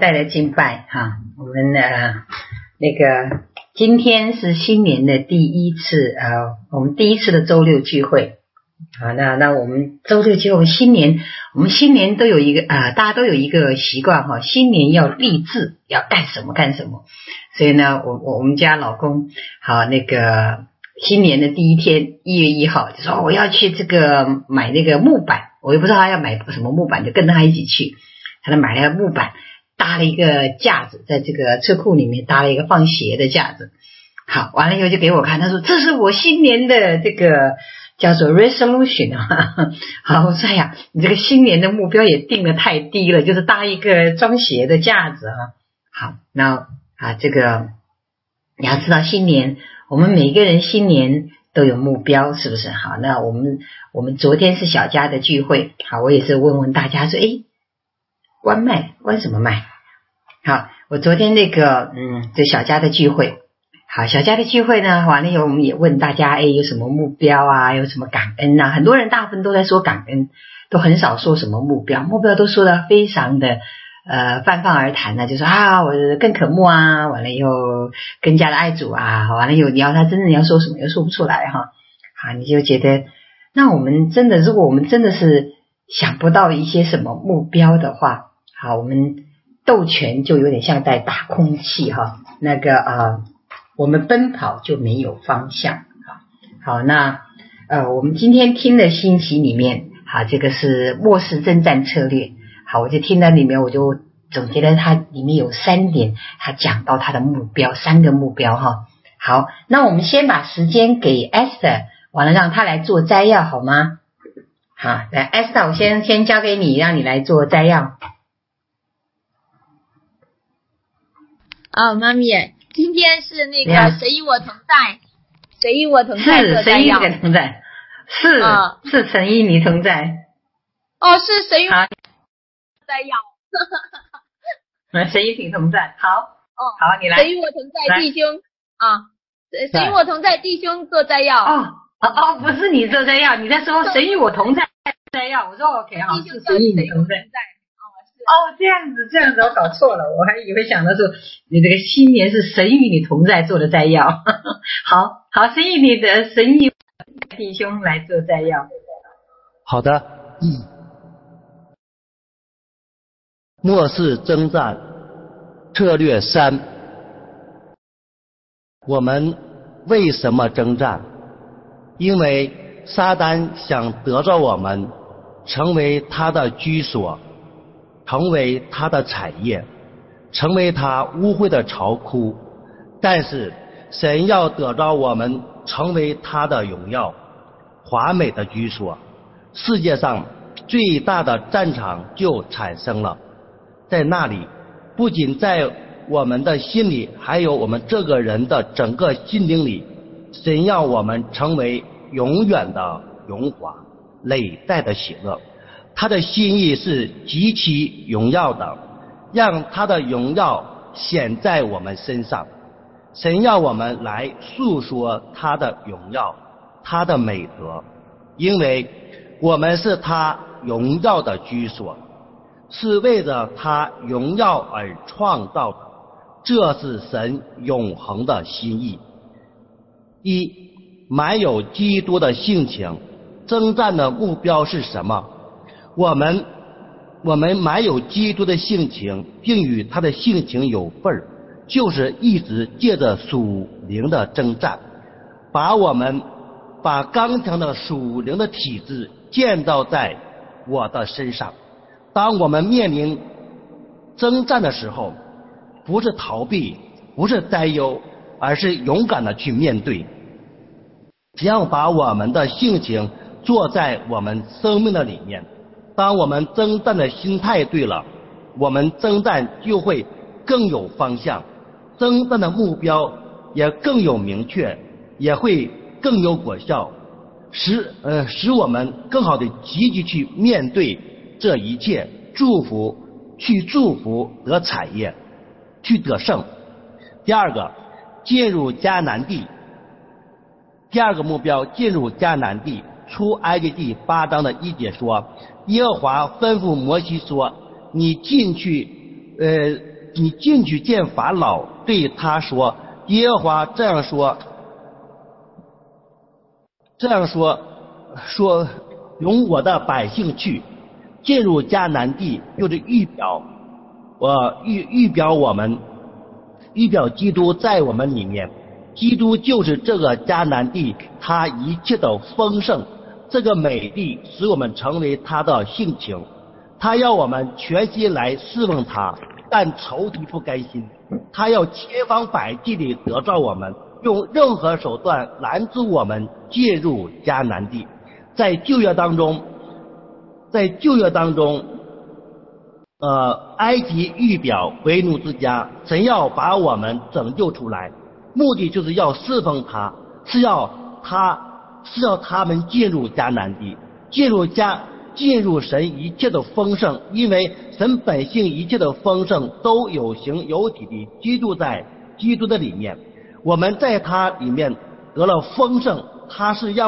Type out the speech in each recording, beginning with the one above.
带来敬拜哈，我们那个今天是新年的第一次我们第一次的周六聚会。好，那我们周六聚会，我们新年都有一个大家都有一个习惯哈，新年要立志要干什么，所以呢，我们家老公好那个新年的第一天1月1号就说我要去这个买那个木板，我也不知道他要买什么木板，就跟他一起去，他买了木板，搭了一个架子，在这个车库里面搭了一个放鞋的架子。好，完了以后就给我看，他说这是我新年的这个叫做 resolution 好，我说哎呀，你这个新年的目标也定得太低了，就是搭一个装鞋的架子好，那这个你要知道新年我们每个人新年都有目标，是不是？好，那我们昨天是小家的聚会，好，我也是问大家说关什么麦？好，我昨天那个这小家的聚会，好，小家的聚会呢，完了以后我们也问大家有什么目标啊，有什么感恩啊，很多人大部分都在说感恩，都很少说什么目标都说的非常的泛泛而谈呢，就说我更渴慕啊，完了以后更加的爱主啊，完了以后你要他真正要说什么又说不出来好，你就觉得那我们真的如果我们真的是想不到一些什么目标的话，好，我们斗拳就有点像在打空气那个我们奔跑就没有方向好，那我们今天听的信息里面好，这个是末世征战策略，好，我就听到里面我就总结了它里面有3点，他讲到他的目标3个目标好，那我们先把时间给 Esther， 完了让他来做摘要好吗？好，来 Esther， 我先交给你，让你来做摘要。 妈咪，今天是那个谁与我同在，谁与我同在做摘要， 谁与你同在，是神与你同在， 是谁与我摘要， 谁与你同在，好，好，你来， 谁与我同在弟兄谁与我同在弟兄做摘要， 不是你做摘要，你在说谁与我同在摘要，我说 OK 好，是谁与你同在。这样子我搞错了，我还以为想的是你这个新年是神与你同在做的摘要好，神与弟兄来做摘要。 好的，末世征战策略3，我们为什么征战？因为撒旦想得着我们，成为他的居所，成为他的产业，成为他污秽的巢窟。但是神要得着我们，成为他的荣耀华美的居所。世界上最大的战场就产生了，在那里不仅在我们的心里，还有我们这个人的整个心灵里，神要我们成为永远的荣华，累代的喜乐。他的心意是极其荣耀的，让他的荣耀显在我们身上。神要我们来诉说他的荣耀，他的美德，因为我们是他荣耀的居所，是为着他荣耀而创造的，这是神永恒的心意。满有基督的性情，征战的目标是什么？我们满有基督的性情，并与他的性情有份儿，就是一直借着属灵的征战，把刚强的属灵的体质建造在我的身上。当我们面临征战的时候，不是逃避，不是担忧，而是勇敢的去面对。只要把我们的性情做在我们生命的里面，当我们征战的心态对了，我们征战就会更有方向，征战的目标也更有明确，也会更有果效，使我们更好的积极去面对这一切，祝福得产业，去得胜。第二个，进入迦南地。第二个目标，进入迦南地。出埃及记8章的1节说，耶和华吩咐摩西说，你进去你进去见法老，对他说，耶和华这样说，容我的百姓去，进入迦南地，就是预表基督在我们里面。基督就是这个迦南地他一切的丰盛，这个美地使我们成为他的性情。他要我们全心来侍奉他，但仇敌不甘心，他要千方百计地得着我们，用任何手段拦阻我们进入迦南地。在旧约当中，埃及预表为奴之家，神要把我们拯救出来，目的就是要侍奉他，是要他们进入迦南地，进入神一切的丰盛，因为神本性一切的丰盛都有形有体的居住在基督的里面，我们在他里面得了丰盛。他是让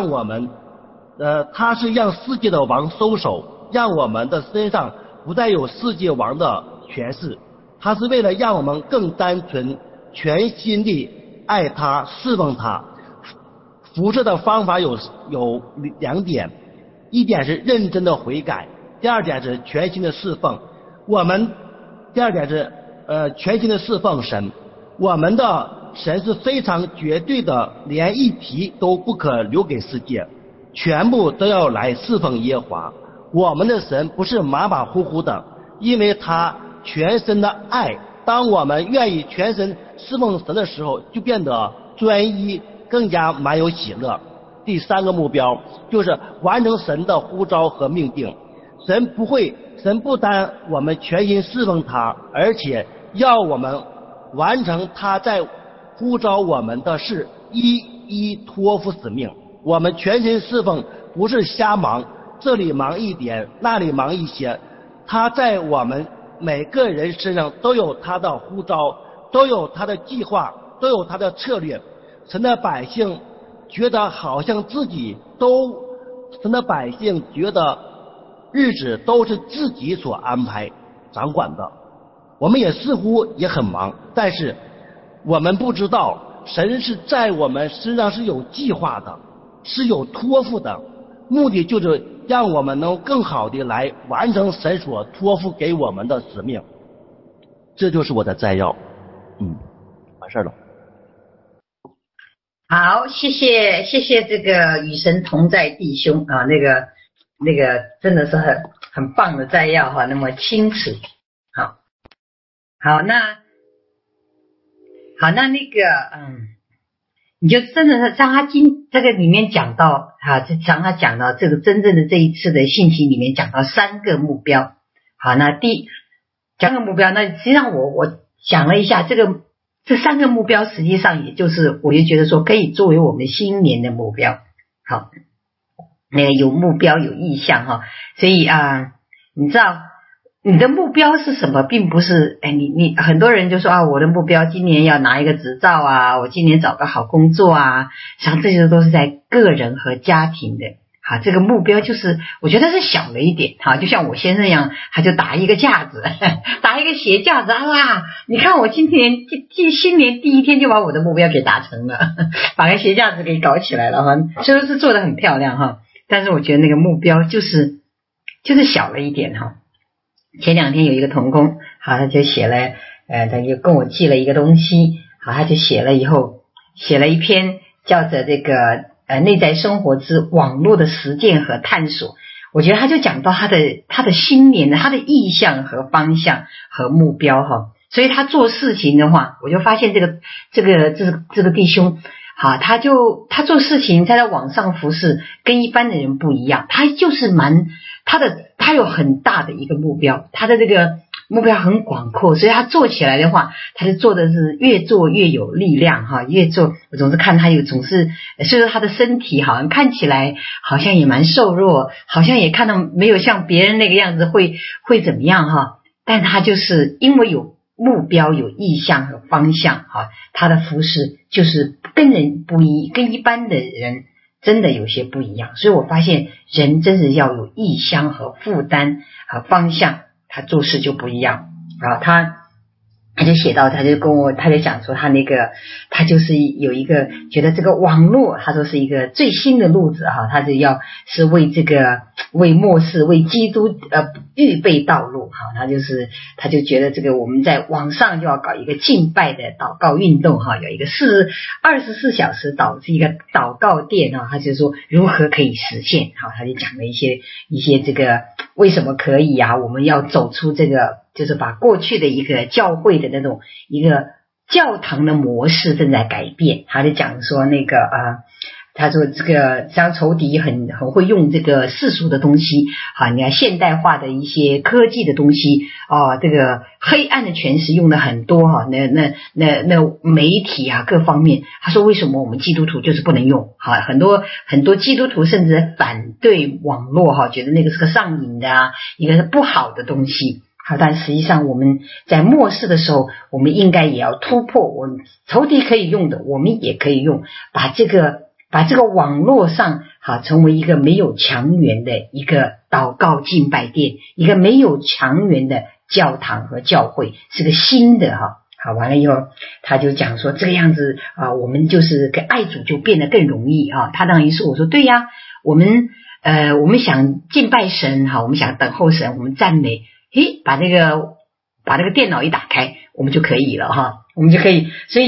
世界的王收手，让我们的身上不再有世界王的权势。他是为了让我们更单纯全心地爱他侍奉他。服侍的方法有2点，一点是认真的悔改，第二点是全心的侍奉。第二点是全心的侍奉神。我们的神是非常绝对的，连一提都不可留给世界，全部都要来侍奉耶和华。我们的神不是马马虎虎的，因为他全身的爱。当我们愿意全身侍奉神的时候，就变得专一，更加满有喜乐。第3个目标就是完成神的呼召和命定。神不单我们全心侍奉他，而且要我们完成他在呼召我们的事，一一托付使命。我们全心侍奉不是瞎忙，这里忙一点，那里忙一些，他在我们每个人身上都有他的呼召，都有他的计划，都有他的策略。神的百姓觉得好像神的百姓觉得日子都是自己所安排掌管的。我们也似乎也很忙，但是我们不知道神是在我们身上是有计划的，是有托付的，目的就是让我们能更好的来完成神所托付给我们的使命。这就是我的摘要。完事了。 好，谢谢这个与神同在弟兄啊，那个真的是很棒的摘要哈，那么清楚。好，那你就真的是像他这个里面讲到像他讲到这个真正的这一次的信息里面讲到3个目标。好，那第3个目标，那实际上我想了一下，这3个目标实际上也就是我就觉得说可以作为我们新年的目标。好，那个有目标有意向哈，所以你知道你的目标是什么，并不是你很多人就说我的目标今年要拿一个执照我今年找个好工作像这些都是在个人和家庭的。好，这个目标就是我觉得是小了一点。好，就像我先生一样，他就打一个架子，打一个鞋架子你看我今年新年第一天就把我的目标给达成了，把个鞋架子给搞起来了所以是做得很漂亮但是我觉得那个目标就是小了一点前2天有一个同工，他就写了他就跟我寄了一个东西，他就写了一篇叫做这个内在生活之网络的实践和探索。我觉得他就讲到他的新年的他的意向和方向和目标所以他做事情的话，我就发现这个弟兄他做事情在网上服事跟一般的人不一样，他就是他有很大的一个目标，他的这个目标很广阔，所以他做起来的话，他就做的是越做越有力量越做我总是看他所以说他的身体好像看起来好像也蛮瘦弱，好像也看到没有像别人那个样子会怎么样但他就是因为有目标有意向和方向他的服事就是跟人不跟一般的人真的有些不一样。所以我发现人真是要有意向和负担和方向，他做事就不一样他他就写到，他就讲说，他就是有一个觉得这个网络，他说是一个最新的路子哈，他是为末世为基督预备道路哈，他就觉得这个我们在网上就要搞一个敬拜的祷告运动哈，有一个24小时是一个祷告殿啊，他就说如何可以实现哈，他就讲了一些这个为什么可以啊，我们要走出这个，就是把过去的一个教会的那种一个教堂的模式正在改变。他就讲说他说这个像仇敌很会用这个世俗的东西啊，你看现代化的一些科技的东西这个黑暗的权势用的很多哈，那媒体啊各方面，他说为什么我们基督徒就是不能用哈？很多基督徒甚至反对网络哈，觉得那个是个上瘾的一个是不好的东西。好，但实际上我们在末世的时候，我们应该也要突破，我们仇敌可以用的，我们也可以用，把这个网络上成为一个没有墙垣的一个祷告敬拜殿，一个没有墙垣的教堂和教会，是个新的好，完了以后他就讲说这个样子我们就是跟爱主就变得更容易他当然是我说对呀，我们想敬拜神我们想等候神，我们赞美，把那个电脑一打开，我们就可以了我们就可以，所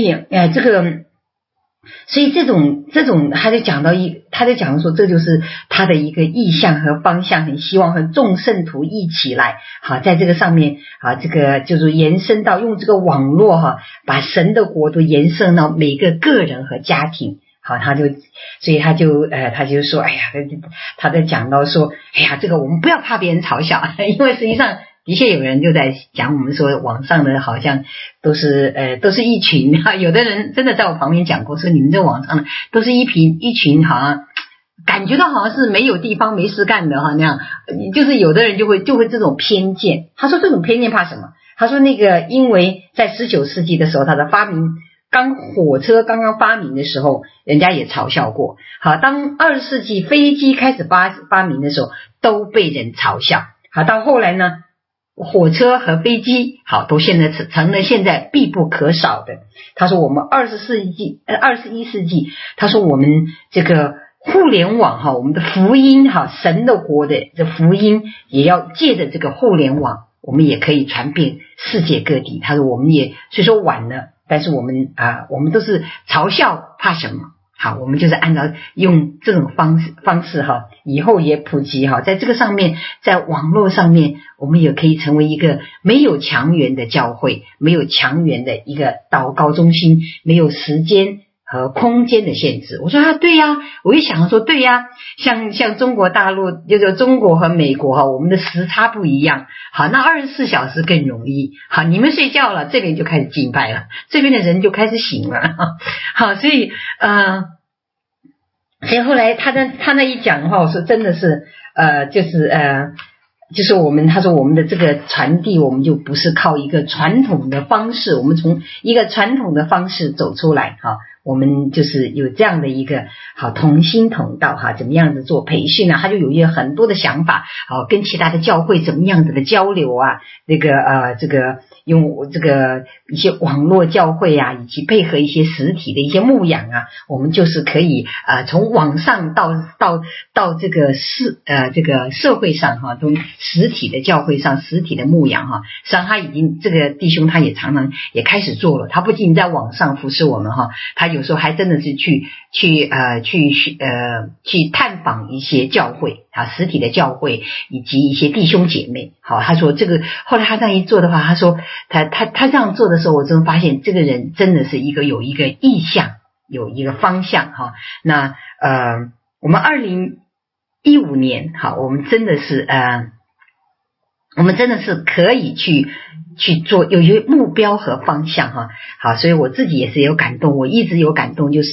以这种他就讲说这就是他的一个意向和方向，很希望和众圣徒一起来在这个上面这个就是延伸到用这个网络把神的国度延伸到每个个人和家庭。所以他就说，哎呀，他在讲到说，哎呀，这个我们不要怕别人嘲笑，因为实际上的确有人就在讲我们说网上的好像都是一群有的人真的在我旁边讲过，说你们这网上的都是一群好像感觉到好像是没有地方没事干的那样，就是有的人就会这种偏见。他说这种偏见怕什么？他说那个因为在19世纪的时候，他的发明火车刚刚发明的时候，人家也嘲笑过。好，当20世纪飞机开始发明的时候，都被人嘲笑。好，到后来呢，火车和飞机都现在成了现在必不可少的。他说我们21世纪，他说我们这个互联网我们的福音神的国的这福音也要借着这个互联网，我们也可以传遍世界各地。他说我们也虽说晚了，但是我们都是嘲笑，怕什么？好，我们就是按照用这种方式以后也普及在这个上面，在网络上面，我们也可以成为一个没有墙垣的教会，没有墙垣的一个祷告中心，没有时间和空间的限制。我说对呀，我一想说对呀，像中国大陆就是中国和美国我们的时差不一样，好，那24小时更容易，好，你们睡觉了，这边就开始敬拜了，这边的人就开始醒了，好，所以后来他那一讲的话，我说真的是就是他说我们的这个传递，我们就不是靠一个传统的方式，我们从一个传统的方式走出来我们就是有这样的一个同心同道怎么样子做培训他就有一个很多的想法跟其他的教会怎么样子的交流这个用这个一些网络教会以及配合一些实体的一些牧养我们就是可以从网上到这个社会上从实体的教会上实体的牧养实际上他已经这个弟兄他也常常也开始做了，他不仅在网上服侍我们他有时候还真的是去探访一些教会实体的教会以及一些弟兄姐妹。好，他说这个后来他这样一做的话，他说他这样做的时候，我真发现这个人真的是有一个意向，有一个方向那我们2015年我们真的是可以去做，有一个目标和方向好，所以我自己也是有感动，我一直有感动，就是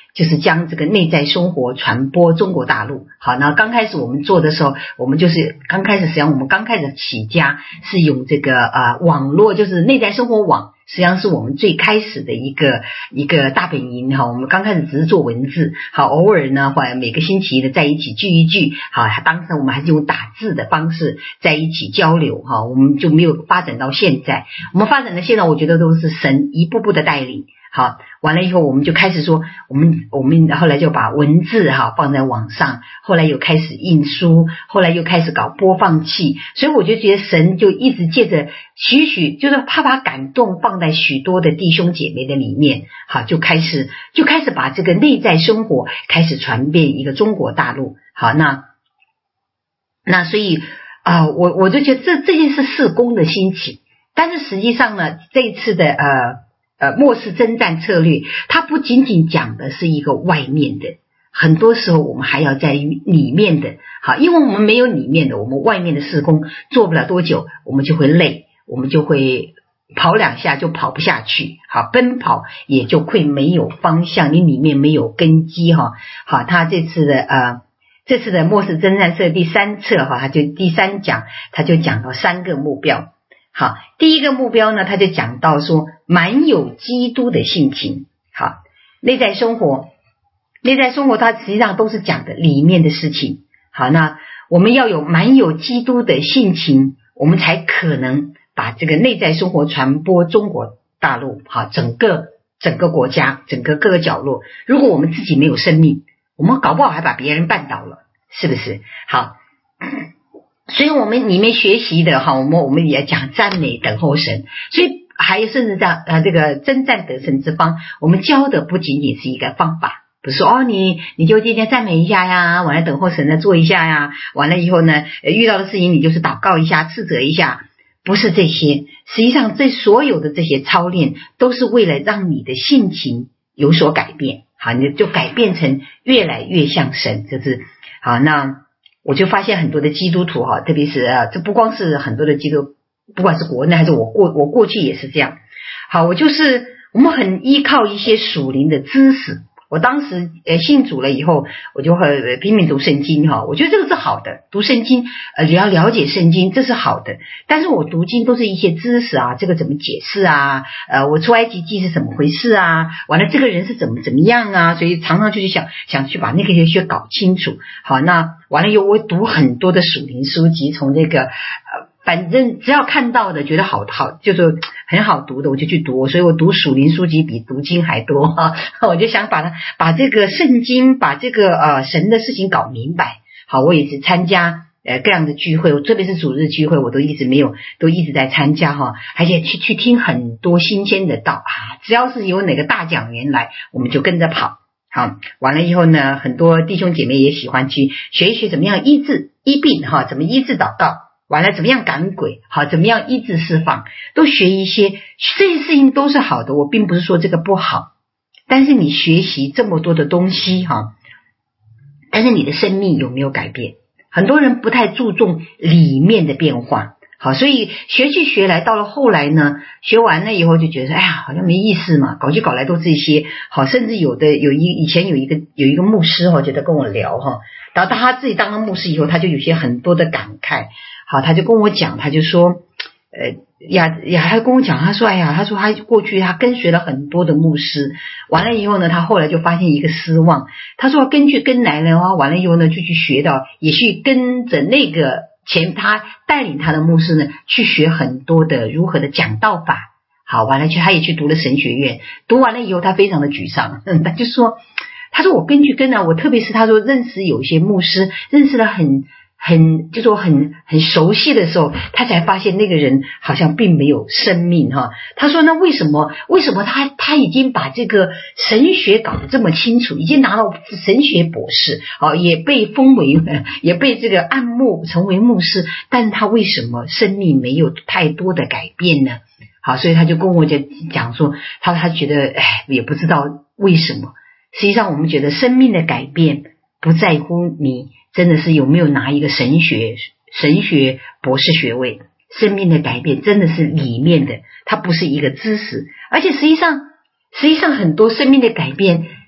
就是将这个内在生活传播中国大陆。好，那刚开始我们做的时候，我们就是刚开始实际上我们刚开始起家是用这个网络，就是内在生活网，实际上是我们最开始的一个大本营哈。我们刚开始只是做文字，好，偶尔呢或者每个星期的在一起聚一聚，好，当时我们还是用打字的方式在一起交流哈，我们就没有发展到现在。我们发展到现在，我觉得都是神一步步的带领。好，完了以后我们就开始说，我们后来就把文字放在网上，后来又开始印书，后来又开始搞播放器，所以我就觉得神就一直借着就是他把感动放在许多的弟兄姐妹的里面，好，就开始把这个内在生活开始传遍一个中国大陆。好，那所以我就觉得这件事是公的兴起，但是实际上呢，这一次的末世征战策略，它不仅仅讲的是一个外面的，很多时候我们还要在于里面的。好，因为我们没有里面的，我们外面的事工做不了多久，我们就会累，我们就会跑2下就跑不下去。好，奔跑也就会没有方向，你里面没有根基哈。好，他这次的末世征战策第3册哈，他就第3讲，他就讲到3个目标。好，第一个目标呢，他就讲到说满有基督的性情。好，内在生活它实际上都是讲的里面的事情。好，那我们要有满有基督的性情，我们才可能把这个内在生活传播中国大陆。好，整个国家，整个各个角落。如果我们自己没有生命，我们搞不好还把别人绊倒了，是不是？好，所以我们里面学习的哈，我们也讲赞美等候神，所以还有甚至在这个征战得胜之方，我们教的不仅仅是一个方法，不是说你就今天赞美一下呀，完了等候神呢做一下呀，完了以后呢遇到的事情你就是祷告一下，斥责一下，不是这些。实际上这所有的这些操练都是为了让你的性情有所改变。好，你就改变成越来越像神，就是好。那我就发现很多的基督徒哈，特别是这不光是很多的基督，不管是国内还是我过去也是这样。好，我们很依靠一些属灵的知识。我当时信主了以后，我就拼命读圣经哈，我觉得这个是好的，读圣经你要了解圣经，这是好的。但是我读经都是一些知识啊，这个怎么解释啊？我出埃及记是怎么回事啊？完了这个人是怎么样啊？所以常常就想去把那个学搞清楚。好，那完了以后我读很多的属灵书籍，从这个反正只要看到的觉得好就是很好读的我就去读，所以我读属灵书籍比读经还多哈。我就想把这个圣经，把这个神的事情搞明白。好，我也是参加各样的聚会，我特别是主日聚会我都一直在参加哈，而且去听很多新鲜的道只要是有哪个大讲员来我们就跟着跑。好，完了以后呢，很多弟兄姐妹也喜欢去学一学怎么样医治医病哈，怎么医治祷告，完了怎么样赶鬼，好，怎么样医治释放，都学一些，这些事情都是好的，我并不是说这个不好，但是你学习这么多的东西哈，但是你的生命有没有改变？很多人不太注重里面的变化。好，所以学来，到了后来呢，学完了以后就觉得好像没意思嘛，搞来都这些。好，甚至以前有一个牧师哈，就在跟我聊哈，然后他自己当了牧师以后，他就有些很多的感慨。好，他就跟我讲，他就说他跟我讲，他说他过去他跟随了很多的牧师，完了以后呢，他后来就发现一个失望。他说跟来了完了以后呢，就去学到，也去跟着那个他带领他的牧师呢，去学很多的如何的讲道法。好，完了他也去读了神学院，读完了以后他非常的沮丧。他说我我特别是他说认识有些牧师，认识了很熟悉的时候，他才发现那个人好像并没有生命哈。他说那为什么他已经把这个神学搞得这么清楚，已经拿到神学博士，也被封为也被这个按牧成为牧师，但是他为什么生命没有太多的改变呢？好，所以他就跟我讲说，他觉得也不知道为什么。实际上我们觉得生命的改变不在乎你真的是有没有拿一个神学博士学位，生命的改变真的是里面的，它不是一个知识。而且实际上很多生命的改变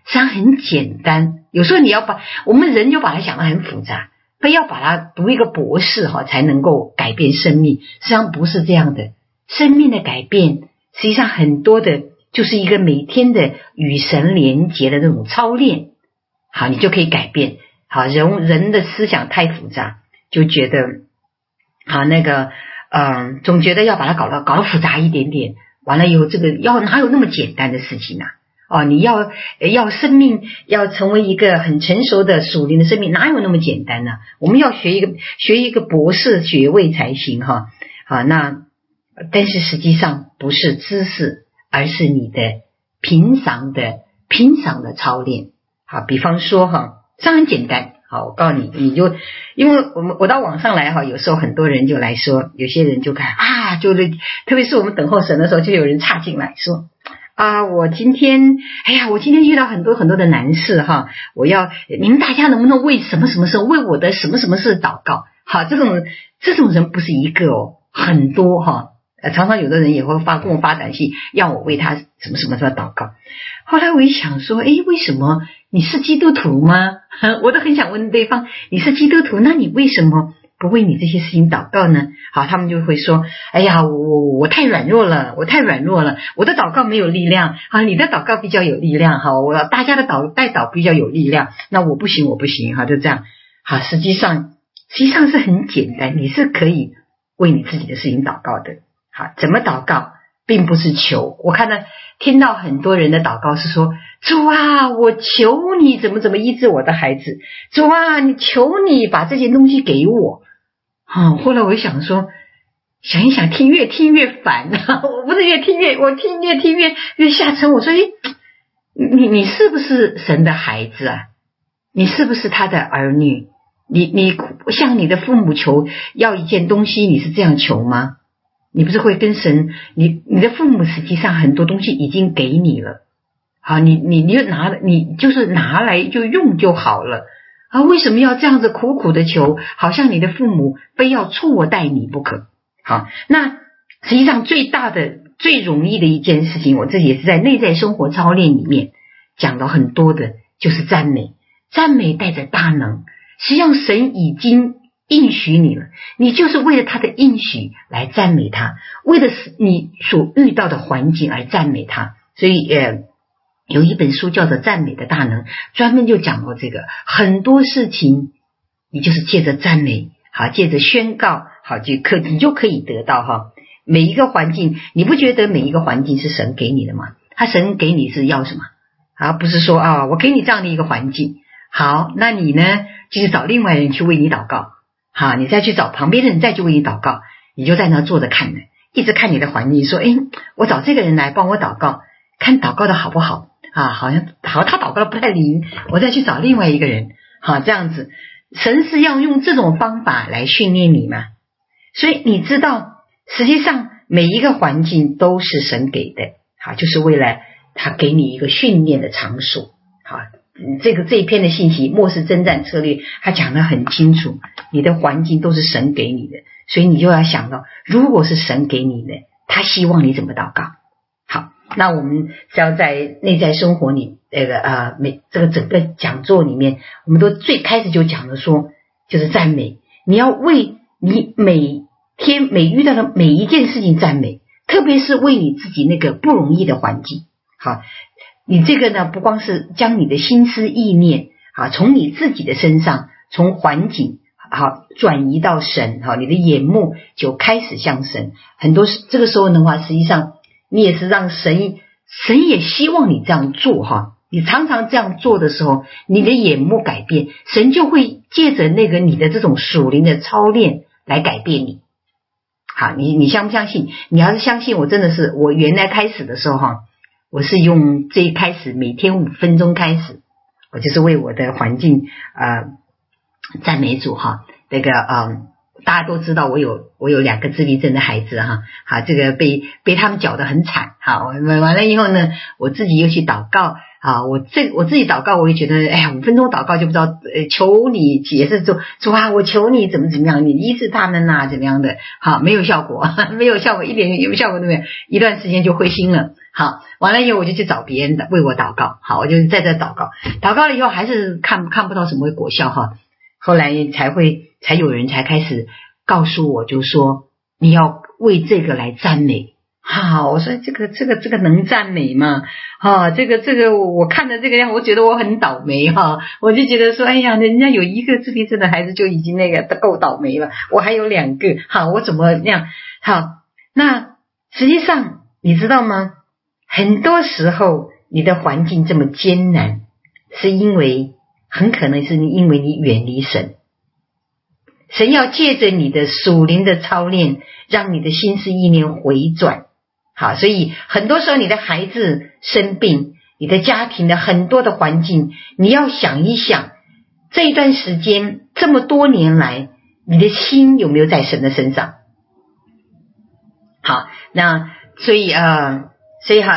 实际上很简单。有时候我们人就把它想得很复杂，非要把它读一个博士才能够改变生命，实际上不是这样的。生命的改变实际上很多的就是一个每天的与神连结的那种操练，好，你就可以改变。好，人的思想太复杂，就觉得好总觉得要把它搞得复杂一点点，完了以后这个哪有那么简单的事情啊？你要生命要成为一个很成熟的属灵的生命，哪有那么简单呢？我们要学一个博士学位才行哈。好，但是实际上不是知识，而是你的平常的操练。好，比方说这很简单。好，我告诉你就因为我到网上来有时候很多人就来说，有些人就看就是特别是我们等候神的时候，就有人插进来说我今天遇到很多很多的难事你们大家能不能为什么什么事，为我的什么什么事祷告？好，这种人不是一个很多常常有的人也会跟我发短信，要我为他什么什么祷告。后来我一想说，为什么你是基督徒吗？我都很想问对方，你是基督徒，那你为什么不为你这些事情祷告呢？好，他们就会说，我太软弱了，我的祷告没有力量你的祷告比较有力量大家的代祷比较有力量，那我不行就这样。好，实际上是很简单，你是可以为你自己的事情祷告的。好，怎么祷告并不是求。我听到很多人的祷告是说，主啊，我求你怎么医治我的孩子，主啊，求你把这些东西给我。后来我想说，想一想，越听越烦我不是越听越下沉。我说你是不是神的孩子啊？你是不是他的儿女？你向你的父母求要一件东西，你是这样求吗？你不是会跟神，你的父母实际上很多东西已经给你了，好，你就是拿来就用就好了为什么要这样子苦苦的求？好像你的父母非要错待你不可。好，那实际上最大的最容易的一件事情，我这也是在内在生活操练里面讲了很多的，就是赞美。赞美带着大能，实际上神已经应许你了，你就是为了他的应许来赞美他，为了你所遇到的环境而赞美他。所以有一本书叫做《赞美的大能》，专门就讲过这个，很多事情你就是借着赞美，好，借着宣告，好，你就可以得到每一个环境。你不觉得每一个环境是神给你的吗？神给你是要什么不是说我给你这样的一个环境，好，那你呢就去找另外人去为你祷告，好，你再去找旁边的人再去为你祷告，你就在那坐着看呢，一直看你的环境，说我找这个人来帮我祷告，看祷告的好不好好像他祷告的不太灵，我再去找另外一个人，好，这样子。神是要用这种方法来训练你吗？所以你知道实际上每一个环境都是神给的，好，就是为了他给你一个训练的场所。好，这一篇的信息末世征战策略他讲得很清楚，你的环境都是神给你的，所以你就要想到，如果是神给你的，他希望你怎么祷告。好，那我们是要在内在生活里这个整个讲座里面，我们都最开始就讲了说，就是赞美，你要为你每天遇到的每一件事情赞美，特别是为你自己那个不容易的环境。好，你这个呢不光是将你的心思意念从你自己的身上，从环境转移到神，你的眼目就开始向神。很多这个时候的话，实际上你也是让神也希望你这样做你常常这样做的时候，你的眼目改变，神就会借着你的这种属灵的操练来改变你。好，你相不相信？你要是相信，我真的是，我原来开始的时候我是用这一开始每天5分钟开始，我就是为我的环境赞美主大家都知道我有2个自闭症的孩子哈，好，这个被他们搅得很惨，好，完了以后呢，我自己又去祷告，啊，我自己祷告，我也觉得，哎呀，5分钟祷告就不知道，求你解释主啊，我求你怎么样，你医治他们呐，怎么样的，好，没有效果，没有效果，一点有效果都没有，一段时间就灰心了，好，完了以后我就去找别人的为我祷告，好，我就在这祷告了以后还是看不到什么果效哈，后来才有人才开始告诉我，就说你要为这个来赞美。好，我说这个能赞美吗？这个我看的这个样，我觉得我很倒霉哈，我就觉得说，哎呀，人家有1个自闭症的孩子就已经那个够倒霉了，我还有2个，好，我怎么那样？好，那实际上你知道吗？很多时候你的环境这么艰难，是因为很可能是因为你远离神。神要借着你的属灵的操练，让你的心思意念回转。好，所以很多时候你的孩子生病，你的家庭的很多的环境，你要想一想，这一段时间这么多年来，你的心有没有在神的身上？好，那所以好，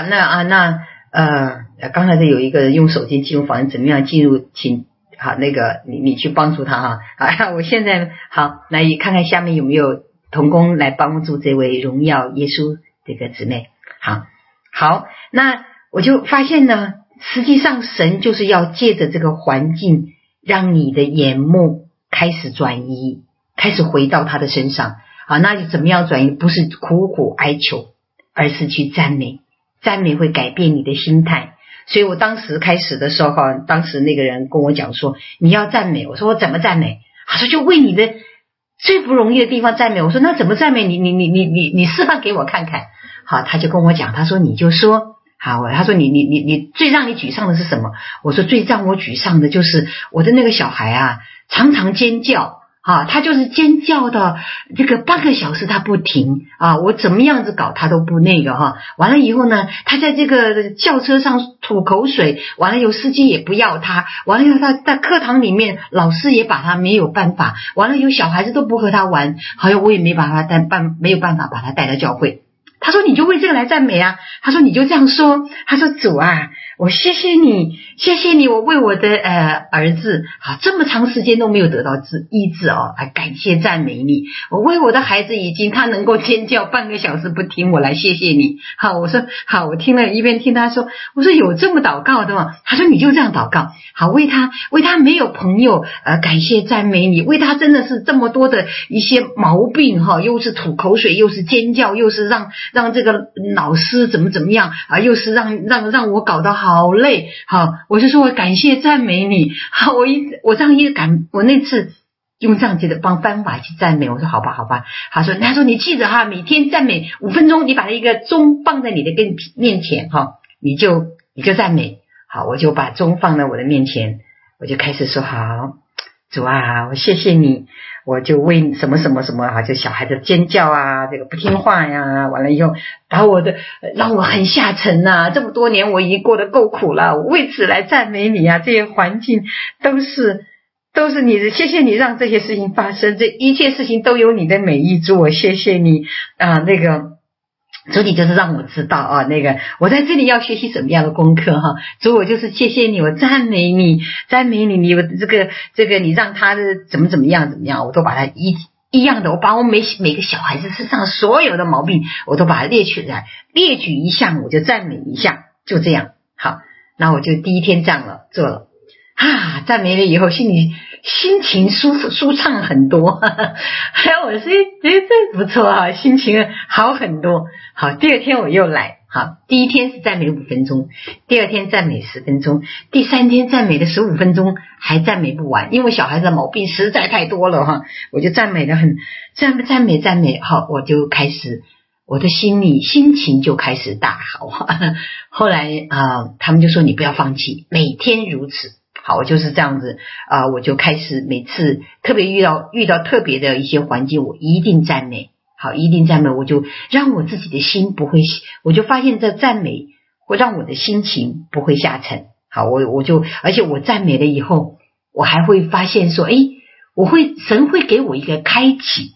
刚才有一个人用手机进入房间，怎么样进入？请好，那个你去帮助他哈。好，我现在好来看看下面有没有同工来帮助这位荣耀耶稣这个姊妹。好，那我就发现呢，实际上神就是要借着这个环境，让你的眼目开始转移，开始回到他的身上。好，那就怎么样转移？不是苦苦哀求，而是去赞美。赞美会改变你的心态。所以我当时开始的时候，当时那个人跟我讲说，你要赞美。我说我怎么赞美？他说就为你的最不容易的地方赞美。我说那怎么赞美？你示范给我看看。好，他就跟我讲，他说你就说好，他说你最让你沮丧的是什么？我说最让我沮丧的就是我的那个小孩啊，常常尖叫。他就是尖叫的这个半个小时他不停啊，我怎么样子搞他都不那个哈。完了以后呢，他在这个轿车上吐口水，完了有司机也不要他，完了以后他在课堂里面老师也把他没有办法，完了有小孩子都不和他玩，好像我也没有办法把他带到教会。他说你就为这个来赞美啊，他说你就这样说，他说主啊，我谢谢你，我为我的儿子好这么长时间都没有得到医治感谢赞美你，我为我的孩子他能够尖叫半个小时不停，我来谢谢你。好，我说好，我听了一边听他说，我说有这么祷告的吗？他说你就这样祷告，好，为他没有朋友感谢赞美你，为他真的是这么多的一些毛病又是吐口水，又是尖叫，又是让这个老师怎么样啊，又是让我搞得好累。好，我就说我感谢赞美你。好，我这样我那次用这样子的方法去赞美。我说好吧。他说你记着每天赞美5分钟，你把一个钟放在你的面前你就赞美。好，我就把钟放在我的面前，我就开始说好，主啊，我谢谢你，我就为什么就小孩子尖叫啊，这个不听话呀，完了以后让我很下沉啊，这么多年我已经过得够苦了，我为此来赞美你啊，这些环境都是你的，谢谢你让这些事情发生，这一切事情都有你的美意，主我谢谢你主你就是让我知道我在这里要学习什么样的功课主我就是谢谢你，我赞美你，你有这个你让他的怎么样，我都把它一样的，我把我每个小孩子身上所有的毛病我都把它列举一项，我就赞美一项，就这样。好，那我就第一天这样做了赞美了以后心情舒畅很多，还有我说这不错心情好很多。好，第二天我又来，好，第一天是赞美5分钟，第二天赞美10分钟，第三天赞美的15分钟还赞美不完，因为小孩子的毛病实在太多了我就赞美的很赞美。好，我就开始我的心情就开始大好。后来他们就说你不要放弃，每天如此。好，我就是这样子我就开始每次特别遇到特别的一些环境，我一定赞美。好，一定赞美，我就让我自己的心不会，我就发现这赞美会让我的心情不会下沉。好，而且我赞美了以后，我还会发现说神会给我一个开启，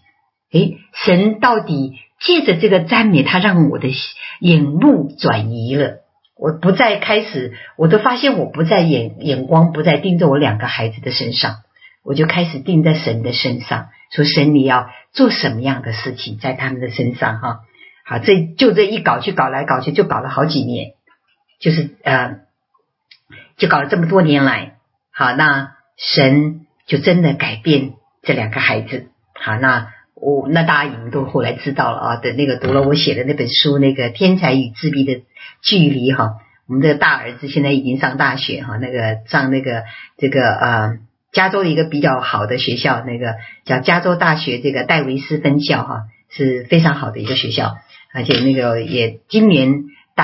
神到底借着这个赞美，他让我的眼目转移了，我不再开始，我都发现我不再眼光不再盯着我2个孩子的身上，我就开始定在神的身上，说神你要做什么样的事情在他们的身上哈。好，这一搞去搞来搞去，就搞了好几年，就是就搞了这么多年来。好，那神就真的改变这2个孩子。好，那大家已经都后来知道了啊，的那个读了我写的那本书，那个天才与自闭的距离哈。我们的大儿子现在已经上大学哈，上加州的一个比较好的学校，那个叫加州大学这个戴维斯分校哈，是非常好的一个学校，而且那个也今年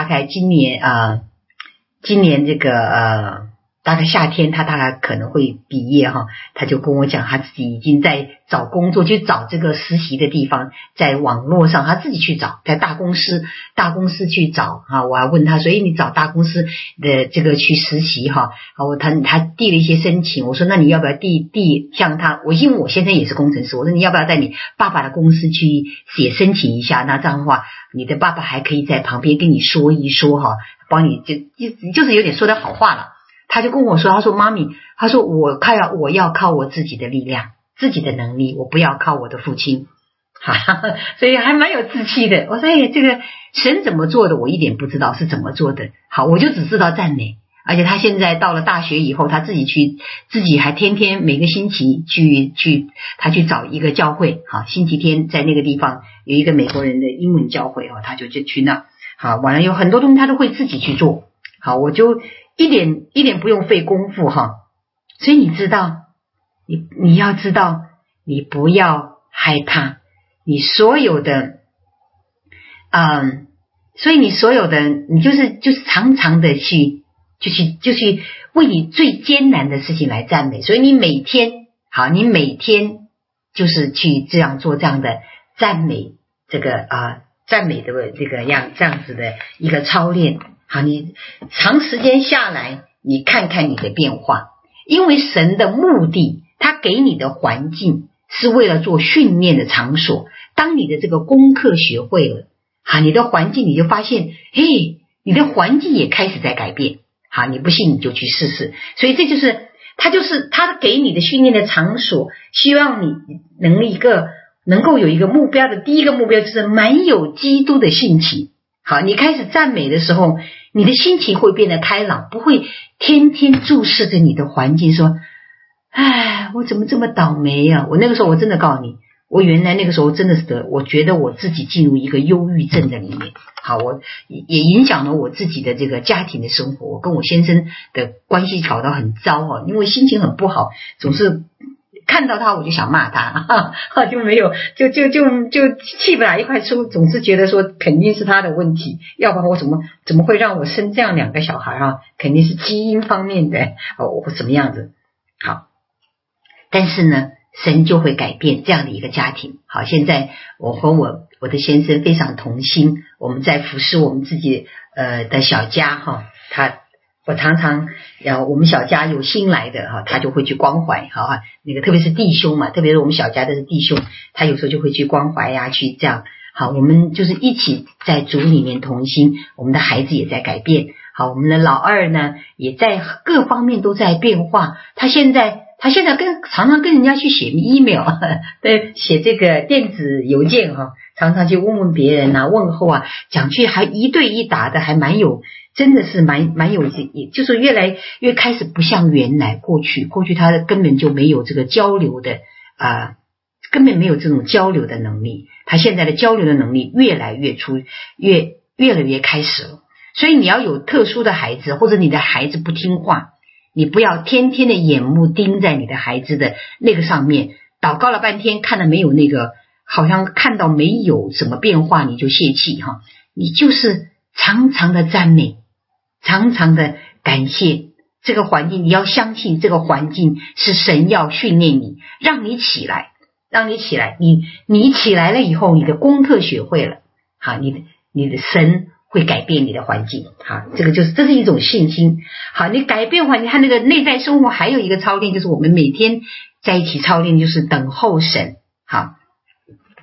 这个大概夏天他大概可能会毕业哈，他就跟我讲他自己已经在找工作，去找这个实习的地方，在网络上他自己去找，在大公司去找啊。我还问他说你找大公司的这个去实习哈，他递了一些申请，我说那你要不要递像他，因为我先生也是工程师，我说你要不要在你爸爸的公司去写申请一下，那这样的话你的爸爸还可以在旁边跟你说一说哈，帮你就是有点说的好话了。他就跟我说，他说妈咪，他说我要靠我自己的力量，自己的能力，我不要靠我的父亲，所以还蛮有志气的。我说这个神怎么做的我一点不知道是怎么做的，好，我就只知道赞美。而且他现在到了大学以后，他自己还天天每个星期他去找一个教会，好，星期天在那个地方有一个美国人的英文教会，他就去那，好，完了有很多东西他都会自己去做，好，我就一点不用费功夫哈。所以你知道，你要知道，你不要害怕，你所有的所以你所有的你就是常常的去为你最艰难的事情来赞美。所以你每天就是去这样做这样的赞美，这个赞美的这样子的一个操练。好，你长时间下来，你看看你的变化，因为神的目的，他给你的环境是为了做训练的场所。当你的这个功课学会了，好，你的环境你就发现，你的环境也开始在改变。好，你不信你就去试试。所以这就是他给你的训练的场所，希望你能够有一个目标的。第一个目标就是满有基督的性情。好，你开始赞美的时候，你的心情会变得开朗，不会天天注视着你的环境说，我怎么这么倒霉啊。我那个时候我真的告诉你，我原来那个时候真的是我觉得我自己进入一个忧郁症的里面。好，我也影响了我自己的这个家庭的生活，我跟我先生的关系搞得很糟因为心情很不好，总是看到他我就想骂他就没有就气不打一块粗，总是觉得说肯定是他的问题，要不然我怎么会让我生这样2个小孩肯定是基因方面的我什么样子。好，但是呢神就会改变这样的一个家庭。好，现在我和我的先生非常同心，我们在服侍我们自己的小家我常常我们小家有新来的他就会去关怀那个特别是弟兄嘛，特别是我们小家的是弟兄，他有时候就会去关怀去这样。好，我们就是一起在主里面同心，我们的孩子也在改变。好，我们的老二呢也在各方面都在变化，他现在常常跟人家去写 email 对，写这个电子邮件常常去问别人问候讲去还一对一答的，还蛮有，真的是蛮有，就是越来越开始不像原来过去他根本就没有这个交流的根本没有这种交流的能力，他现在的交流的能力越来越开始了。所以你要有特殊的孩子，或者你的孩子不听话，你不要天天的眼目盯在你的孩子的那个上面，祷告了半天看了没有那个，好像看到没有什么变化你就泄气你就是常常的赞美，常常的感谢这个环境。你要相信这个环境是神要训练你，让你起来，你起来了以后，你的功课学会了，好，你的神会改变你的环境。好，这是一种信心。好，你改变环境，他那个内在生活还有一个操练，就是我们每天在一起操练，就是等候神。好，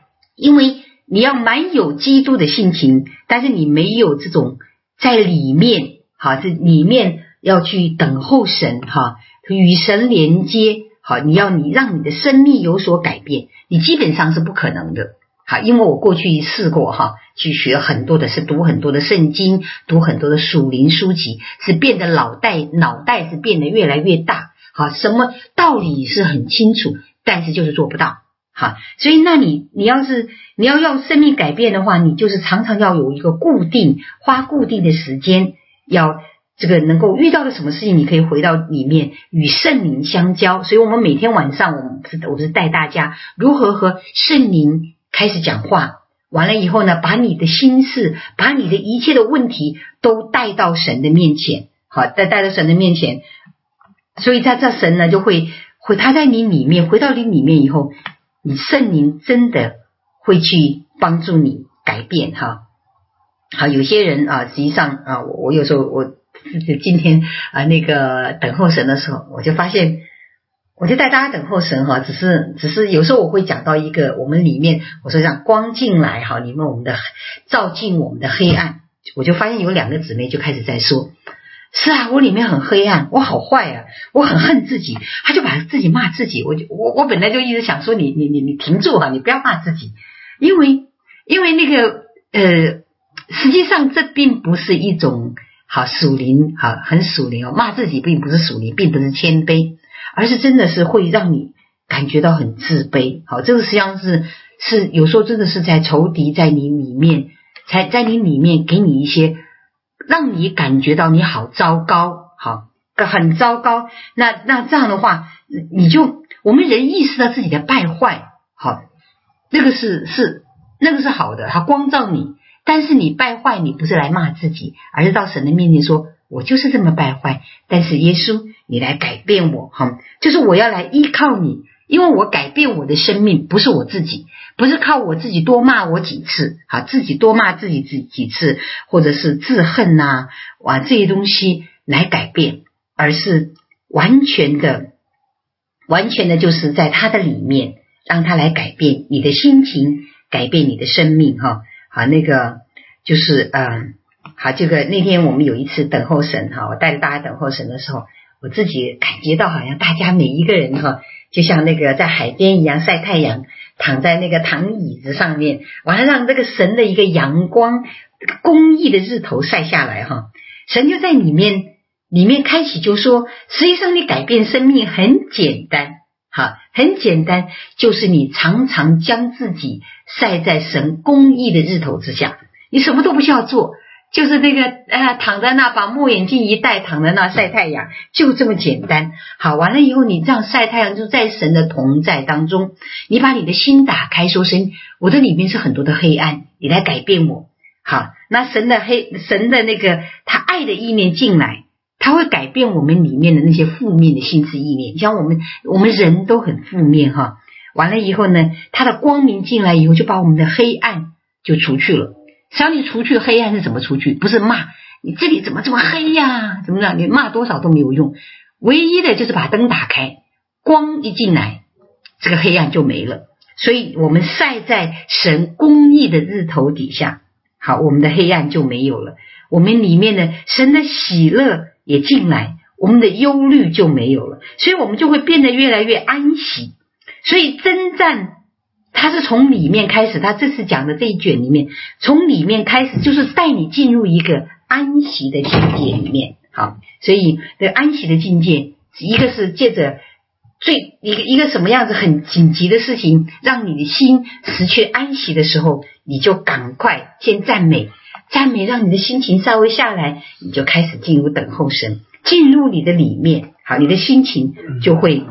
因为你要蛮有基督的性情，但是你没有这种在里面，好，这里面要去等候神，哈，与神连接，好，你让你的生命有所改变，你基本上是不可能的。好，因为我过去试过哈，去学很多的是读很多的圣经，读很多的属灵书籍，是变得脑袋是变得越来越大。好，什么道理是很清楚，但是就是做不到。好，所以那你要生命改变的话，你就是常常要有一个花固定的时间，要这个能够遇到了什么事情，你可以回到里面与圣灵相交。所以我们每天晚上我是带大家如何和圣灵开始讲话，完了以后呢，把你的心事，把你的一切的问题都带到神的面前。好，带到神的面前，所以这神呢就会他在你里面，回到你里面以后，你圣灵真的会去帮助你改变哈。好，有些人啊，实际上啊，我有时候我今天啊那个等候神的时候，我就发现，我就带大家等候神哈，只是有时候我会讲到一个我们里面，我说让光进来哈，里面我们的照进我们的黑暗，我就发现有2个姊妹就开始在说，是啊，我里面很黑暗，我好坏啊，我很恨自己，他就把自己骂自己，我本来就一直想说你停住哈，你不要骂自己，因为那个实际上这并不是一种好属灵，好很属灵哦，骂自己并不是属灵，并不是谦卑，而是真的是会让你感觉到很自卑。好，这个实际上是有时候真的是在仇敌在你里面，在你里面给你一些让你感觉到你好糟糕，好很糟糕。那这样的话，我们人意识到自己的败坏，好，那个是好的，它光照你。但是你败坏，你不是来骂自己，而是到神的面前说，我就是这么败坏，但是耶稣你来改变我哈，就是我要来依靠你，因为我改变我的生命不是我自己，不是靠我自己多骂我几次，自己多骂自己几次，或者是自恨啊，这些东西来改变，而是完全的就是在他的里面，让他来改变你的心情，改变你的生命哈。好，那个就是好，这个那天我们有一次等候神哈，我带着大家等候神的时候，我自己感觉到好像大家每一个人哈，就像那个在海边一样晒太阳，躺在那个躺椅子上面，完了让这个神的一个阳光，公义的日头晒下来哈，神就在里面开启，就说实际上你改变生命很简单。好，很简单，就是你常常将自己晒在神公义的日头之下，你什么都不需要做，就是那个躺在那，把墨眼镜一戴，躺在那晒太阳，就这么简单。好，完了以后你这样晒太阳，就在神的同在当中，你把你的心打开，说神，我的里面是很多的黑暗，你来改变我。好，那神的那个他爱的意念进来，它会改变我们里面的那些负面的心思意念，像我们人都很负面哈。完了以后呢，它的光明进来以后，就把我们的黑暗就除去了。实际上你除去黑暗是怎么除去？不是骂你这里怎么这么黑呀，怎么样？你骂多少都没有用，唯一的就是把灯打开，光一进来，这个黑暗就没了。所以我们晒在神公义的日头底下，好，我们的黑暗就没有了。我们里面的神的喜乐也进来，我们的忧虑就没有了，所以我们就会变得越来越安息。所以征战它是从里面开始，他这次讲的这一卷里面，从里面开始就是带你进入一个安息的境界里面。好，所以这个安息的境界，一个是借着一个什么样子很紧急的事情，让你的心失去安息的时候，你就赶快先赞美，让你的心情稍微下来，你就开始进入等候神，进入你的里面。好，你的心情就会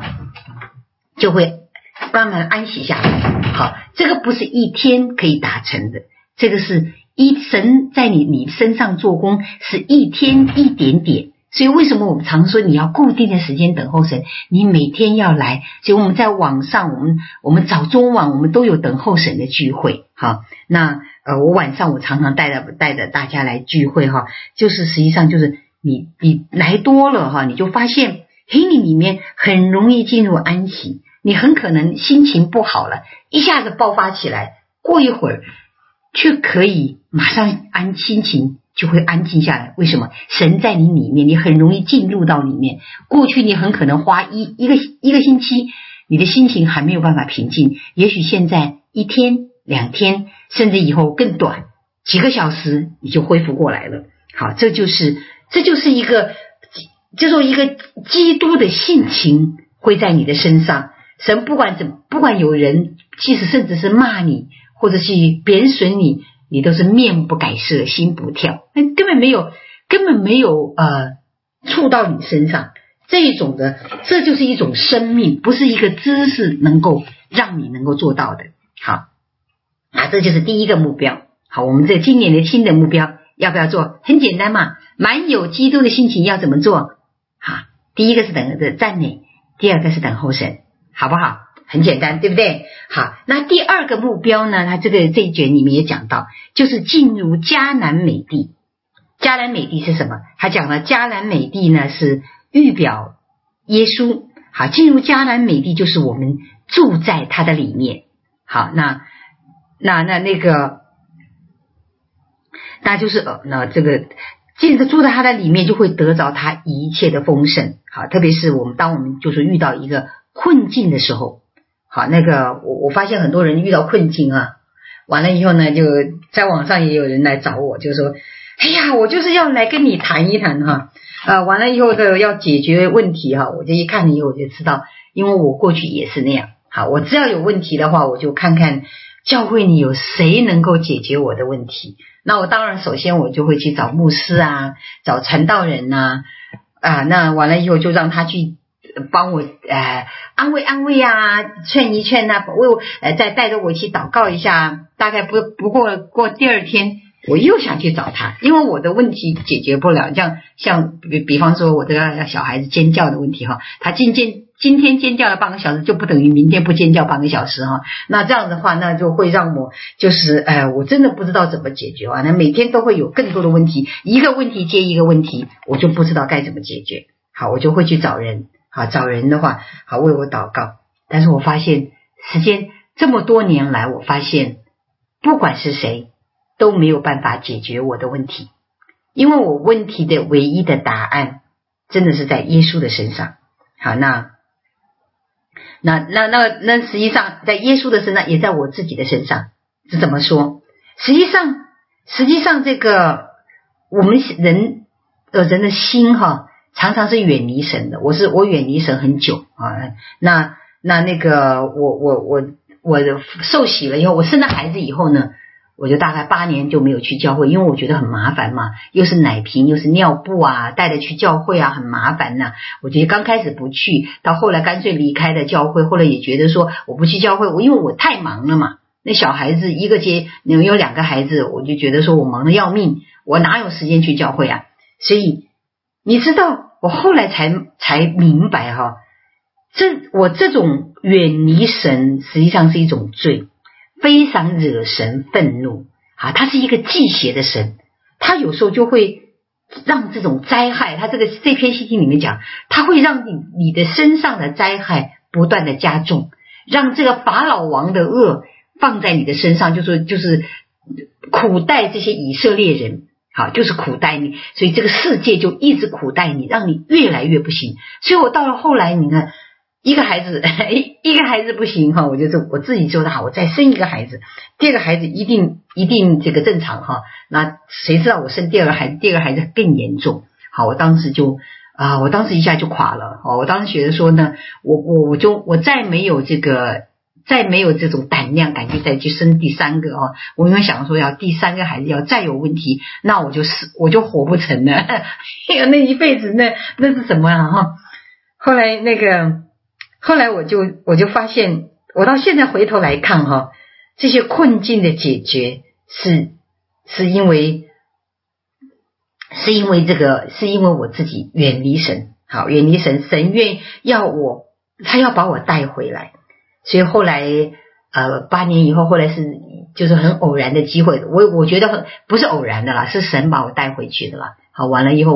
慢慢安息下来。好，这个不是一天可以达成的，这个是神在你身上做工，是一天一点点。所以为什么我们常说你要固定的时间等候神，你每天要来。所以我们在网上，我们早中晚我们都有等候神的聚会。好，那我晚上我常常带着大家来聚会哈，就是实际上就是你来多了哈，你就发现你里面很容易进入安息。你很可能心情不好了，一下子爆发起来， 过一会儿却可以马上心情就会安静下来。为什么？神在你里面，你很容易进入到里面。过去你很可能花一个星期，你的心情还没有办法平静，也许现在1天2天，甚至以后更短，几个小时你就恢复过来了。好，这就是一个基督的性情会在你的身上。神不管有人，即使甚至是骂你，或者是贬损你，你都是面不改色，心不跳，根本没有触到你身上。这就是一种生命，不是一个知识能够让你能够做到的。好，这就是第一个目标。好，我们这今年的新的目标要不要做？很简单嘛，满有基督的心情要怎么做？好，第一个是等着赞美，第二个是等候神，好不好？很简单，对不对？好，那第二个目标呢，他这一卷里面也讲到，就是进入迦南美地。迦南美地是什么？他讲了迦南美地呢是预表耶稣。好，进入迦南美地就是我们住在他的里面。好，那就是住在他的里面，就会得着他一切的丰盛。好，特别是当我们就是遇到一个困境的时候，好，我发现很多人遇到困境啊，完了以后呢，就在网上也有人来找我，就说，哎呀，我就是要来跟你谈一谈哈，完了以后的要解决问题哈，我就一看以后我就知道，因为我过去也是那样。好，我只要有问题的话，我就看看教会里有谁能够解决我的问题。那我当然首先我就会去找牧师啊，找传道人呐，那完了以后就让他去帮我安慰啊，劝一劝啊，为我再带着我去祷告一下。大概不过第二天我又想去找他，因为我的问题解决不了，像比方说我这个小孩子尖叫的问题哈，他今天尖叫了半个小时，就不等于明天不尖叫半个小时哈。那这样的话，那就会让我就是我真的不知道怎么解决啊。那每天都会有更多的问题，一个问题接一个问题，我就不知道该怎么解决。好，我就会去找人。好，找人的话，好为我祷告。但是我发现时间这么多年来，我发现不管是谁都没有办法解决我的问题，因为我问题的唯一的答案真的是在耶稣的身上。好，那实际上在耶稣的身上，也在我自己的身上。是怎么说？实际上这个我们人的心哈，常常是远离神的。我远离神很久啊。我受洗了以后，我生了孩子以后呢，我就大概8年就没有去教会，因为我觉得很麻烦嘛，又是奶瓶又是尿布啊，带着去教会啊，很麻烦呐。我觉得刚开始不去，到后来干脆离开了教会，后来也觉得说我不去教会，因为我太忙了嘛。那小孩子一个接有2个孩子，我就觉得说我忙得要命，我哪有时间去教会啊？所以你知道，我后来才明白哈，我这种远离神实际上是一种罪，非常惹神愤怒啊！他是一个忌邪的神，他有时候就会让这种灾害，他这篇信经里面讲，他会让你的身上的灾害不断的加重，让这个法老王的恶放在你的身上，就是苦待这些以色列人。好，就是苦待你，所以这个世界就一直苦待你，让你越来越不行。所以我到了后来，你看一个孩子不行哈，我自己做的好，我再生一个孩子，第二个孩子一定这个正常哈。那谁知道我生第二个孩子更严重。好，我当时一下就垮了。我当时觉得说呢，我再没有这种胆量敢去再去生第3个哦。我因为想说要第3个孩子要再有问题，那我就活不成了，那一辈子那是什么啊哈？后来我就发现，我到现在回头来看哈，这些困境的解决是因为我自己远离神。好，远离神，神他要把我带回来。所以后来8年以后，后来就是很偶然的机会，我觉得不是偶然的啦，是神把我带回去的啦。好，完了以后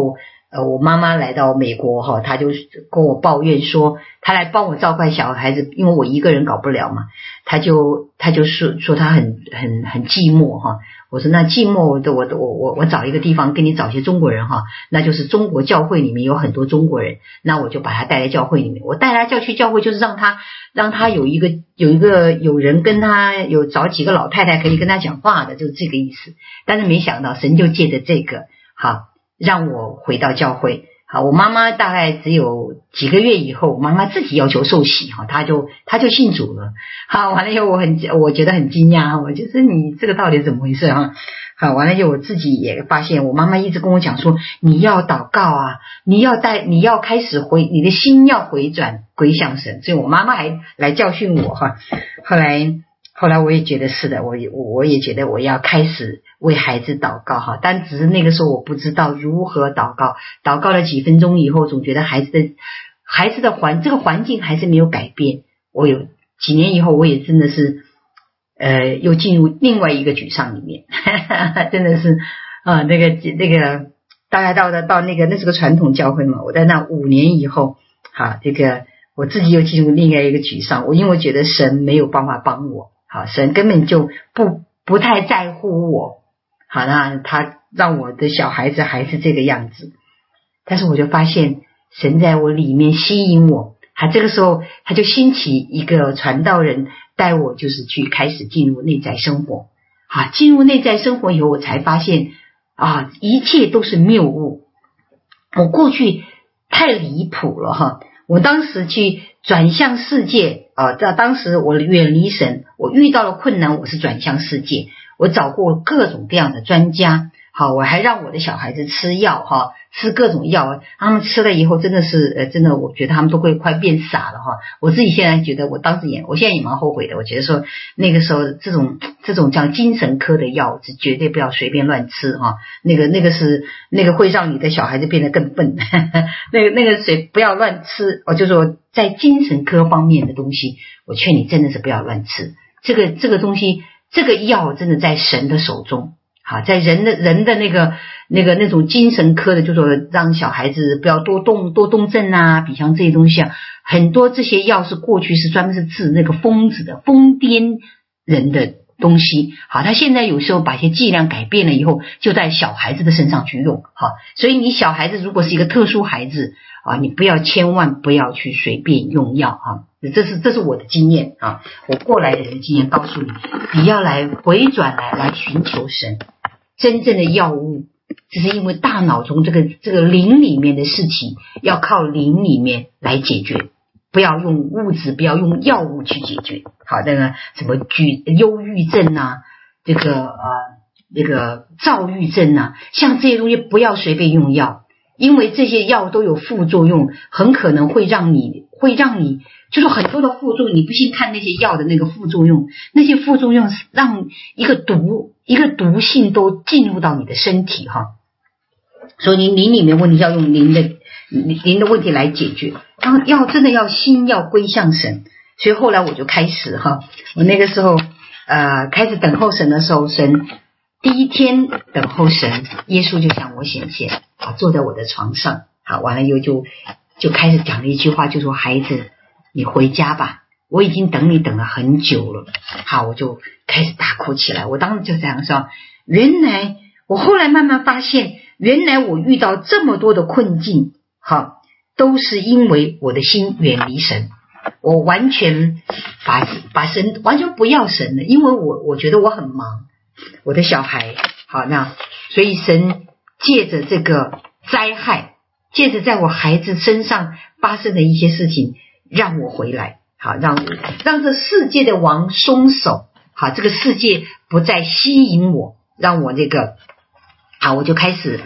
我妈妈来到美国哈，她就跟我抱怨说，她来帮我照看小孩子，因为我一个人搞不了嘛，她就说她很寂寞哈。我说那寂寞的我找一个地方给你找些中国人哈，那就是中国教会里面有很多中国人，那我就把他带来教会里面。我带他去教会，就是让他有人跟他有找几个老太太可以跟他讲话的，就是这个意思。但是没想到神就借着这个好让我回到教会。好，我妈妈大概只有几个月以后，我妈妈自己要求受洗哈，她就信主了。好，完了以后我觉得很惊讶，我就是你这个到底怎么回事哈？好，完了以后我自己也发现，我妈妈一直跟我讲说，你要祷告啊，你要开始你的心要回转归向神，所以我妈妈还来教训我哈。后来我也觉得是的，我也觉得我要开始为孩子祷告哈，但只是那个时候我不知道如何祷告。祷告了几分钟以后，总觉得孩子的这个环境还是没有改变。我有几年以后，我也真的是又进入另外一个沮丧里面，真的是那个大概到那是个传统教会嘛，我在那5年以后，好这个我自己又进入另外一个沮丧，因为我觉得神没有办法帮我。好，神根本就不太在乎我。好，那他让我的小孩子还是这个样子，但是我就发现神在我里面吸引我。这个时候他就兴起一个传道人带我，就是去开始进入内在生活。好，进入内在生活以后，我才发现一切都是谬误。我过去太离谱了哈。我当时去转向世界当时我远离神，我遇到了困难，我是转向世界，我找过各种各样的专家。好，我还让我的小孩子吃药哈，吃各种药，他们吃了以后真的是真的，我觉得他们都会快变傻了哈。我自己现在觉得我当时我现在也蛮后悔的。我觉得说那个时候这种讲精神科的药是绝对不要随便乱吃哈。那个会让你的小孩子变得更笨，那个不要乱吃。就说在精神科方面的东西，我劝你真的是不要乱吃。这个东西，这个药真的在神的手中。好，在人的那种精神科的，就说让小孩子不要多动症啊，比像这些东西啊，很多这些药是过去是专门是治那个疯子的疯癫人的东西。好，他现在有时候把一些剂量改变了以后，就在小孩子的身上去用。好，所以你小孩子如果是一个特殊孩子你千万不要去随便用药这是我的经验我过来人的经验告诉你，你要来回转来寻求神。真正的药物，只是因为大脑中这个灵里面的事情，要靠灵里面来解决，不要用物质，不要用药物去解决。好，那个什么忧郁症啊，这个躁郁症啊，像这些东西不要随便用药，因为这些药都有副作用，很可能会让你就是很多的副作用。你不信看那些药的那个副作用，那些副作用让一个毒性都进入到你的身体哈。所以灵里面问题要用灵的问题来解决，真的要心要归向神。所以后来我就开始我那个时候开始等候神的时候，神第一天等候神，耶稣就向我显现坐在我的床上。好，完了以后就开始讲了一句话，就说孩子你回家吧，我已经等你等了很久了。好，我就开始大哭起来。我当时就这样说，原来我后来慢慢发现，原来我遇到这么多的困境都是因为我的心远离神，我完全把神完全不要神了，因为我觉得我很忙，我的小孩好，那所以神借着这个灾害，借着在我孩子身上发生的一些事情，让我回来，好，让这世界的王松手，好，这个世界不再吸引我，让我这个好，我就开始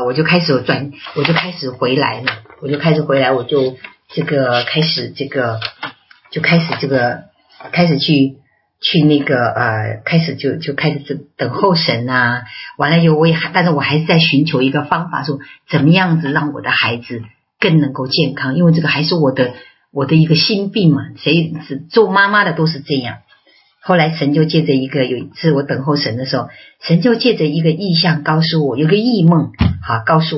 回来了，我就这个开始去那个开始就开始等候神啊。完了以后但是我还是在寻求一个方法，说怎么样子让我的孩子更能够健康，因为这个还是我的一个心病嘛，谁做妈妈的都是这样。后来神就借着有一次我等候神的时候，神就借着一个意象告诉我，有个异梦告诉我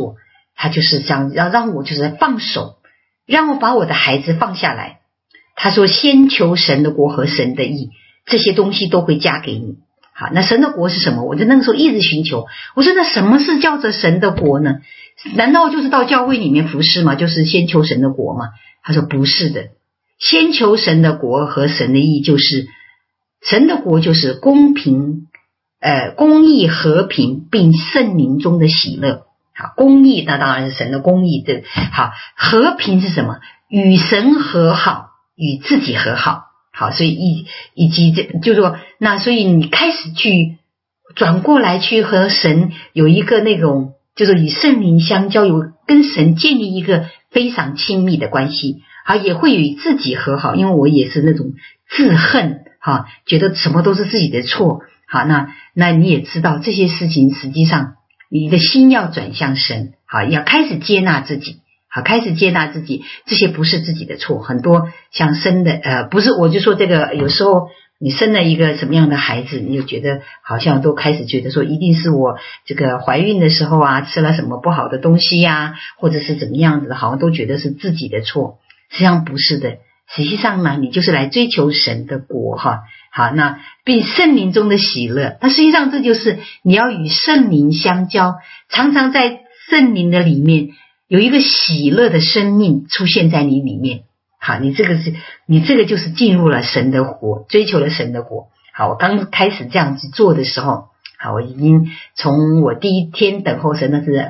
他就是这样，让我就是放手，让我把我的孩子放下来。他说先求神的国和神的义，这些东西都会加给你。好，那神的国是什么？我就那个时候一直寻求，我说那什么是叫做神的国呢？难道就是到教会里面服侍吗？就是先求神的国吗？他说不是的，先求神的国和神的义，就是神的国就是公平公义和平并圣灵中的喜乐。好，公义那当然是神的公义的。好，和平是什么？与神和好，与自己和好。好，所以以及这就是说，那所以你开始去转过来去和神有一个那种就是与圣灵相交，有跟神建立一个非常亲密的关系。好，也会与自己和好，因为我也是那种自恨，好，觉得什么都是自己的错。好，那你也知道这些事情，实际上你的心要转向神，好，要开始接纳自己。好，开始接纳自己，这些不是自己的错。很多像生的不是，我就说这个有时候你生了一个什么样的孩子，你就觉得好像都开始觉得说一定是我这个怀孕的时候啊吃了什么不好的东西呀，或者是怎么样子的，好像都觉得是自己的错。实际上不是的，实际上呢，你就是来追求神的国哈。好，那并圣灵中的喜乐，那实际上这就是你要与圣灵相交，常常在圣灵的里面有一个喜乐的生命出现在你里面。好，你这个就是进入了神的国，追求了神的国。好，我刚开始这样子做的时候，好，我已经从我第一天等候神，那是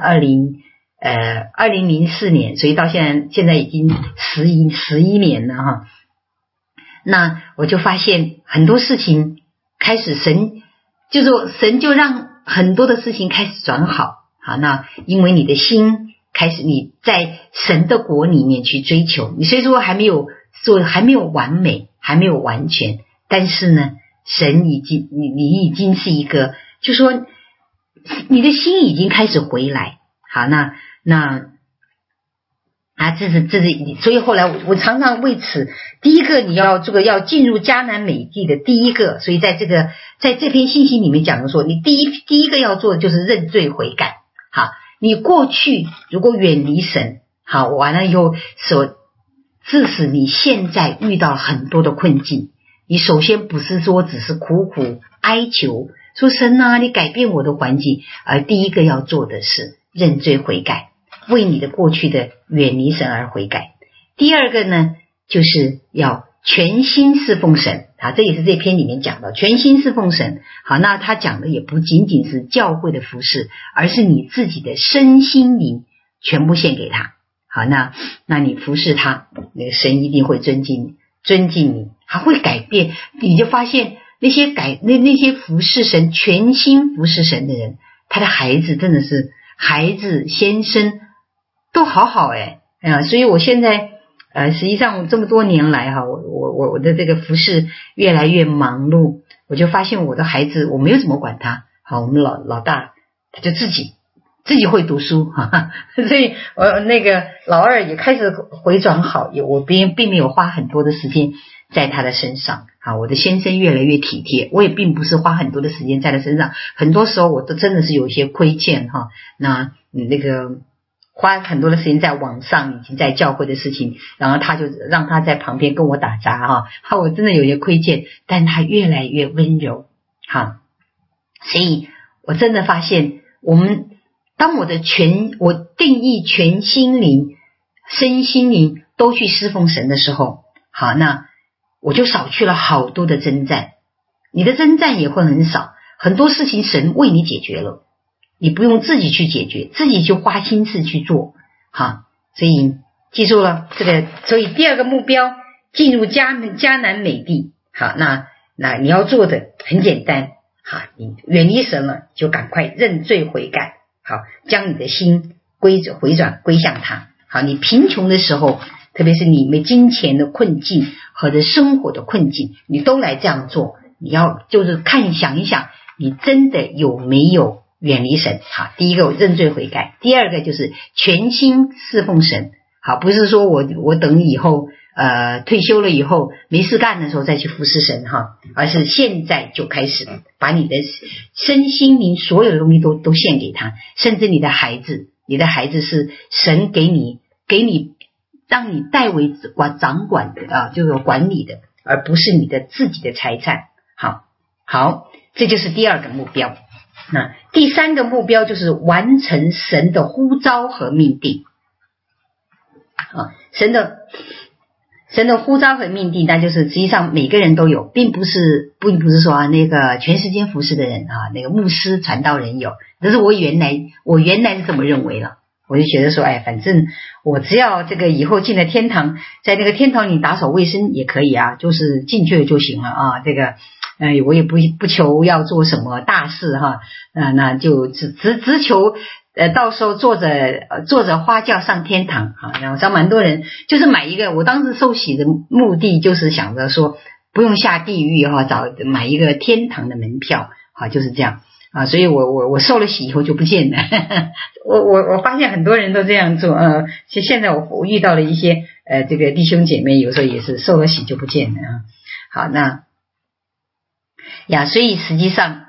2004年，所以到现在已经11年了哈。那我就发现很多事情开始神就让很多的事情开始转好。好，那因为你的心开始你在神的国里面去追求，你虽然说还没有完美，还没有完全，但是呢，神你已经是一个，就说你的心已经开始回来。好，这是，所以后来我常常为此，第一个你要进入迦南美地的第一个，所以在这篇信息里面讲的说，你第一个要做的就是认罪悔改。好，你过去如果远离神，好，完了以后致使你现在遇到很多的困境，你首先不是说只是苦苦哀求说神啊，你改变我的环境，而第一个要做的是认罪悔改，为你的过去的远离神而悔改。第二个呢，就是要全心侍奉神。好，这也是这篇里面讲的全心侍奉神。好，那他讲的也不仅仅是教会的服事，而是你自己的身心灵全部献给他。好，那你服侍他，那个神一定会尊敬你，还会改变。你就发现那些服侍神全心服侍神的人，他的孩子真的是孩子先生都好所以我现在实际上这么多年来哈，我的这个服事越来越忙碌，我就发现我的孩子我没有怎么管他。好，我们老大他就自己会读书哈，所以我那个老二也开始回转好，我并没有花很多的时间在他的身上。好，我的先生越来越体贴，我也并不是花很多的时间在他身上，很多时候我都真的是有一些亏欠哈。那花很多的时间在网上以及在教会的事情，然后他就让他在旁边跟我打杂哈，我真的有些亏欠，但他越来越温柔哈。所以我真的发现，当我定义全心灵、身心灵都去侍奉神的时候，好，那我就少去了好多的征战，你的征战也会很少，很多事情神为你解决了，你不用自己去解决，自己就花心思去做。好，所以记住了这个，所以第二个目标进入迦南美地。好，那你要做的很简单，好，你远离神了，就赶快认罪悔改。好，将你的心回转归向他。好，你贫穷的时候，特别是你没金钱的困境或者生活的困境，你都来这样做。你要就是想一想，你真的有没有远离神？好，第一个认罪悔改，第二个就是全心侍奉神。好，不是说我等以后退休了以后没事干的时候再去服侍神哈，而是现在就开始把你的身心灵所有的东西都献给他，甚至你的孩子你的孩子是神给你让你代为掌管的啊，就是管理的，而不是你的自己的财产。好，这就是第二个目标。那第三个目标就是完成神的呼召和命定啊，神的呼召和命定，那就是实际上每个人都有，并不是说那个全世界服侍的人啊，那个牧师传道人有，这是我原来是这么认为了。我就觉得说，反正我只要这个以后进了天堂，在那个天堂里打扫卫生也可以啊，就是进去了就行了啊。这个，我也不求要做什么大事哈，那就只求到时候坐着花轿上天堂啊。然后像蛮多人就是买一个，我当时受洗的目的就是想着说不用下地狱哈，买一个天堂的门票啊，就是这样。啊，所以我受了洗以后就不见了。我发现很多人都这样做。现在我遇到了一些这个弟兄姐妹，有时候也是受了洗就不见了啊。好，那所以实际上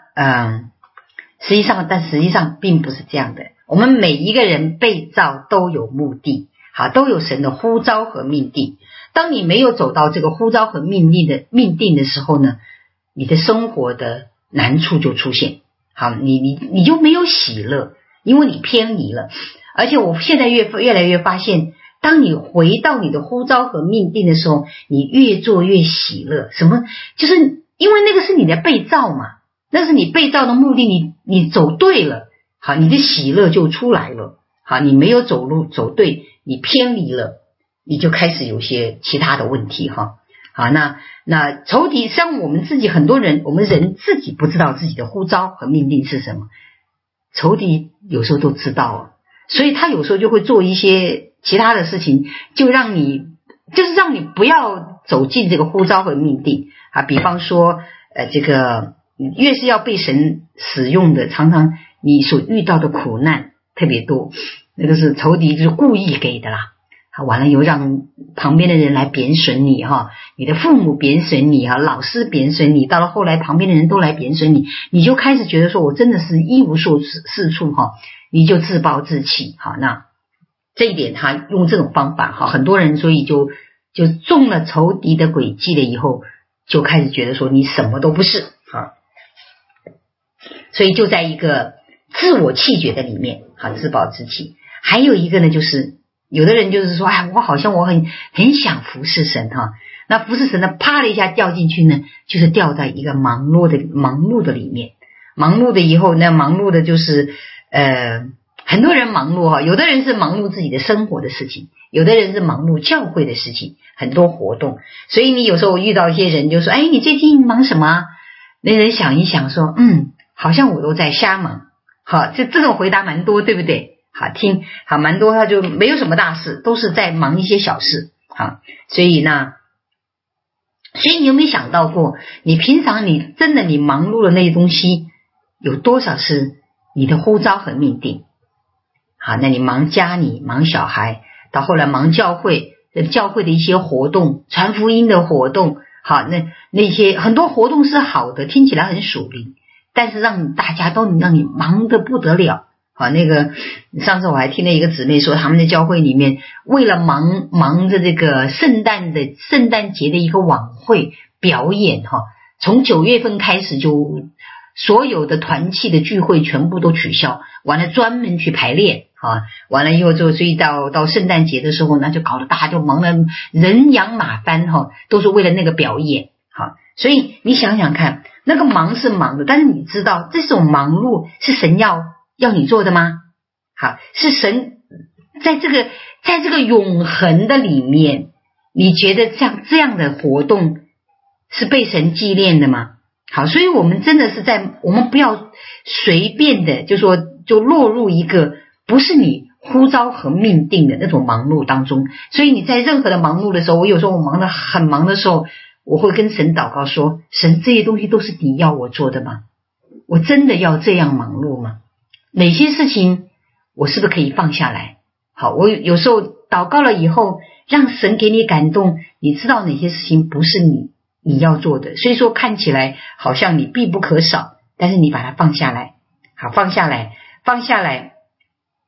并不是这样的。我们每一个人被造都有目的，好，都有神的呼召和命定。当你没有走到这个呼召和命定的时候呢，你的生活的难处就出现。好，你就没有喜乐，因为你偏离了。而且我现在越来越发现，当你回到你的呼召和命定的时候，你越做越喜乐。什么？就是因为那个是你的被造嘛，那是你被造的目的，你走对了，好，你的喜乐就出来了。好，你没有走对，你偏离了，你就开始有些其他的问题哈。好，那仇敌，像我们自己很多人，我们人自己不知道自己的呼召和命定是什么，仇敌有时候都知道啊，所以他有时候就会做一些其他的事情，就让你不要走进这个呼召和命定啊。比方说这个越是要被神使用的，常常你所遇到的苦难特别多，那个是仇敌就是故意给的啦。完了又让旁边的人来贬损你哈，你的父母贬损你哈，老师贬损你，到了后来旁边的人都来贬损你，你就开始觉得说我真的是一无是处哈，你就自暴自弃哈。那这一点他用这种方法哈，很多人所以就中了仇敌的诡计了以后，就开始觉得说你什么都不是哈，所以就在一个自我弃绝的里面哈，自暴自弃。还有一个呢，就是有的人就是说，我好像我很想服侍神哈，那服侍神呢，啪的一下掉进去呢，就是掉在一个忙碌的里面，忙碌的以后呢，忙碌的就是很多人忙碌哈，有的人是忙碌自己的生活的事情，有的人是忙碌教会的事情，很多活动。所以你有时候遇到一些人就说，你最近忙什么？那人想一想说，好像我都在瞎忙。好，这种回答蛮多，对不对？好，蛮多，他就没有什么大事，都是在忙一些小事。好，所以你有没有想到过，你平常你真的你忙碌的那些东西，有多少是你的呼召和命定？好，那你忙家里，忙小孩，到后来忙教会的一些活动，传福音的活动。好，那些很多活动是好的，听起来很属灵，但是让大家都让你忙得不得了。好，那个上次我还听了一个姊妹说，他们的教会里面为了忙着这个圣诞节的一个晚会表演哈，从9月份开始就所有的团契的聚会全部都取消，完了专门去排练啊，完了以后所以到圣诞节的时候呢，就搞得大家就忙得人仰马翻哈，都是为了那个表演。好，所以你想想看，那个忙是忙的，但是你知道这种忙碌是神要你做的吗？好，是神在这个永恒的里面，你觉得像这样的活动是被神纪念的吗？好，所以我们真的是我们不要随便的就落入一个不是你呼召和命定的那种忙碌当中。所以你在任何的忙碌的时候，我有时候我很忙的时候，我会跟神祷告说，神，这些东西都是你要我做的吗？我真的要这样忙碌吗？哪些事情我是不是可以放下来？好，我有时候祷告了以后，让神给你感动，你知道哪些事情不是你要做的，所以说看起来好像你必不可少，但是你把它放下来。好，放下来，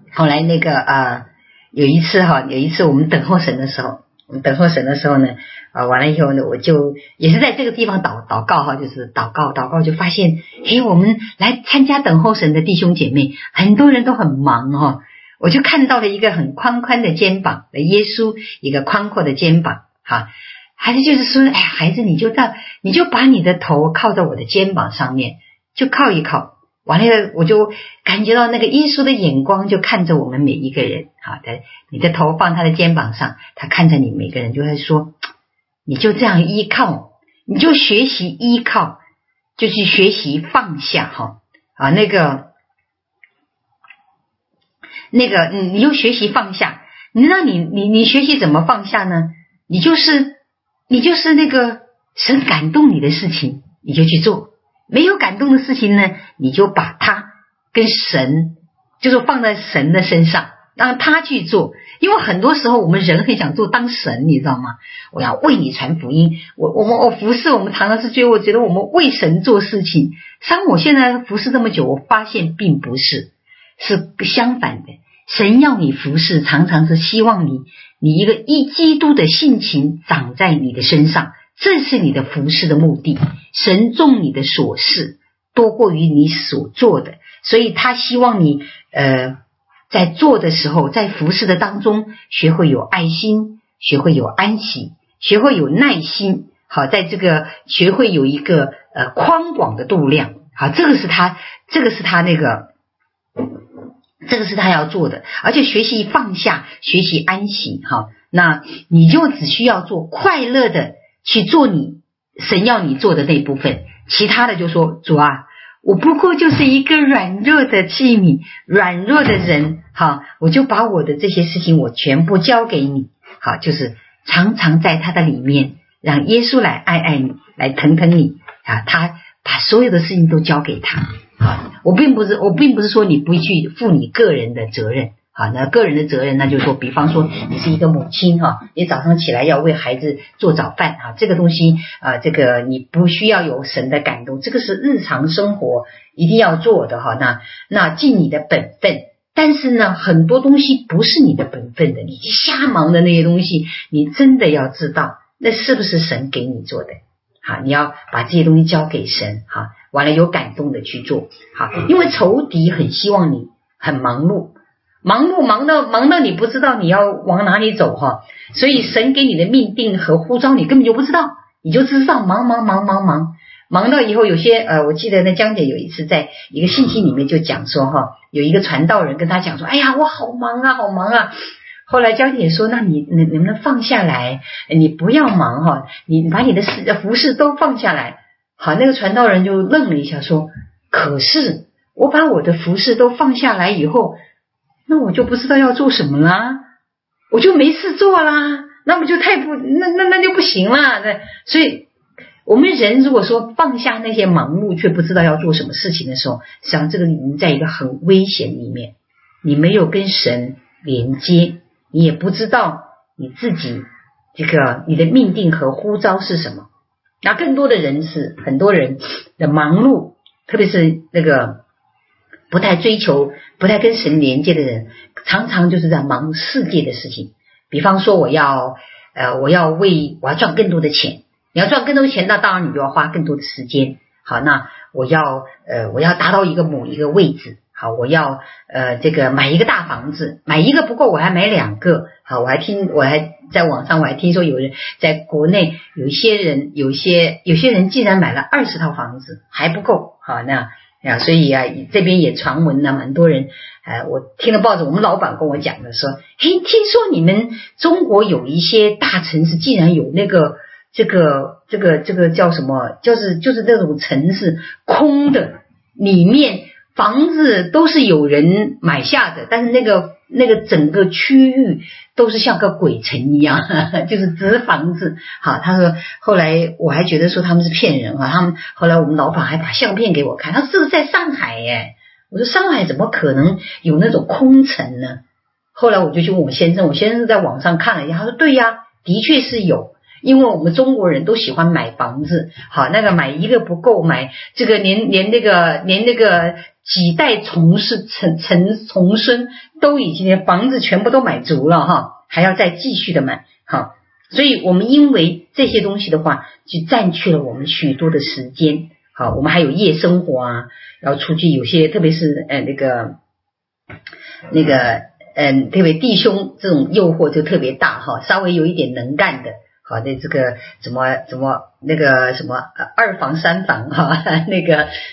后来那个有一次我们等候神的时候，呢，完了以后呢，我就也是在这个地方祷告哈，就是祷告就发现，我们来参加等候神的弟兄姐妹，很多人都很忙哈，我就看到了一个很宽宽的肩膀的耶稣，一个宽阔的肩膀哈，孩子就是说，孩子你就把你的头靠在我的肩膀上面，就靠一靠。完了，我就感觉到那个耶稣的眼光就看着我们每一个人，好的，你的头放他的肩膀上，他看着你每个人，就会说，你就这样依靠，你就学习依靠，就去学习放下哈那个你就学习放下。那你学习怎么放下呢？你就是那个神感动你的事情，你就去做。没有感动的事情呢，你就把它跟神，就是放在神的身上，让他去做。因为很多时候我们人很想做当神，你知道吗？我要为你传福音，我服侍，我们常常是觉得我们为神做事情。像我现在服侍这么久，我发现并不是，是相反的。神要你服侍，常常是希望你一个基督的性情长在你的身上，这是你的服侍的目的。神重你的所事多过于你所做的，所以他希望你在做的时候，在服侍的当中，学会有爱心，学会有安息，学会有耐心，好，在这个学会有一个宽广的度量，好，这个是他要做的，而且学习放下，学习安息，好，那你就只需要做快乐的去做你神要你做的那部分，其他的就说，主啊，我不过就是一个软弱的器皿，软弱的人，好，我就把我的这些事情我全部交给你，好，就是常常在他的里面，让耶稣来爱你，来疼你啊，他把所有的事情都交给他。好，我并不是说你不去负你个人的责任。好，那个人的责任，那就是说，比方说你是一个母亲哈，你早上起来要为孩子做早饭哈，这个东西这个你不需要有神的感动，这个是日常生活一定要做的哈。那尽你的本分，但是呢，很多东西不是你的本分的，你瞎忙的那些东西，你真的要知道，那是不是神给你做的？好，你要把这些东西交给神哈，完了有感动的去做好，因为仇敌很希望你很忙碌忙到你不知道你要往哪里走哈，所以神给你的命定和呼召你根本就不知道，你就知道忙到以后有些我记得那江姐有一次在一个信息里面就讲说哈，有一个传道人跟他讲说，哎呀我好忙啊，后来江姐说，那你能不能放下来，你不要忙哈，你把你的服事都放下来。好，那个传道人就愣了一下说，可是我把我的服事都放下来以后，那我就不知道要做什么啦，我就没事做啦，那么就那就不行啦。所以我们人如果说放下那些忙碌却不知道要做什么事情的时候，实际上这个你在一个很危险里面，你没有跟神连接，你也不知道你自己这个你的命定和呼召是什么。那更多的人是很多人的忙碌，特别是那个不太追求不太跟神连接的人，常常就是在忙世界的事情。比方说我要赚更多的钱，你要赚更多的钱，那当然你就要花更多的时间。好，那我要达到某一个位置，好，我要这个买一个大房子，买一个不够我还买2个。好，我还在网上我还听说有人在国内有些人竟然买了20套房子还不够。好，那所以这边也传闻呢，蛮多人我听了报纸，我们老板跟我讲的说，嘿，听说你们中国有一些大城市竟然有那个这个叫什么，就是那种城市空的，里面房子都是有人买下的，但是那个整个区域都是像个鬼城一样，就是只房子。好，他说后来我还觉得说他们是骗人啊，他们后来我们老板还把相片给我看，他说这个在上海耶，我说上海怎么可能有那种空城呢？后来我就去问我先生在网上看了一下，他说对呀，的确是有， 因为我们中国人都喜欢买房子，好，那个买一个不够，买这个连那个几代从孙都已经房子全部都买足了哈，还要再继续的买，好，所以我们因为这些东西的话，就占据了我们许多的时间，好，我们还有夜生活啊，然后出去有些特别是特别弟兄这种诱惑就特别大哈，稍微有一点能干的。好的，这个怎么那个什么二房三房哈，那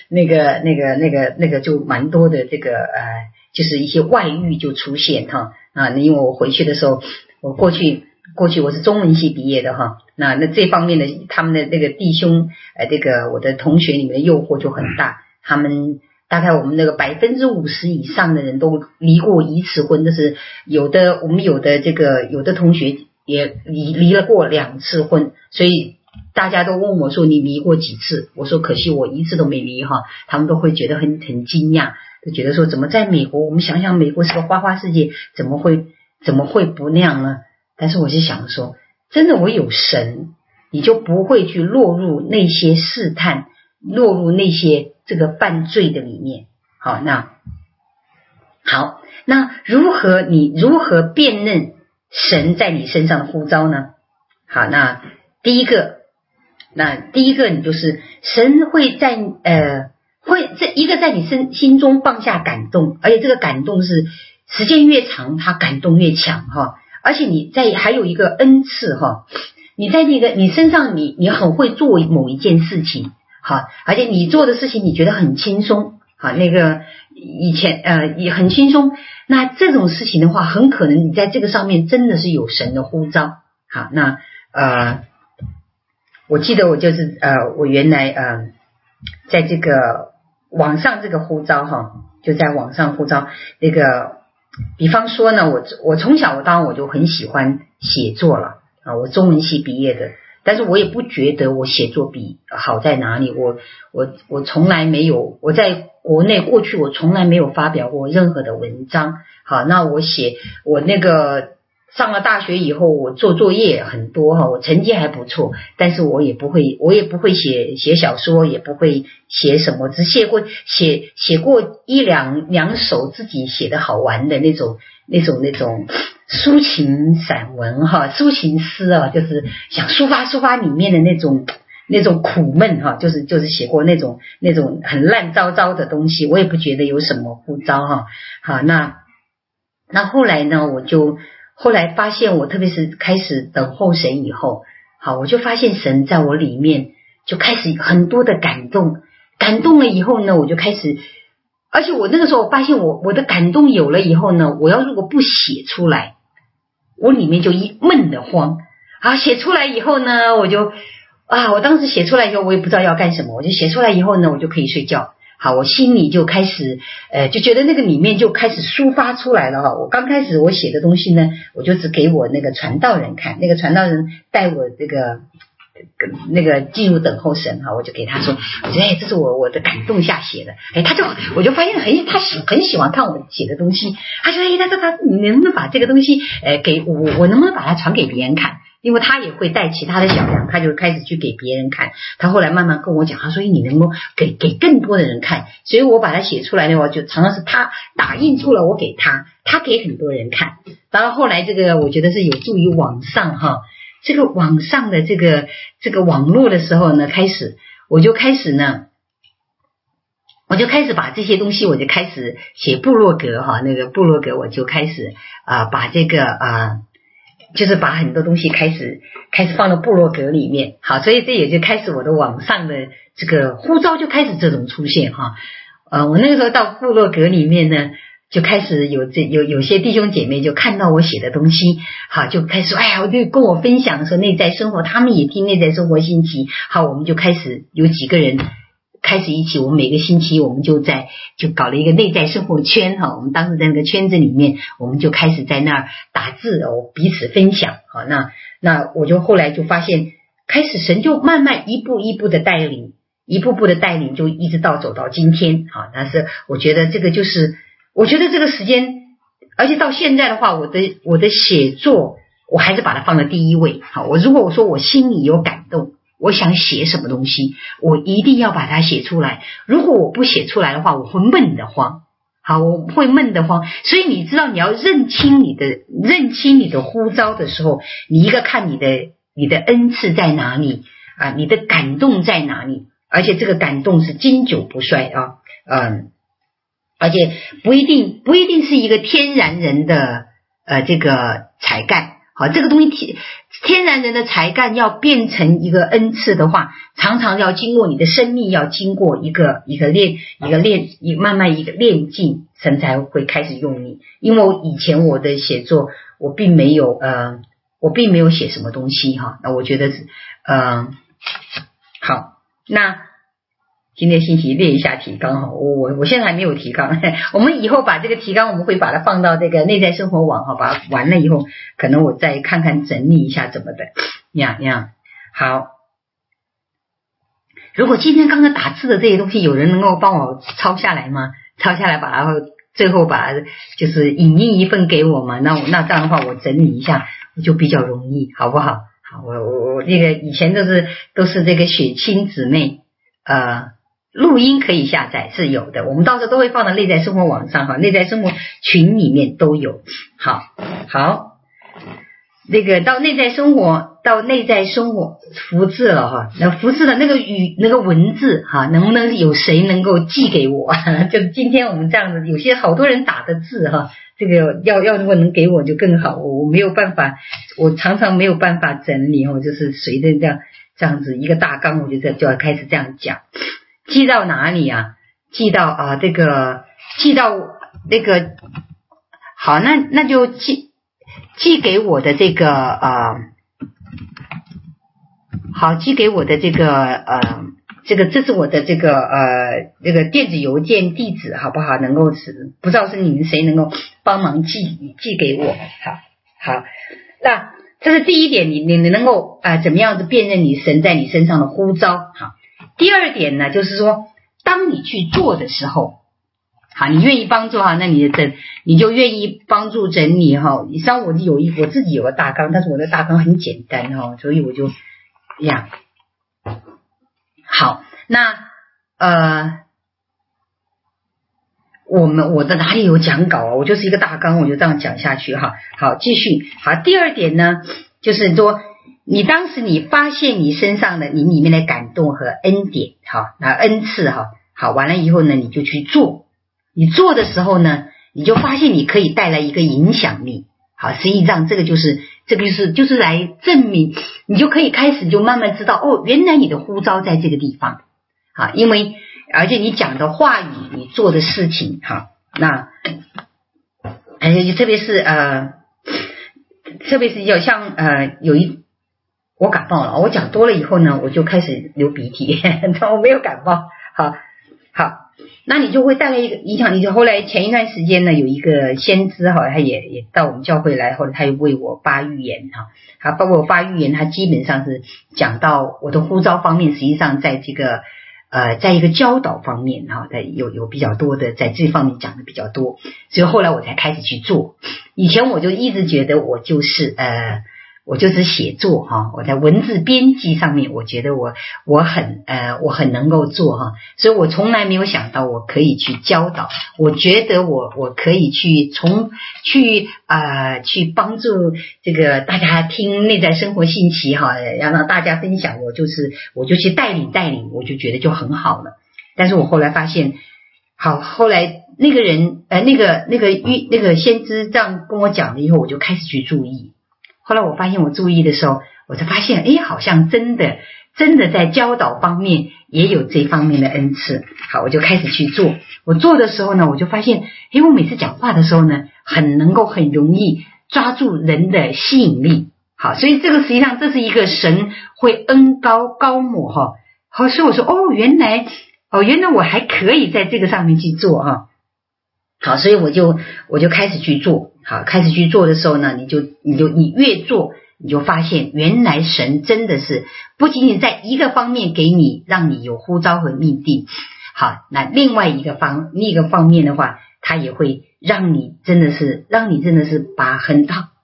个就蛮多的这个就是一些外遇就出现哈啊，因为我回去的时候，我过去我是中文系毕业的哈，那这方面的他们的那个弟兄这个我的同学里面的诱惑就很大，他们大概我们那个50%以上的人都离过一次婚，就是我们有的同学也离了过2次婚，所以大家都问我说你离过几次？我说可惜我一次都没离哈，他们都会觉得很惊讶，就觉得说怎么在美国，我们想想美国是个花花世界，怎么会不那样呢？但是我是想说，真的我有神，你就不会去落入那些试探，落入那些这个犯罪的里面。好，那如何辨认神在你身上的呼召呢？好，那第一个你就是神会在你心中放下感动，而且这个感动是时间越长，它感动越强哈。而且还有一个恩赐哈，你在你身上你很会做某一件事情，好，而且你做的事情你觉得很轻松，好，那个以前也很轻松。那这种事情的话，很可能你在这个上面真的是有神的呼召。好，那我记得我就是我原来在这个网上这个呼召哈，就在网上呼召那个，比方说呢，我从小当然我就很喜欢写作了啊，我中文系毕业的，但是我也不觉得我写作比好在哪里，我从来没有，我在国内过去我从来没有发表过任何的文章。好，那我那个上了大学以后，我做作业很多哈，我成绩还不错，但是我也不会写小说，也不会写什么，只写过一两首自己写的好玩的那种抒情散文哈，抒情诗啊，就是想抒发里面的那种苦闷哈，就是写过那种很烂糟糟的东西，我也不觉得有什么呼召哈。好，那后来呢，后来发现我特别是开始等候神以后，好，我就发现神在我里面就开始很多的感动了以后呢，我就开始，而且我那个时候我发现我的感动有了以后呢，我要如果不写出来，我里面就闷得慌。好，写出来以后呢，我当时写出来以后，我也不知道要干什么，我就写出来以后呢，我就可以睡觉。好，我心里就开始就觉得那个里面就开始抒发出来了哈。我刚开始我写的东西呢，我就只给我那个传道人看，那个传道人带我那个进入等候神哈，我就给他说，我觉得这是我的感动下写的，我就发现他很喜欢看我写的东西，他说他你能不能把这个东西给我能不能把它传给别人看？因为他也会带其他的小羊，他就开始去给别人看。他后来慢慢跟我讲，他说你能够给更多的人看，所以我把它写出来的话，就常常是他打印出了我给他给很多人看。当然后来这个我觉得是有助于网上哈，这个网上的这个网络的时候呢，我就开始把这些东西，我就开始写部落格哈，那个部落格我就开始把这个就是把很多东西开始放到部落格里面。好，所以这也就开始我的网上的这个呼召就开始这种出现哈。我那个时候到部落格里面呢，就开始有些弟兄姐妹就看到我写的东西，好，就开始说我就跟我分享说内在生活，他们也听内在生活星期。好，我们就开始有几个人开始一起，我们每个星期我们就搞了一个内在生活圈哈。我们当时在那个圈子里面，我们就开始在那儿打字彼此分享。好，那我就后来就发现，开始神就慢慢一步一步的带领，就一直走到今天。好，但是我觉得这个就是我觉得这个时间，而且到现在的话，我的写作我还是把它放在第一位。好，我如果我说我心里有感动，我想写什么东西，我一定要把它写出来。如果我不写出来的话，我会闷得慌。好，我会闷得慌。所以你知道，你要认清你的呼召的时候，你一个看你的恩赐在哪里啊，你的感动在哪里，而且这个感动是经久不衰啊，而且不一定是一个天然人的这个才干。好，这个东西天然人的才干要变成一个恩赐的话，常常要经过你的生命，要经过一个慢慢一个练进，神才会开始用你。因为我以前我的写作，我并没有写什么东西哈。那我觉得是好，那今天星期练一下提纲哈，我现在还没有提纲，我们以后把这个提纲我们会把它放到这个内在生活网哈，把它完了以后，可能我再看看整理一下怎么的，样好。如果今天刚刚打字的这些东西，有人能够帮我抄下来吗？抄下来把它最后把它就是影印一份给我嘛，那这样的话我整理一下就比较容易，好不好？好，我这个以前都是这个血亲姊妹录音可以下载是有的，我们到时候都会放到内在生活网上哈，内在生活群里面都有。好，那个到内在生活福字了哈，那福字的那个文字哈，能不能有谁能够寄给我？就是今天我们这样子，有些好多人打的字哈，这个如果能给我就更好，我没有办法，我常常没有办法整理哦，就是随着这样子一个大纲，我就要开始这样讲。寄到哪里啊？寄到那个好，那就寄给我的这个好，寄给我的这是我的这个电子邮件地址好不好？能够不知道是你们谁能够帮忙寄给我。好，那这是第一点，你能够怎么样子辨认你神在你身上的呼召。好。第二点呢，就是说，当你去做的时候，好，你愿意帮助哈，那你就愿意帮助整理哈。以上我自己有个大纲，但是我的大纲很简单哈，所以我就好。那我的哪里有讲稿啊？我就是一个大纲，我就这样讲下去哈。好，继续。好，第二点呢，就是说。你当时你发现你身上的你里面的感动和恩典，好，那恩赐哈，好，完了以后呢，你就去做。你做的时候呢，你就发现你可以带来一个影响力，好，实际上这个就是来证明，你就可以开始就慢慢知道哦，原来你的呼召在这个地方，啊，因为而且你讲的话语，你做的事情，哈，那特别是要像我感冒了，我讲多了以后呢，我就开始流鼻涕，我没有感冒。好，那你就会带来一个影响力。就后来前一段时间呢，有一个先知哈，他也到我们教会来，后来他又为我发预言哈，他包括我发预言，他基本上是讲到我的呼召方面，实际上在这个在一个教导方面哈，有比较多的在这方面讲的比较多，所以后来我才开始去做。以前我就一直觉得我就是写作哈，我在文字编辑上面，我觉得我很能够做哈，所以我从来没有想到我可以去教导，我觉得我可以去帮助这个大家听内在生活信息哈，要让大家分享，我就去带领，我就觉得就很好了。但是我后来发现，好，后来那个人那个先知这样跟我讲了以后，我就开始去注意。后来我发现我注意的时候，我才发现，好像真的在教导方面也有这方面的恩赐。好，我就开始去做。我做的时候呢，我就发现，我每次讲话的时候呢，很容易抓住人的吸引力。好，所以这个实际上这是一个神会恩高抹哈。好，所以我说，原来我还可以在这个上面去做哈。好，所以我就开始去做。好，开始去做的时候呢，你越做，你就发现原来神真的是不仅仅在一个方面给你，让你有呼召和命定。好，那另一个方面的话，它也会让你真的是把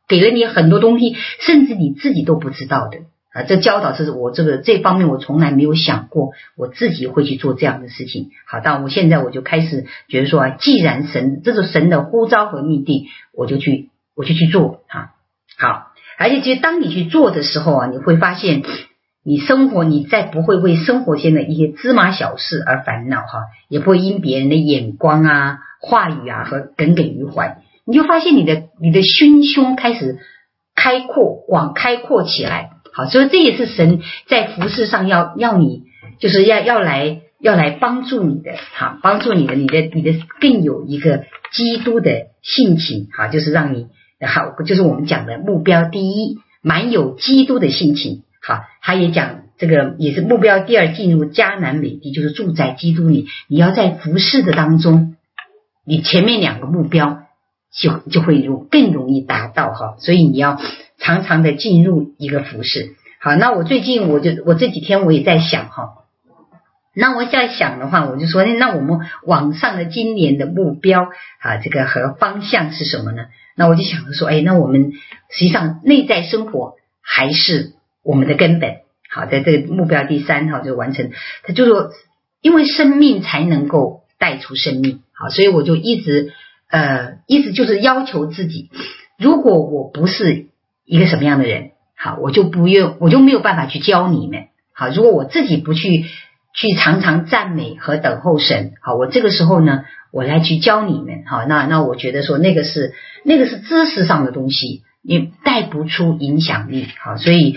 给了你很多东西，甚至你自己都不知道的啊。这教导是我这方面我从来没有想过，我自己会去做这样的事情。好，但我现在我就开始觉得说啊，既然这是神的呼召和命定，我就去做啊。好，而且其实当你去做的时候啊，你会发现你生活，你再不会为生活间的一些芝麻小事而烦恼哈，也不会因别人的眼光啊、话语啊和耿耿于怀。你就发现你的心胸开始往开阔起来。好，所以这也是神在服事上要你，就是要来帮助你的，好，帮助你的更有一个基督的性情，好，就是让你好，就是我们讲的目标第一，满有基督的性情。好，他也讲这个也是目标第二，进入迦南美地，就是住在基督里。你要在服事的当中，你前面两个目标就会更容易达到哈，所以你要常常的进入一个服事。好，那我最近我这几天我也在想哈，那我在想的话，我就说那我们往上的今年的目标啊，这个和方向是什么呢？那我就想着说，那我们实际上内在生活还是我们的根本。好，在这个目标第三哈就完成，他就说因为生命才能够带出生命。好，所以我就一直就是要求自己，如果我不是一个什么样的人，好，我就没有办法去教你们。好，如果我自己不去常常赞美和等候神，好，我这个时候呢，我来去教你们。好，那我觉得说那个是知识上的东西，也带不出影响力。好，所以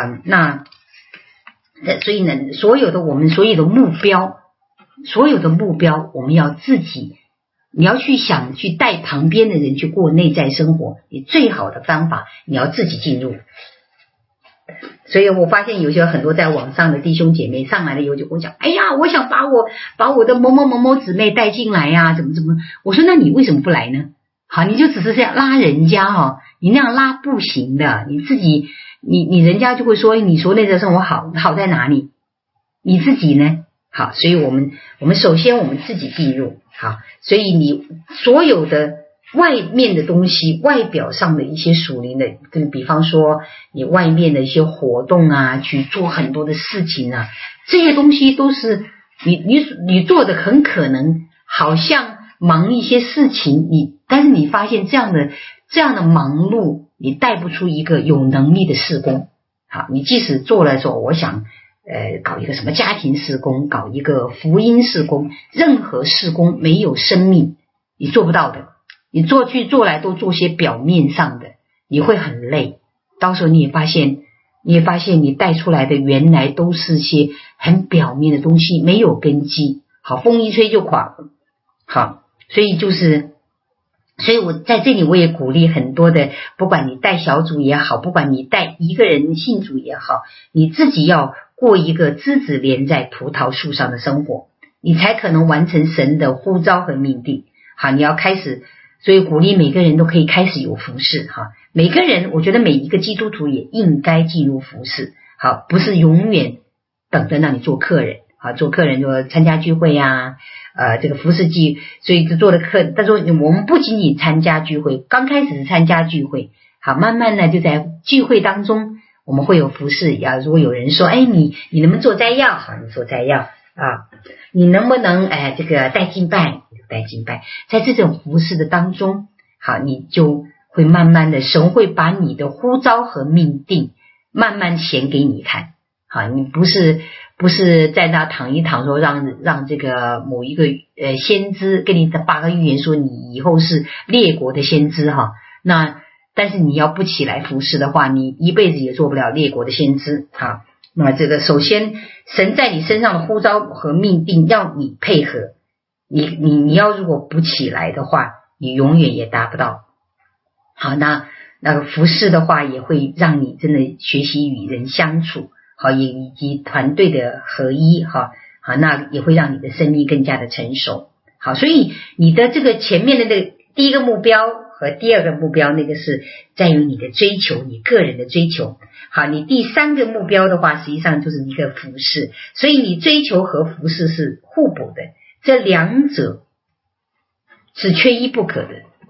呢，所有的目标，我们要自己，你要去想去带旁边的人去过内在生活，你最好的方法你要自己进入。所以我发现有些很多在网上的弟兄姐妹上来了以后就跟我讲，哎呀，我想把我的某某某某姊妹带进来呀，怎么，我说那你为什么不来呢？好，你就只是这样拉人家哈，你那样拉不行的，你自己你人家就会说，你说内在生活好在哪里？你自己呢？好，所以我们首先我们自己进入。好，所以你所有的外面的东西，外表上的一些属灵的，比方说你外面的一些活动啊，去做很多的事情啊，这些东西都是你做的很可能好像忙一些事情，但是你发现这样的忙碌，你带不出一个有能力的事工。好，你即使做了说我想搞一个什么家庭事工，搞一个福音事工，任何事工没有生命你做不到的。你做来都做些表面上的，你会很累，到时候你也发现你带出来的原来都是些很表面的东西，没有根基。好，风一吹就垮了。好，所以我在这里我也鼓励很多的，不管你带小组也好，不管你带一个人信主也好，你自己要过一个枝子连在葡萄树上的生活，你才可能完成神的呼召和命定。好，你要开始，所以鼓励每个人都可以开始有服事哈。每个人，我觉得每一个基督徒也应该进入服事。好，不是永远等着让你做客人。好，做客人就参加聚会啊，这个服事季，所以做的客。他说我们不仅仅参加聚会，刚开始是参加聚会，好，慢慢呢就在聚会当中，我们会有服事啊。如果有人说，你能不能做摘要？好，你做摘要啊。你能不能这个带敬拜？带敬拜，在这种服事的当中，好，你就会慢慢的，神会把你的呼召和命定慢慢显给你看。好，你不是在那躺一躺说让这个某一个先知跟你的8个预言说你以后是列国的先知哈。那但是你要不起来服事的话，你一辈子也做不了列国的先知哈。那这个首先神在你身上的呼召和命定要你配合，你要如果不起来的话，你永远也达不到。好，那个服事的话也会让你真的学习与人相处，好，以及团队的合一哈。好，那也会让你的生命更加的成熟。好，所以你的这个前面的那个第一个目标和第二个目标，那个是在于你的追求，你个人的追求。好，你第三个目标的话，实际上就是一个服事，所以你追求和服事是互补的，这两者是缺一不可的。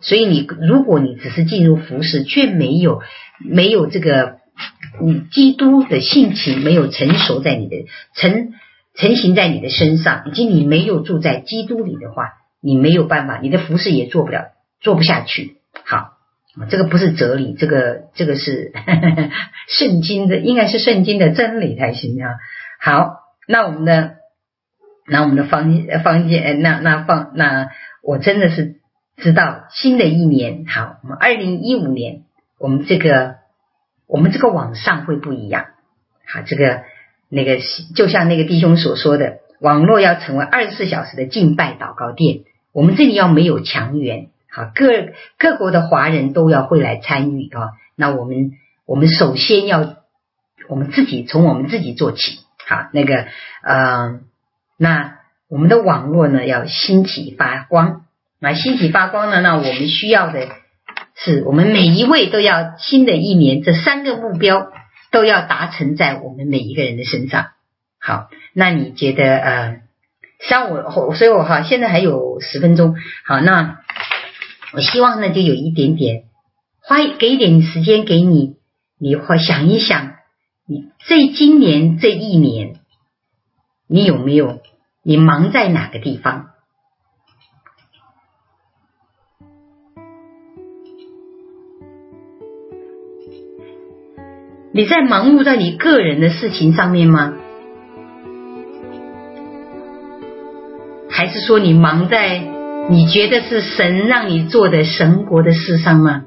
所以如果你只是进入服侍，却没有这个基督的性情没有成熟在你的成型在你的身上，以及你没有住在基督里的话，你没有办法，你的服侍也做不下去。好，这个不是哲理，这个是圣经的，应该是圣经的真理才行啊。好，那我们的方见，那我真的是知道新的一年，好，我们2015年，我们这个网上会不一样。好，就像那个弟兄所说的，网络要成为24小时的敬拜祷告殿，我们这里要没有墙垣。好，各国的华人都要会来参与啊。那我们首先要从我们自己做起。好，那我们的网络呢要兴起发光。那兴起发光呢，那我们需要的是我们每一位都要新的一年这3个目标都要达成在我们每一个人的身上。好，那你觉得所以我现在还有10分钟。好，那我希望呢就有一点点给一点时间给你会想一想，今年这一年你有没有你忙在哪个地方？你在忙碌在你个人的事情上面吗？还是说你忙在你觉得是神让你做的神国的事上吗？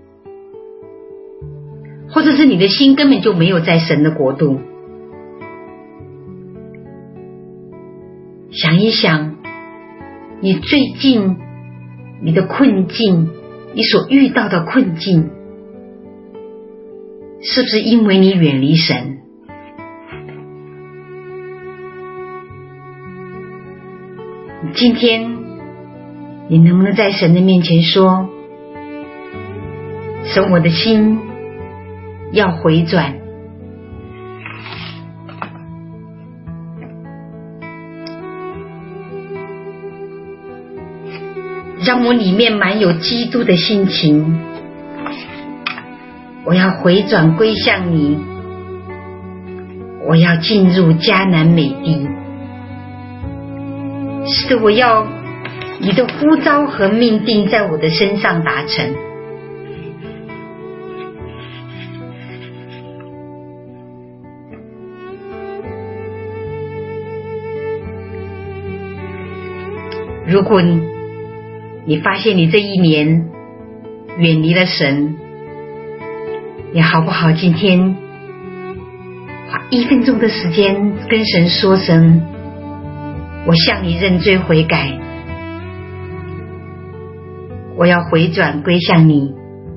或者是你的心根本就没有在神的国度？想一想，你最近你的困境，你所遇到的困境，是不是因为你远离神？今天你能不能在神的面前说，神，我的心要回转，让我里面满有基督的心情，我要回转归向你，我要进入迦南美地。是的，我要你的呼召和命定在我的身上达成。如果你发现你这一年远离了神，你好不好今天花1分钟的时间跟神说声，我向你认罪悔改，我要回转归向你。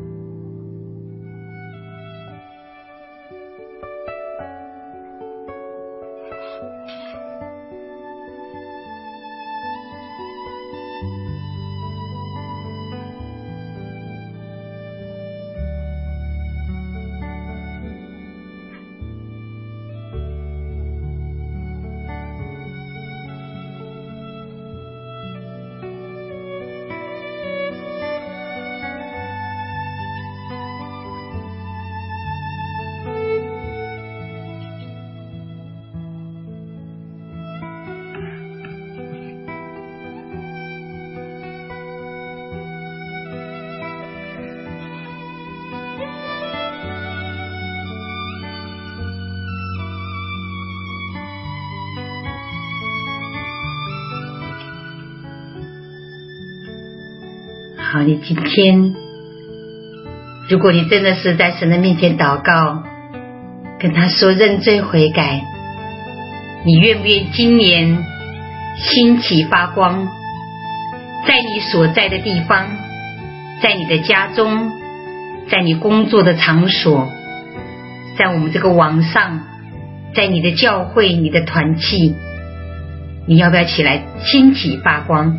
好，你今天如果你真的是在神的面前祷告，跟他说认罪悔改，你愿不愿意今年兴起发光，在你所在的地方，在你的家中，在你工作的场所，在我们这个网上，在你的教会你的团契，你要不要起来兴起发光？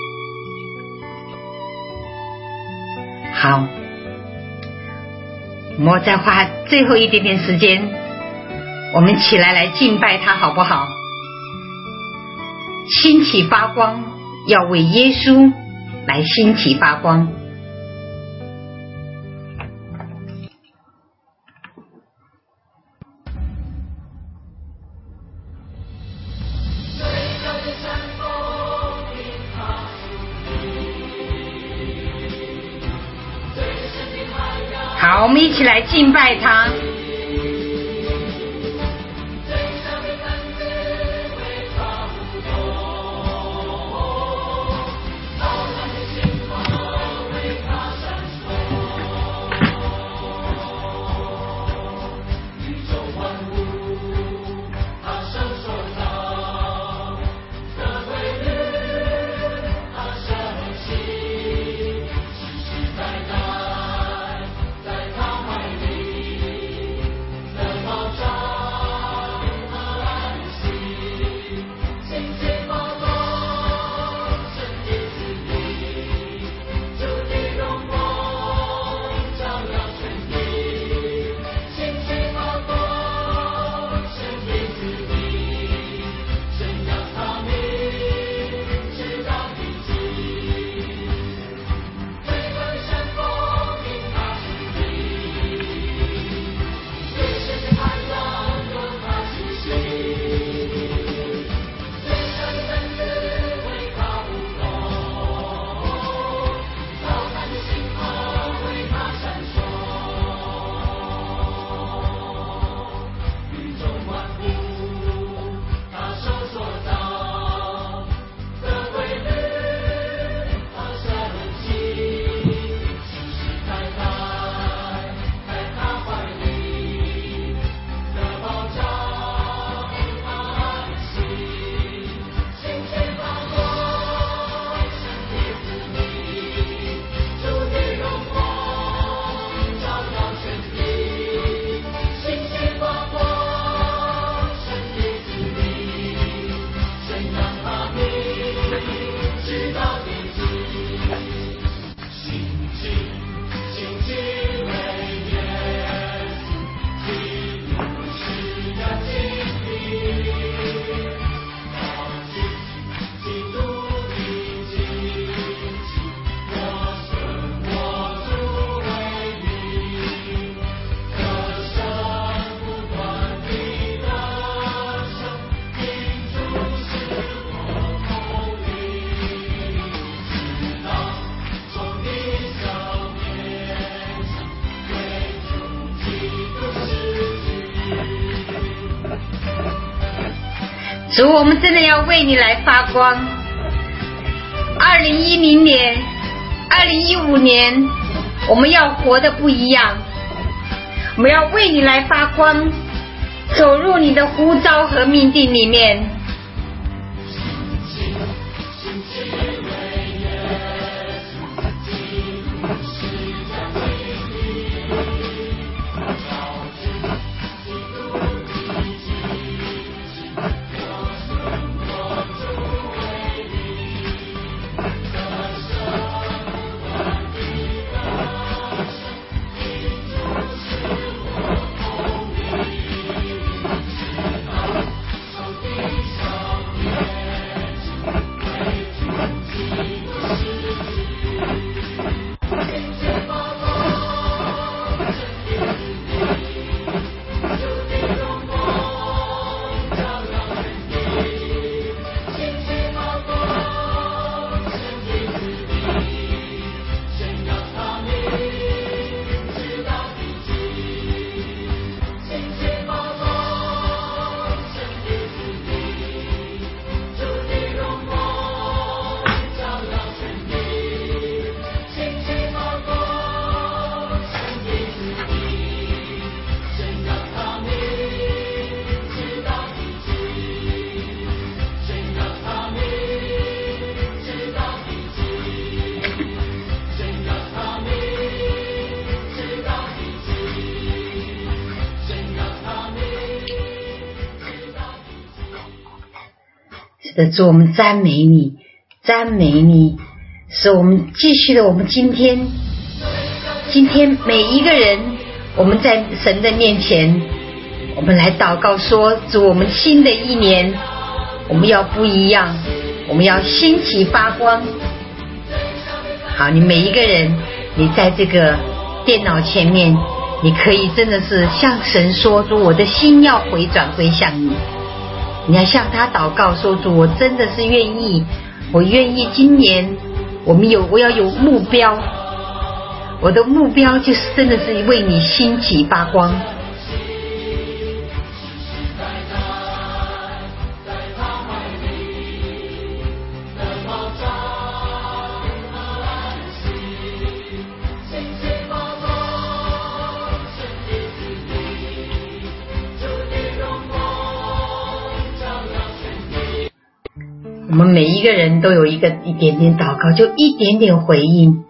好， 我们再花最后一点点时间，我们起来敬拜他好不好？兴起发光，要为耶稣来兴起发光。好，我们一起来敬拜他。主，我们真的要为你来发光。2010年、2015年，我们要活得不一样，我们要为你来发光，走入你的呼召和命定里面。主，我们赞美你，赞美你，使我们继续的，我们今天每一个人， 我们在神的面前，我们来祷告说，主，我们新的一年我们要不一样，我们要兴起发光。好，你每一个人，你在这个电脑前面，你可以真的是向神说，主，我的心要回转归向你。你要向他祷告说，主，我真的是愿意，我愿意今年我要有目标，我的目标就是真的是为你兴起发光。我们每一个人都有一点点祷告，就一点点回应。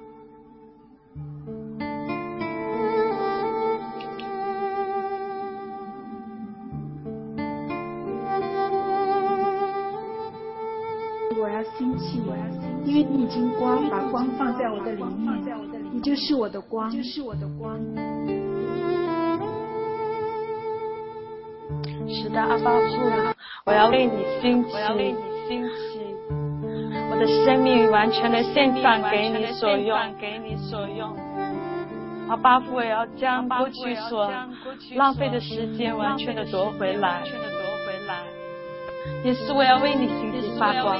我要兴起，因为你已经把光放在我的里面，你就是我的光， 是的，阿爸父，我要为你兴起，我的生命完全的献上给你所用。阿爸父，我要将过去所浪费的时间完全的夺回来。也是我要为你兴起发光。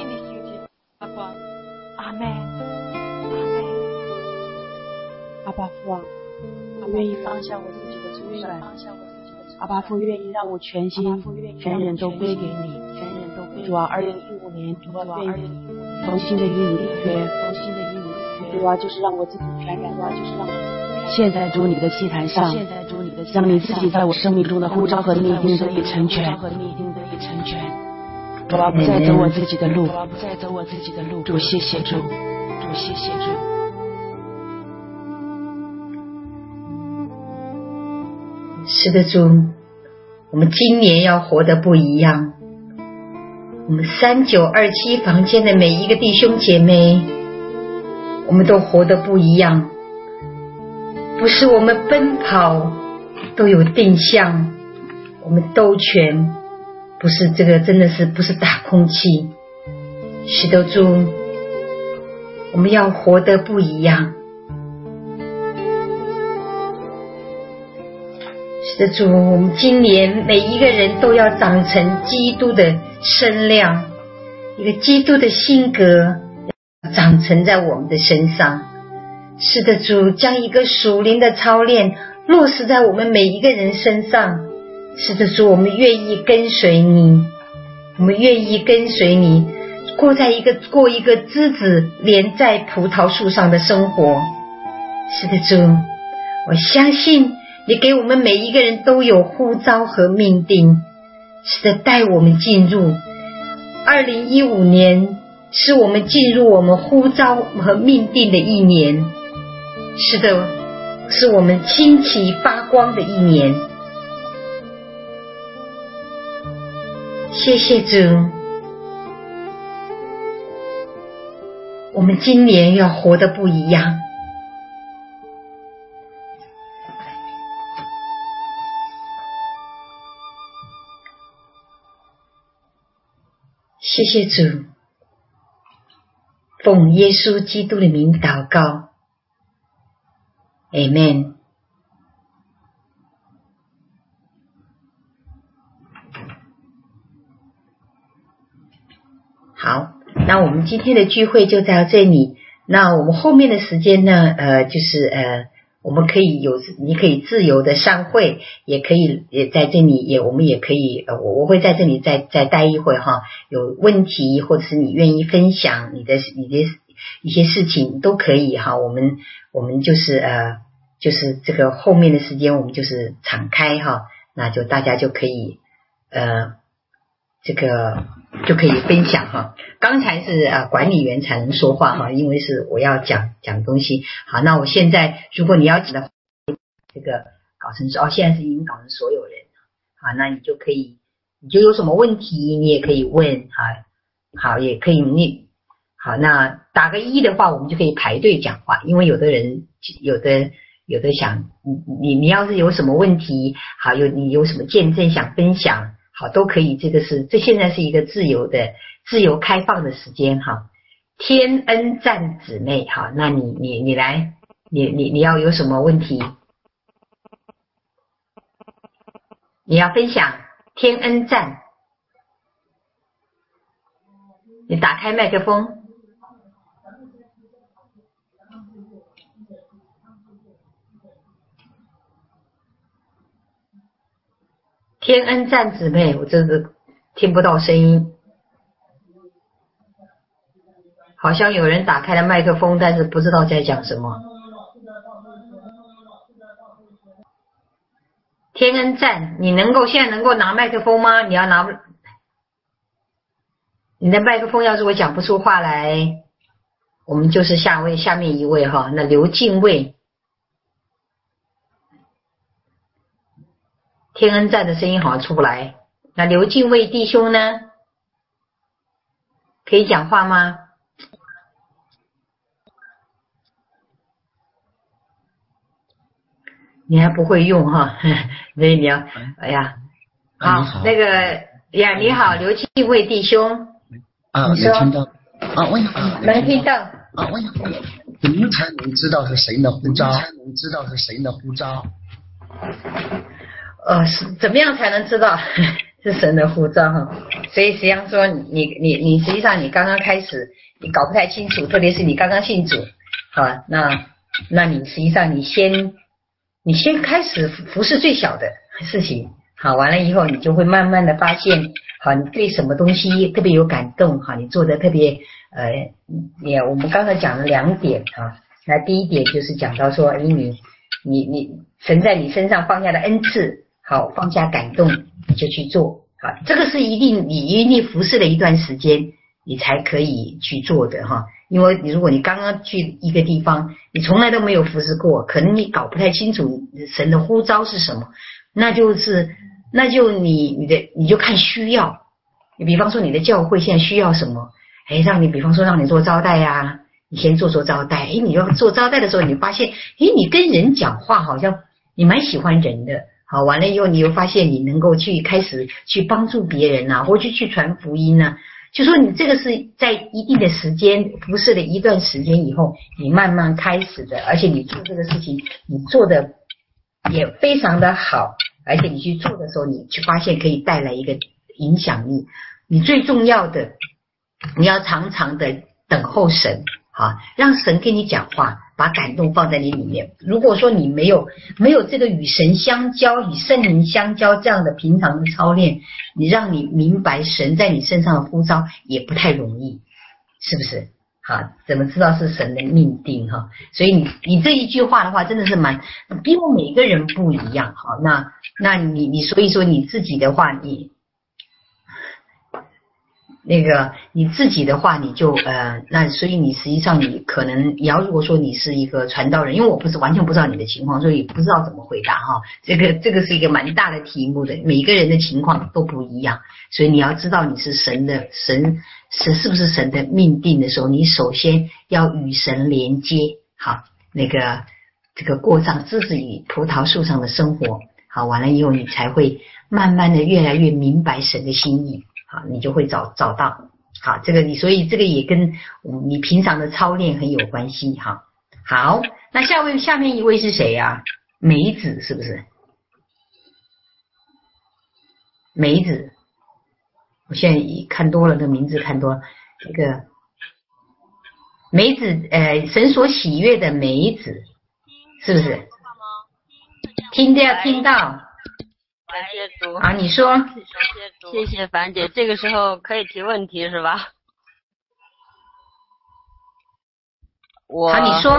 阿妹， 阿爸父啊，我愿意放下我自己的主意，阿爸父愿意让我全心全人都归给你。主啊，2015年主啊，愿意重新的与你立约，主啊，就是让我自己全然现在主你的祭坛上，让你自己在我生命中的呼召和命定得以成全。主啊，不再走我自己的路，主谢谢主。 是的，主，我们今年要活得不一样。我们3927房间的每一个弟兄姐妹，我们都活得不一样。不是我们奔跑都有定向，我们兜圈，不是这个，真的是不是打空气。是的，主，我们要活得不一样。是的，主，我们今年每一个人都要长成基督的身量，一个基督的性格长成在我们的身上。是的，主，将一个属灵的操练落实在我们每一个人身上。是的，主，我们愿意跟随你，过一个枝子连在葡萄树上的生活。是的，主，我相信你给我们每一个人都有呼召和命定。是的，带我们进入2015年，是我们进入我们呼召和命定的一年。是的，是我们兴起发光的一年。谢谢主，我们今年要活得不一样。谢谢主，奉耶稣基督的名祷告 Amen。 好，那我们今天的聚会就到这里。那我们后面的时间呢，我们可以你可以自由的上会，也可以也在这里我们也可以我会在这里再待一会哈。有问题或者是你愿意分享你的一些事情都可以哈。我们就是这个后面的时间我们就是敞开哈，那就大家就可以这个就可以分享哈。刚才是管理员才能说话哈，因为是我要讲东西。好，那我现在如果你要讲的这个搞成现在是已经搞成所有人，好，那你就有什么问题你也可以问哈。好，也可以好，那打个1的话我们就可以排队讲话，因为有的有的想你要是有什么问题，好，你有什么见证想分享，好，都可以。这现在是一个自由开放的时间哈。天恩赞姊妹，好，那你来，你要有什么问题？你要分享天恩赞，你打开麦克风。天恩赞姊妹，我真是听不到声音，好像有人打开了麦克风，但是不知道在讲什么。天恩赞，你现在能够拿麦克风吗？你要拿，你的麦克风要是我讲不出话来，我们就是下面一位哈，那刘敬卫。天恩赞的声音好像出不来，那刘敬卫弟兄呢？可以讲话吗？你还不会用哈，所以你要，哎呀，好，那个呀，你好，刘敬卫弟兄， 能听到啊，我能听到啊，我怎么才能知道是谁的呼召？ 是怎么样才能知道是神的呼召哈？所以实际上说你实际上你刚刚开始你搞不太清楚，特别是你刚刚信主，好，那你实际上你先开始服侍最小的事情，好，完了以后你就会慢慢的发现，好，你对什么东西特别有感动，好，你做的特别我们刚才讲了2点啊，那第一点就是讲到说，你神在你身上放下的恩赐，好，放下感动你就去做，好，这个是你一定服侍了一段时间你才可以去做的哈。因为如果你刚刚去一个地方，你从来都没有服侍过，可能你搞不太清楚神的呼召是什么，那就你就看需要，你比方说你的教会现在需要什么，比方说让你做招待啊，你先做招待，你要做招待的时候，你发现你跟人讲话好像你蛮喜欢人的，好，完了以后你又发现你能够开始去帮助别人啊，或者去传福音啊，就说你这个是在一定的时间服侍了一段时间以后你慢慢开始的，而且你做这个事情你做的也非常的好，而且你去做的时候你去发现可以带来一个影响力。你最重要的你要常常的等候神，好，让神跟你讲话，把感动放在你里面。如果说你没有这个与神相交与圣灵相交这样的平常的操练，你让你明白神在你身上的呼召也不太容易，是不是？好，怎么知道是神的命定哈？所以你这一句话的话真的是因为每个人不一样，好，那你所以说你自己的话你自己的话，你就那所以你实际上你可能如果说你是一个传道人，因为我完全不知道你的情况，所以不知道怎么回答哈。这个是一个蛮大的题目的，每个人的情况都不一样，所以你要知道你是神是不是神的命定的时候，你首先要与神连接，好，这个过上枝子与葡萄树上的生活，好，完了以后你才会慢慢的越来越明白神的心意。好，你就会找到，好，所以这个也跟你平常的操练很有关系哈。好，那下面一位是谁啊？梅子是不是？梅子，我现在看多了，这名字看多了，这个梅子，神所喜悦的梅子，是不是？听到。 感谢主啊，你说， 谢谢樊姐，这个时候可以提问题是吧？ 好，你说。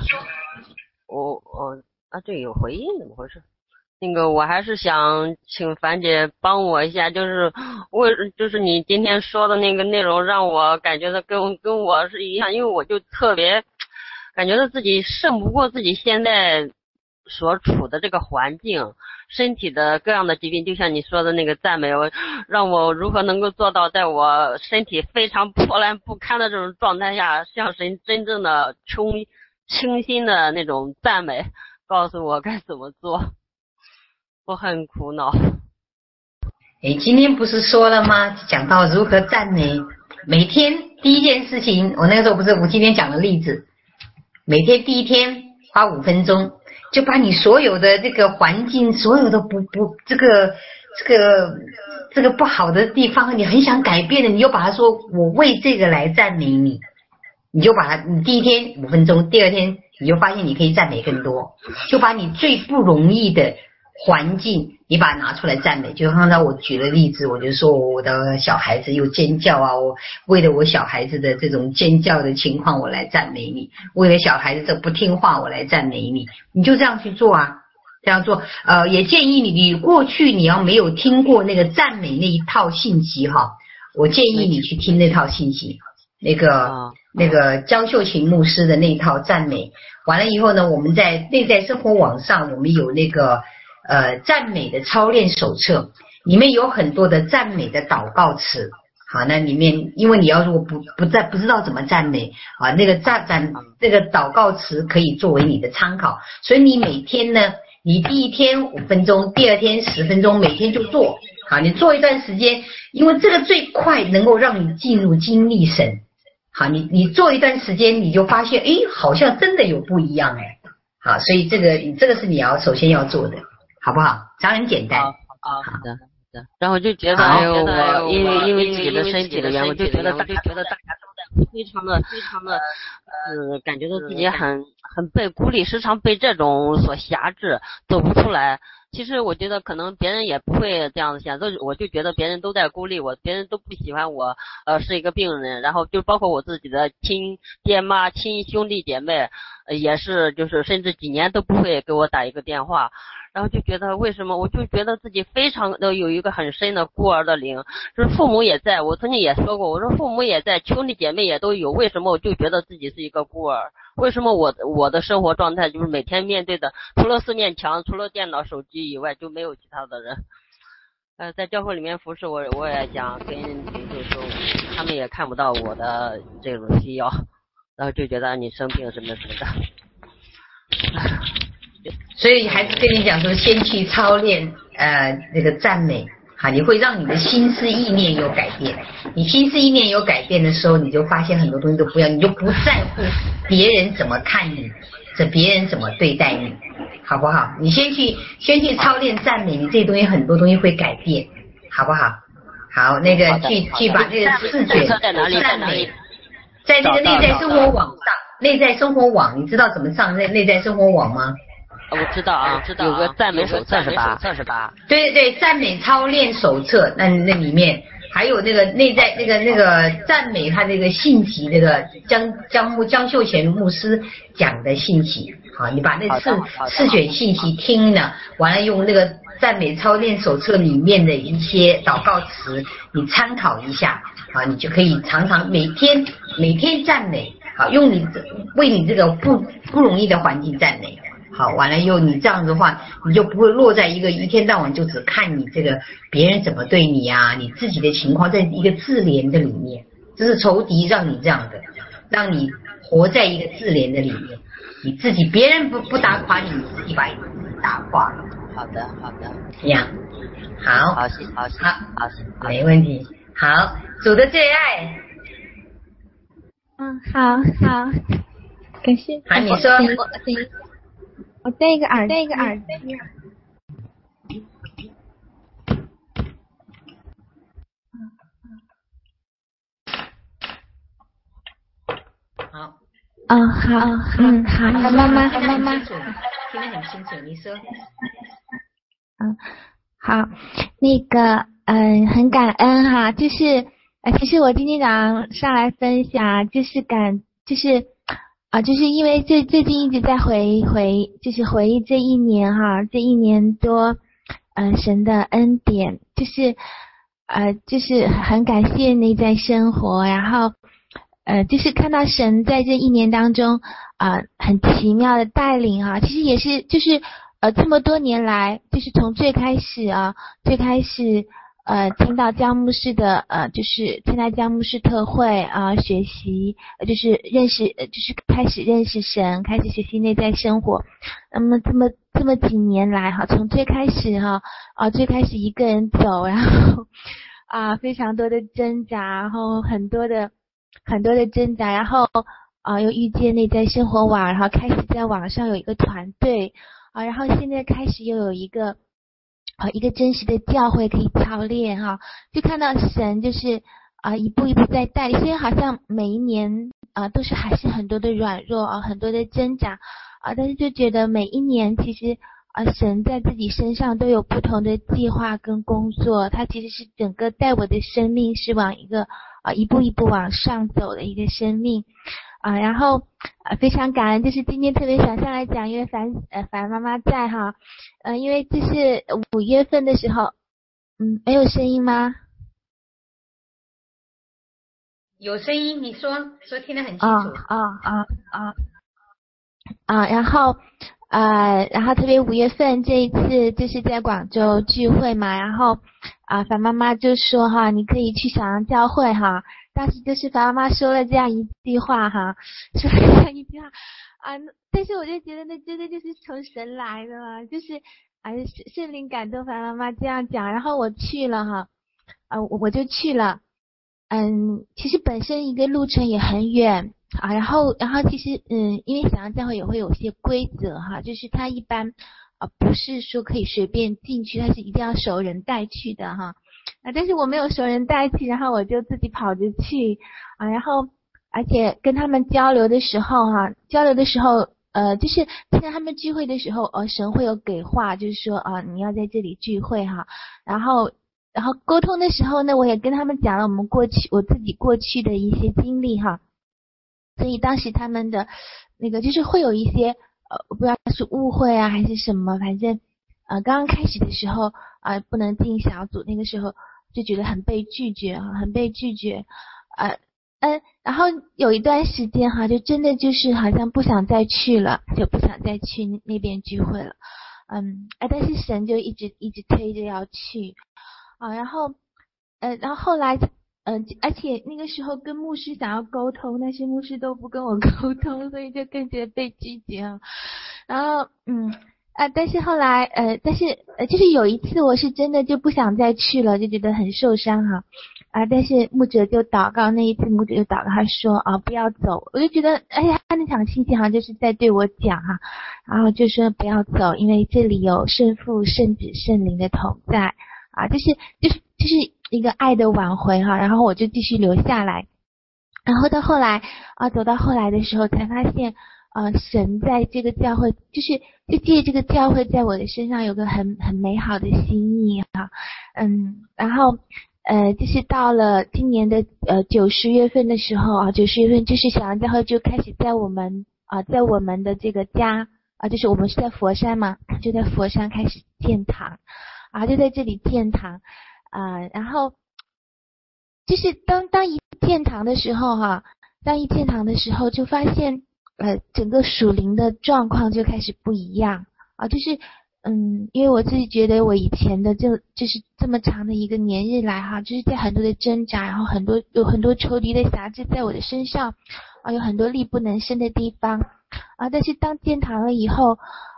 这有回音，怎么回事？我还是想请樊姐帮我一下，就是你今天说的那个内容，让我感觉到跟我是一样，因为我就特别感觉到自己胜不过自己现在所处的这个环境，身体的各样的疾病，就像你说的那个赞美，让我如何能够做到在我身体非常破烂不堪的这种状态下，向神真正的倾心的那种赞美， 告诉我该怎么做，我很苦恼。 今天不是说了吗？讲到如何赞美，每天第一件事情，我那个时候不是我今天讲的例子，每天第一天花5分钟，就把你所有的这个环境，所有的这个不好的地方，你很想改变的，你就把它说，我为这个来赞美你，你就把它，你第一天5分钟，第二天你就发现你可以赞美更多，就把你最不容易的环境，你把它拿出来赞美。就刚才我举了例子，我就说我的小孩子又尖叫啊，我为了我小孩子的这种尖叫的情况，我来赞美你；为了小孩子这不听话，我来赞美你。你就这样去做啊，这样做。也建议你过去你要没有听过那个赞美那一套信息哈，我建议你去听那套信息，那个江秀琴牧师的那一套赞美。完了以后呢，我们在内在生活网上，我们有那个赞美的操练手册，里面有很多的赞美的祷告词。好，那里面因为你要如果不知道怎么赞美啊，那个这个祷告词可以作为你的参考。所以你每天呢，你第一天5分钟，第二天10分钟，每天就做。好，你做一段时间，因为这个最快能够让你进入经历神。好，你做一段时间，你就发现，好像真的有不一样好，所以这个是你要首先要做的，好不好？这样很简单。 好的。然后就觉得，我因为自己的身体的原因，我就觉得大家都在非常的感觉到自己很被孤立，时常被这种所辖制，走不出来。其实我觉得可能别人也不会这样子想，我就觉得别人都在孤立我，别人都不喜欢我是一个病人，然后就包括我自己的亲爹妈、亲兄弟姐妹也是，就是甚至几年都不会给我打一个电话。然后就觉得为什么，我就觉得自己非常的有一个很深的孤儿的灵，就是父母也在，我曾经也说过，我说父母也在，兄弟姐妹也都有，为什么我就觉得自己是一个孤儿？为什么我的生活状态就是每天面对的除了4面墙，除了电脑手机以外就没有其他的人。在教会里面服侍我也想跟领袖说，他们也看不到我的这种需要，然后就觉得你生病什么的。 所以还是跟你讲说，先去操练那个赞美，好，你会让你的心思意念有改变。你心思意念有改变的时候，你就发现很多东西都不一样，你就不在乎别人怎么看你，别人怎么对待你，好不好？你先去操练赞美，你这些东西很多东西会改变，好不好？好，那个去把这个视觉赞美，在那个内在生活网上，内在生活网，你知道怎么上内在生活网吗？ 我知道啊，有个赞美手册是吧？ 对，赞美操练手册，那里面还有那个内在那个赞美他那个信息，那个江秀贤牧师讲的信息，好，你把那四卷信息听了，完了用那个赞美操练手册里面的一些祷告词，你参考一下，好，你就可以常常每天赞美，好，用为你这个不容易的环境赞美。好，完了以后你这样子的话，你就不会落在一天到晚就只看你这个别人怎么对你啊，你自己的情况在一个自怜的里面，这是仇敌让你这样的，让你活在一个自怜的里面，你自己别人不打垮你，你自己把你打垮了。 好的， 这样好， 好， 没问题。好，主的最爱。 好，感谢。 好，你说。 我戴一个耳机。 好。 好，妈妈。听得很清楚，你说。 好，那个很感恩哈，就是其实我今天早上上来分享，就是因为最近一直在回忆这一年哈，这1年多神的恩典，就是很感谢内在生活，然后就是看到神在这1年当中很奇妙的带领哈，其实也是就是这么多年来，就是从最开始听到江牧师的就是参加江牧师特会学习就是认识就是开始认识神，开始学习内在生活。那么这么几年来哈，从最开始最开始一个人走，然后非常多的挣扎，然后很多的挣扎，然后又遇见内在生活网，然后开始在网上有一个团队然后现在开始又有一个真实的教会可以操练就看到神就是一步一步在带领。虽然好像每一年都是还是很多的软弱很多的挣扎但是就觉得每一年其实神在自己身上都有不同的计划跟工作，他其实是整个带我的生命是往一个一步一步往上走的一个生命然后非常感恩，就是今天特别想上来讲，因为凡妈妈在因为这是5月份的时候，没有声音吗？ 有声音，你说听得很清楚。 然后特别5月份这一次就是在广州聚会嘛，然后樊妈妈就说你可以去小阳教会当时就是樊妈妈说了这样一句话但是我就觉得那真的就是从神来的嘛，就是圣灵感动樊妈妈这样讲，然后我去了我就去了。其实本身一个路程也很远然后其实因为小阳教会也会有些规则就是它一般不是说可以随便进去，它是一定要熟人带去的但是我没有熟人带去，然后我就自己跑着去然后而且跟他们交流的时候就是参加他们聚会的时候神会有给话，就是说你要在这里聚会然后沟通的时候呢，我也跟他们讲了我自己过去的一些经历所以当时他们的那个就是会有一些我不知道是误会还是什么，反正刚刚开始的时候不能进小组，那个时候就觉得很被拒绝然后有一段时间就真的就是好像不想再去了，就不想再去那边聚会了但是神就一直推着要去然后后来而且那个时候跟牧师想要沟通，但是牧师都不跟我沟通，所以就更觉得被拒绝然后但是后来但是就是有一次我是真的就不想再去了，就觉得很受伤但是牧者就祷告，那一次牧者就祷告，他说不要走。我就觉得他那场信息好像就是在对我讲然后就说不要走，因为这里有圣父圣子圣灵的同在就是一个爱的挽回然后我就继续留下来。然后到后来走到后来的时候才发现神在这个教会就借这个教会在我的身上有个很美好的心意然后就是到了今年的9、10月份的时候9、10月份就是小阳教会就开始在我们的这个家就是我们是在佛山嘛，就在佛山开始建堂就在这里建堂然后就是当一建堂的时候就发现整个属灵的状况就开始不一样就是因为我自己觉得我以前的就是这么长的一个年日来就是在很多的挣扎，然后有很多仇敌的辖制在我的身上有很多力不能伸的地方但是当建堂了以后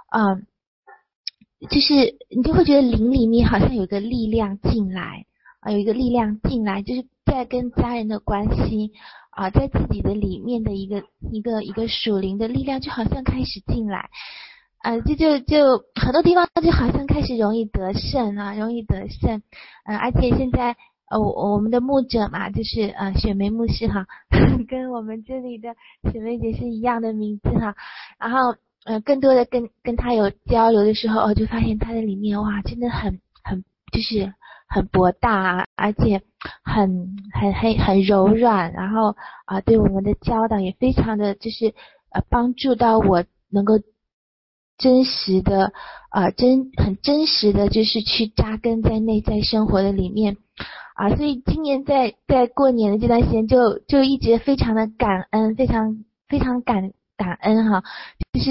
就是你就会觉得灵里面好像有一个力量进来就是在跟家人的关系在自己的里面的一个属灵的力量就好像开始进来就很多地方就好像开始容易得胜而且现在我们的牧者嘛，就是雪梅牧师跟我们这里的雪梅姐是一样的名字然后更多的跟他有交流的时候就发现他的里面哇真的很就是很博大而且很柔软，然后对我们的教导也非常的就是帮助到我能够真实的很真实的就是去扎根在内在生活的里面所以今年在过年的这段时间就一直非常的感恩，非常感恩就是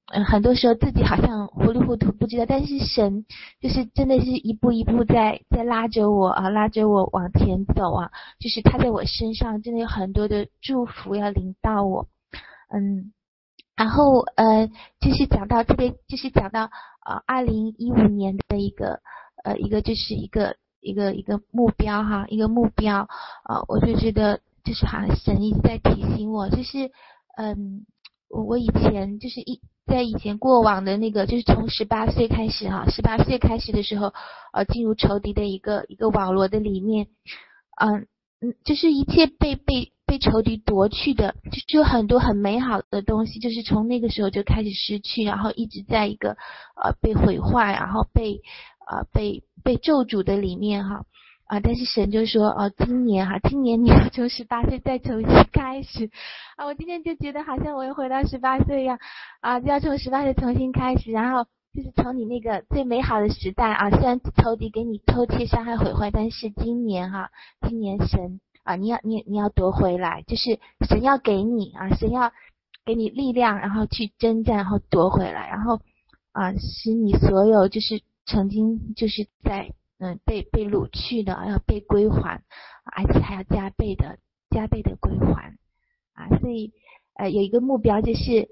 很多时候自己好像糊里糊涂不知道，但是神就是真的是一步一步在拉着我啊，拉着我往前走啊，就是他在我身上真的有很多的祝福要临到我。然后就是讲到特别就是讲到2015年的一个就是一个目标哈，一个目标我就觉得就是好像神一直在提醒我，就是我以前就是在以前过往的那个就是从18岁开始哈，18岁开始的时候进入仇敌的一个网络的里面，就是一切被仇敌夺去的，就是有很多很美好的东西，就是从那个时候就开始失去，然后一直在一个被毁坏，然后被咒诅的里面哈但是神就说今年你要从18岁再重新开始我今天就觉得好像我又回到18岁一样就要从18岁重新开始，然后就是从你那个最美好的时代虽然仇敌给你偷窃伤害毁坏，但是今年神你要夺回来，就是神要给你神要给你力量，然后去征战，然后夺回来，然后使你所有就是曾经就是在被掳去的要被归还，而且还要加倍的归还所以有一个目标就是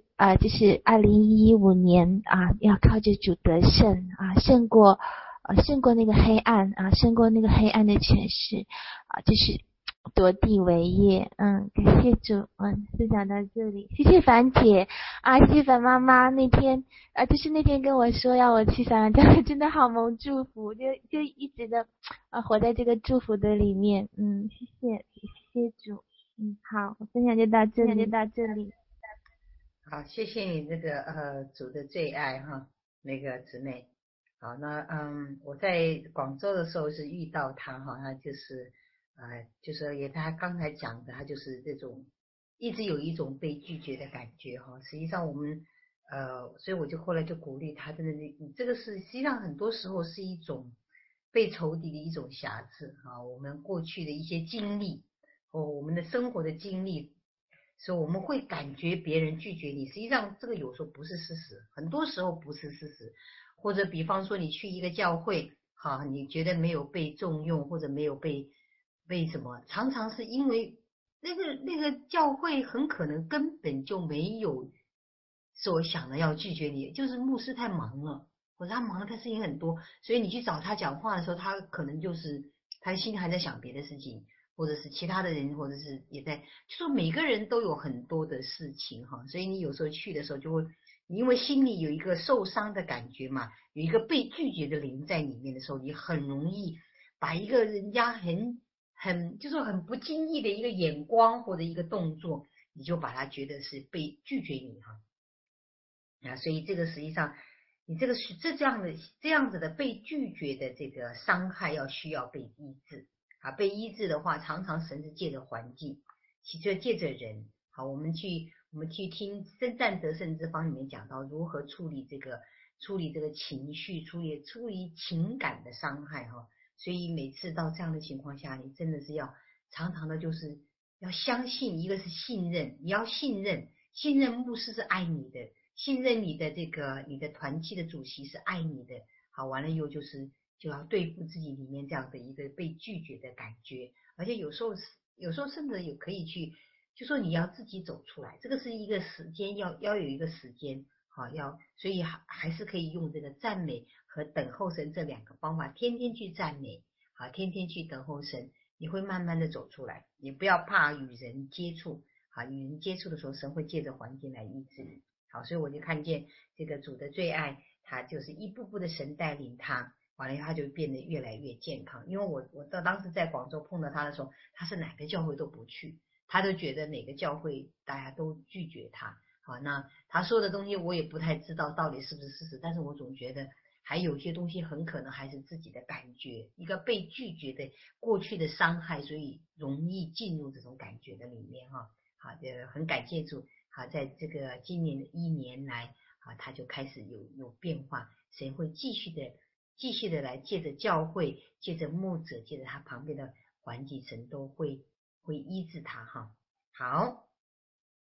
2015年要靠着主得胜胜过那个黑暗胜过那个黑暗的权势就是夺地为业。感谢主。就讲到这里，谢谢樊姐谢谢樊妈妈那天就是那天跟我说要我去小羊真的好蒙祝福，就一直的活在这个祝福的里面。谢谢主。好，我分享就到这里。 好，谢谢你这个主的最爱哈，那个姊妹。好，那我在广州的时候是遇到他哈，他就是就是也他刚才讲的，他就是这种一直有一种被拒绝的感觉哈。实际上我们所以我就后来就鼓励他，真的你这个是实际上很多时候是一种被仇敌的一种瑕疵我们过去的一些经历我们的生活的经历，所以我们会感觉别人拒绝你，实际上这个有时候不是事实，很多时候不是事实。或者比方说你去一个教会你觉得没有被重用，或者没有被什么，常常是因为那个教会很可能根本就没有所想的要拒绝你，就是牧师太忙了，或者他忙的他事情很多，所以你去找他讲话的时候，他可能就是他心里还在想别的事情，或者是其他的人，或者是也在，就说每个人都有很多的事情所以你有时候去的时候就会，你因为心里有一个受伤的感觉嘛，有一个被拒绝的灵在里面的时候，你很容易把一个人家就是很不经意的一个眼光或者一个动作，你就把他觉得是被拒绝你所以这个实际上你这个是这样子的被拒绝的这个伤害需要被医治被医治的话，常常神是借着环境，借着人我们去听征战得胜之方里面讲到如何处理这个情绪，处理情感的伤害所以每次到这样的情况下，你真的是要常常的就是要相信，一个是信任，你要信任牧师是爱你的，信任你的你的团契的主席是爱你的。好，完了以后就要对付自己里面这样的一个被拒绝的感觉，而且有时候甚至也可以去，就说你要自己走出来，这个是一个时间，要有一个时间所以还是可以用这个赞美和等候神这两个方法，天天去赞美天天去等候神，你会慢慢的走出来。你不要怕与人接触与人接触的时候，神会借着环境来医治你。好，所以我就看见这个主的最爱，他就是一步步的神带领他，完了以后他就变得越来越健康。因为我当时在广州碰到他的时候，他是哪个教会都不去，他都觉得哪个教会大家都拒绝他。好，那他说的东西我也不太知道到底是不是事实，但是我总觉得还有些东西很可能还是自己的感觉，一个被拒绝的过去的伤害，所以容易进入这种感觉的里面好，很感谢主。好，在这个今年的1年来他就开始有变化，神会继续的来借着教会，借着牧者，借着他旁边的环境，神都会医治他好，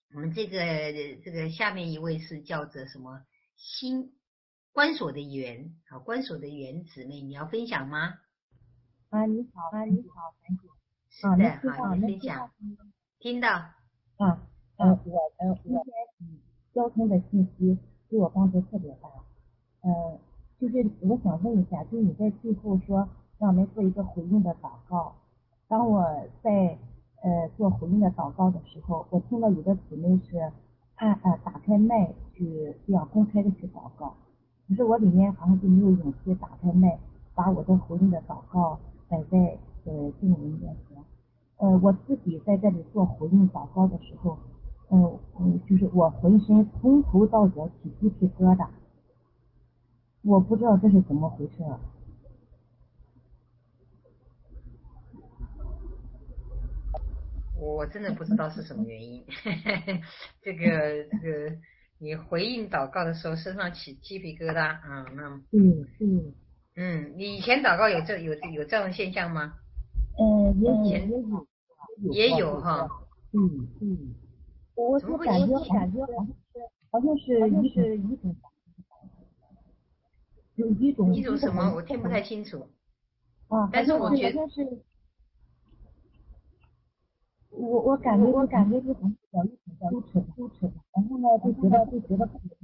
我们这个下面一位是叫做什么关锁的缘啊，关锁的缘姊妹，你要分享吗？ 你好，樊姐。 是的，好，你分享。听到。 我今天交通的信息对我帮助特别大。就是我想问一下，就是你在最后说让我们做一个回应的祷告。当我在做回应的祷告的时候，我听到有的姊妹是打开麦去这样公开的去祷告，可是我里面好像就没有勇气打开麦，把我的回应的祷告摆在众人面前。我自己在这里做回应祷告的时候，就是我浑身从头到脚起鸡皮疙瘩，我不知道这是怎么回事。 我真的不知道是什么原因。这个你回应祷告的时候身上起鸡皮疙瘩啊？你以前祷告有这样的现象吗？也有哈。 我就感觉好像是一种什么？我听不太清楚。 但是我觉得我感觉是很小一点羞耻，然后呢就觉得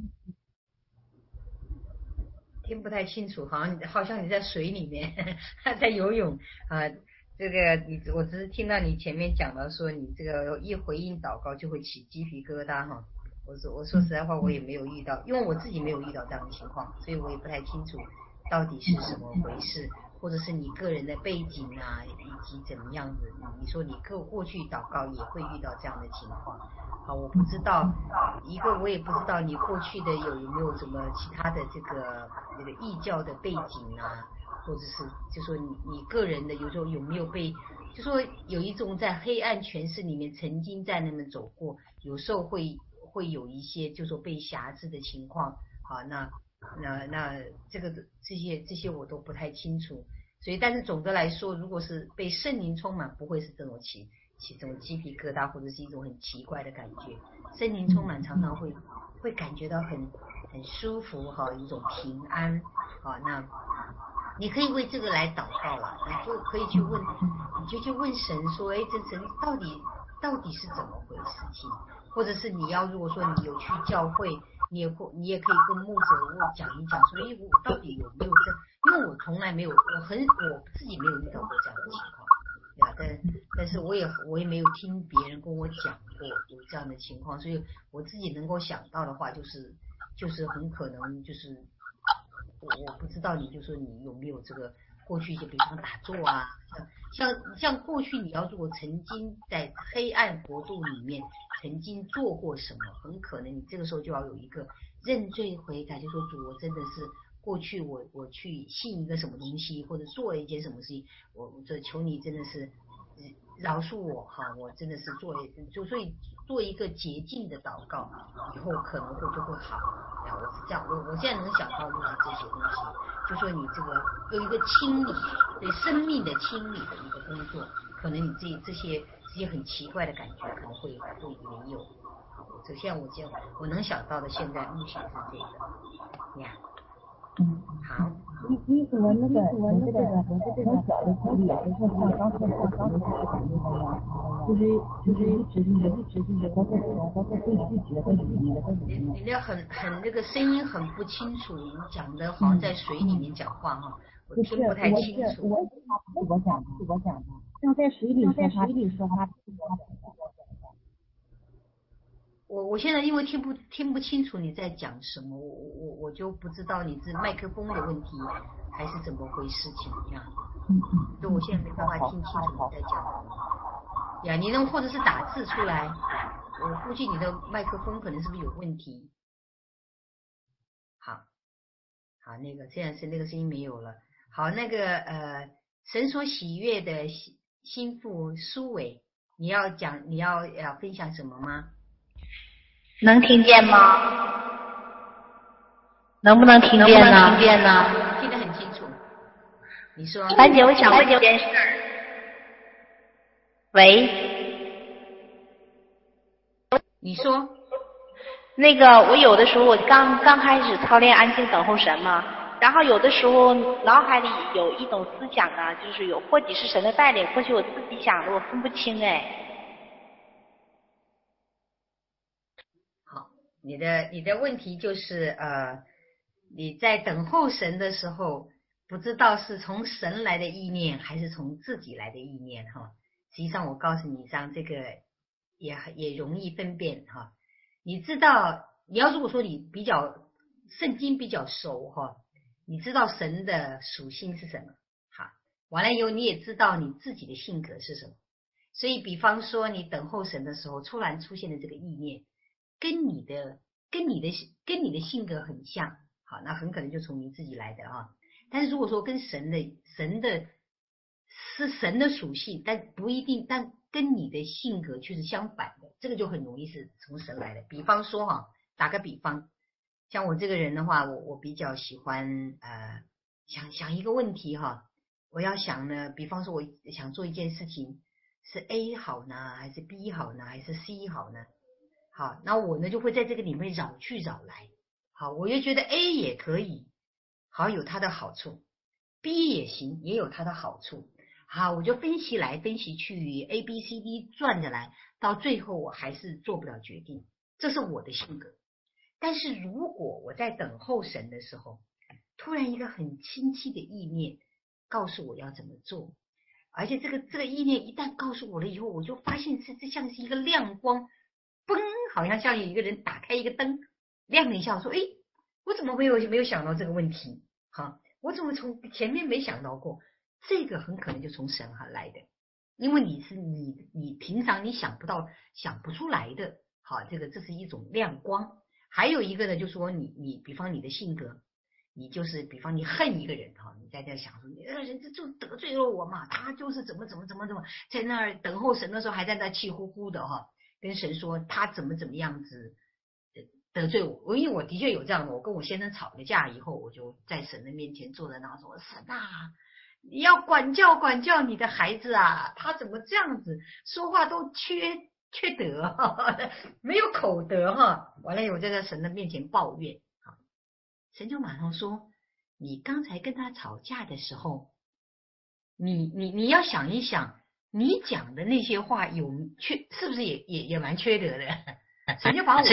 听不太清楚，好像你在水里面在游泳啊。这个我只是听到你前面讲到说你这个一回应祷告就会起鸡皮疙瘩哈。我说实在话，我也没有遇到，因为我自己没有遇到这样的情况，所以我也不太清楚到底是什么回事，或者是你个人的背景啊，以及怎么样子。你说你过去祷告也会遇到这样的情况，好，我不知道，我也不知道你过去的有没有什么其他的这个异教的背景啊，或者是就说你个人的有时候有没有被，就说有一种在黑暗权势里面曾经在那么走过，有时候会有一些就说被辖制的情况。好，那这些我都不太清楚，所以但是总的来说，如果是被圣灵充满，不会是这种起这种鸡皮疙瘩，或者是一种很奇怪的感觉。圣灵充满常常会感觉到很舒服哈，一种平安。好，那你可以为这个来祷告了，你就可以去问，你就去问神说，这神到底是怎么回事情，或者是你要如果说你有去教会，你也可以跟牧者讲一讲说，我到底有没有这，因为我从来没有，我自己没有遇到过这样的情况。但是我也没有听别人跟我讲过有这样的情况，所以我自己能够想到的话，就是很可能就是我不知道你就说你有没有这个过去就比方打坐啊，像过去你要如果曾经在黑暗国度里面曾经做过什么，很可能你这个时候就要有一个认罪悔改，就说主，我真的是过去我去信一个什么东西，或者做了一件什么事情，我这求你真的是饶恕我哈，我真的是所以做一个洁净的祷告，以后可能就会好。我是这样，我现在能想到就是这些东西，就说你这个有一个清理，对生命的清理的一个工作，可能你这些很奇怪的感觉可能会没有。好，现在我能想到的现在目前是这个呀。好。 你怎么这个从小的经历，就是像刚才是感觉的呀，就是一直包括被拒绝的什么。 你那很那个声音很不清楚，你讲的好像在水里面讲话哈，我听不太清楚。 我讲的，像在水里说话。 我现在因为听不清楚你在讲什么，我就不知道你是麦克风的问题还是怎么回事情呀？所以我现在没办法听清楚你在讲什么呀。你能或者是打字出来，我估计你的麦克风可能是不是有问题？好，那个现在是那个声音没有了。好，那个神所喜悦的心腹苏伟，你要分享什么吗？ 能听见吗？能不能听见呢？ 听得很清楚。你说。 樊姐，我想问你一件事。喂。 你说。 那个我有的时候我刚开始操练安静等候神嘛，然后有的时候脑海里有一种思想啊，就是有或许是神的带领，或许我自己想的，我分不清哎。 好，你的问题就是你在等候神的时候，不知道是从神来的意念还是从自己来的意念哈。实际上我告诉你，像这个也容易分辨哈。你知道，你要如果说你比较圣经比较熟哈，你知道神的属性是什么？好，完了以后你也知道你自己的性格是什么。所以，比方说你等候神的时候，突然出现的这个意念，跟你的性格很像，好，那很可能就从你自己来的啊。但是如果说跟神的是神的属性，但不一定，但跟你的性格却是相反的，这个就很容易是从神来的。比方说哈，打个比方，像我这个人的话，我比较喜欢想一个问题哈，我要想呢，比方说我想做一件事情，是 A 好呢，还是 B 好呢，还是 C 好呢？好，那我呢就会在这个里面绕去绕来。好，我又觉得 A 也可以，好，有它的好处 ，B 也行，也有它的好处。好，我就分析来分析去 ，A B C D 转着来，到最后我还是做不了决定，这是我的性格。但是如果我在等候神的时候，突然一个很清晰的意念告诉我要怎么做，而且这个意念一旦告诉我了以后，我就发现这像是一个亮光，嘣，好像有一个人打开一个灯，亮了一下，说，诶，我怎么没有想到这个问题？好，我怎么从前面没想到过？这个很可能就从神来的，因为你平常你想不出来的，好，这是一种亮光。还有一个呢，就说你比方你的性格，你就是比方你恨一个人哈，你在这想说，人家就得罪了我嘛，他就是怎么，在那儿等候神的时候还在那气呼呼的哈，跟神说他怎么样子得罪我，因为我的确有这样的，我跟我先生吵了架以后，我就在神的面前坐在那说，神啊，你要管教你的孩子啊，他怎么这样子说话都缺德没有口德哈。完了以后就在神的面前抱怨，神就马上说，你刚才跟他吵架的时候，你要想一想，你讲的那些话是不是也蛮缺德的？神就把我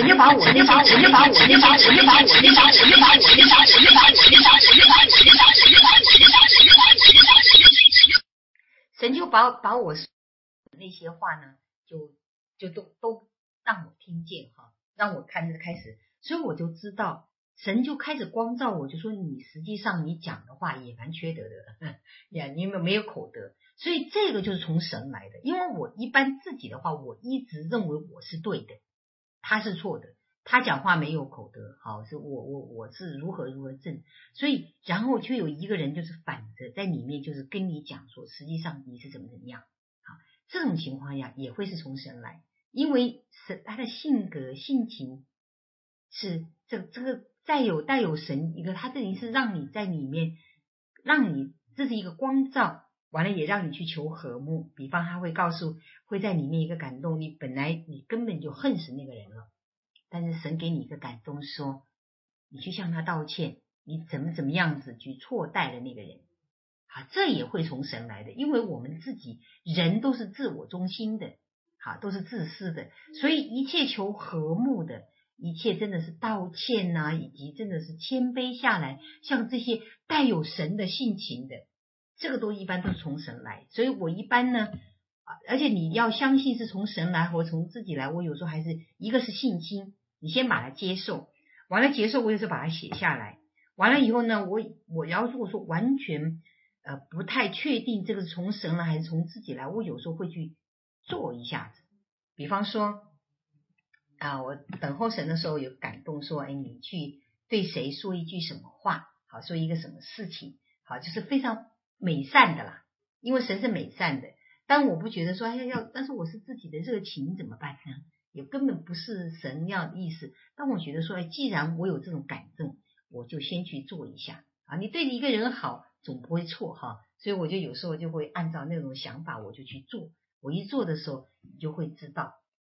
那些话呢，就都让我听见哈，让我开始，所以我就知道，神就开始光照我，就说你实际上你讲的话也蛮缺德的呀，你没有口德，所以这个就是从神来的。因为我一般自己的话，我一直认为我是对的，他是错的，他讲话没有口德，好，是我是如何正，所以然后就有一个人就是反着在里面，就是跟你讲说，实际上你是怎么样，好，这种情况下也会是从神来，因为他的性格性情是这个带有神一个，他这里是让你在里面，让你这是一个光照，完了也让你去求和睦。比方他会会在里面一个感动，你本来你根本就恨死那个人了，但是神给你一个感动，说你去向他道歉，你怎么样子去错待了那个人啊，这也会从神来的。因为我们自己人都是自我中心的，好，都是自私的，所以一切求和睦的，一切真的是道歉啊，以及真的是谦卑下来，像这些带有神的性情的，这个都一般都是从神来。所以我一般呢，而且你要相信是从神来或从自己来，我有时候还是一个是信心，你先把它接受，完了接受我有时候把它写下来，完了以后呢，我要如果说完全不太确定这个是从神来还是从自己来，我有时候会去做一下子。比方说我等候神的时候有感动说，你去对谁说一句什么话，好，说一个什么事情，好，就是非常美善的啦，因为神是美善的。但我不觉得说但是我是自己的热情怎么办呢？也根本不是神要的意思。但我觉得说，既然我有这种感动，我就先去做一下啊。你对一个人好，总不会错哈，所以我就有时候就会按照那种想法，我就去做。我一做的时候，你就会知道。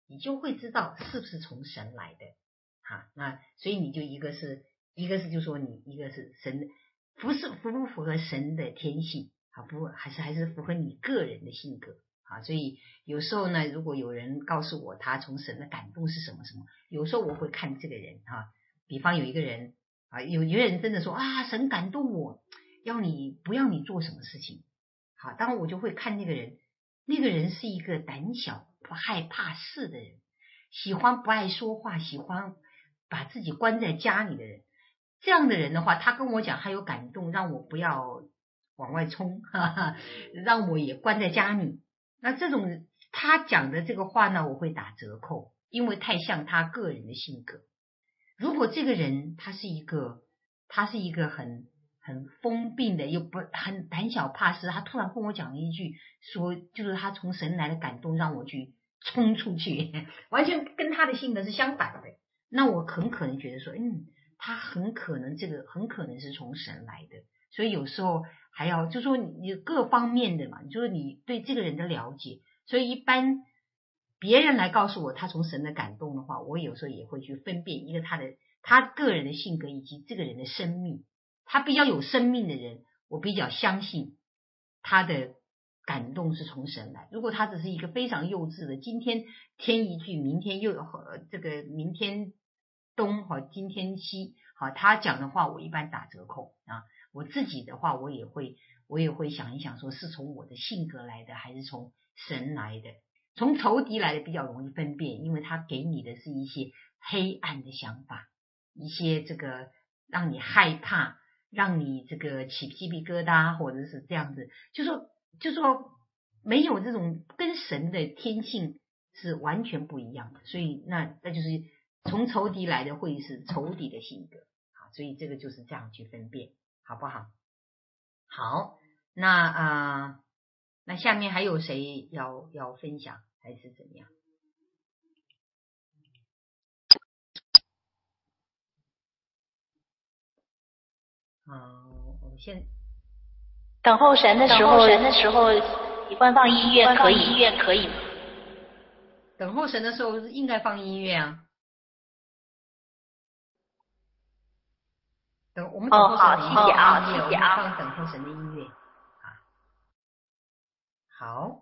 你就会知道是不是从神来的。那所以你就一个是就说你一个是神符不符合神的天性还是符合你个人的性格所以有时候呢，如果有人告诉我他从神的感动是什么什么，有时候我会看这个人比方有一个人有一个人真的说神感动我不要你做什么事情当然我就会看那个人是一个胆小不害怕事的人，喜欢不爱说话，喜欢把自己关在家里的人。这样的人的话，他跟我讲他有感动，让我不要往外冲让我也关在家里。那这种他讲的这个话呢，我会打折扣，因为太像他个人的性格。如果这个人他是一个很封闭的，又不很胆小怕事，他突然跟我讲了一句说就是他从神来的感动让我去冲出去，完全跟他的性格是相反的，那我很可能觉得说他很可能是从神来的。所以有时候还要就说你各方面的嘛，就是你对这个人的了解。所以一般别人来告诉我他从神的感动的话，我有时候也会去分辨一个他个人的性格以及这个人的生命。他比较有生命的人，我比较相信他的感动是从神来。如果他只是一个非常幼稚的，今天添一句，明天又明天东今天西他讲的话我一般打折扣我自己的话我也会想一想，说是从我的性格来的还是从神来的。从仇敌来的比较容易分辨，因为他给你的是一些黑暗的想法，一些这个让你害怕，让你这个起鸡皮疙瘩，或者是这样子，就说没有这种跟神的天性是完全不一样的。所以那就是从仇敌来的会是仇敌的性格所以这个就是这样去分辨，好不好？好，那下面还有谁要分享还是怎么样？我们先等候神的时候，你关放音乐可以吗？ 等候神的时候应该放音乐啊。我们等候神的音乐，谢谢我们放等候神的音乐好，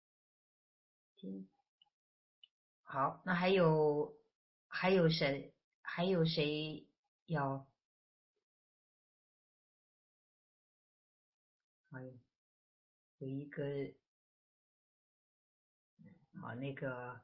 好，那还有谁要？有一个那个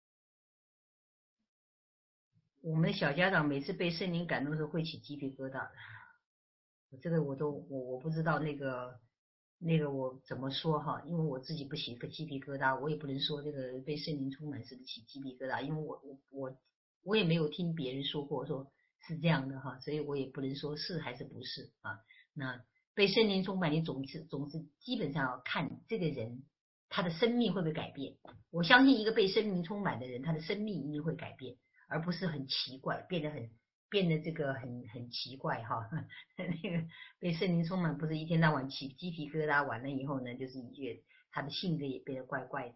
我们的小家长每次被圣灵感动的时候会起鸡皮疙瘩的，这个我不知道那个我怎么说因为我自己不起个鸡皮疙瘩，我也不能说这个被圣灵充满是不是起鸡皮疙瘩，因为我也没有听别人说过说是这样的所以我也不能说是还是不是那被圣灵充满，你总是基本上要看这个人他的生命会不会改变。我相信一个被圣灵充满的人，他的生命一定会改变，而不是很奇怪，变得这个很奇怪那个被圣灵充满不是一天到晚起鸡皮疙瘩，完了以后呢，就是他的性格也变得怪怪的。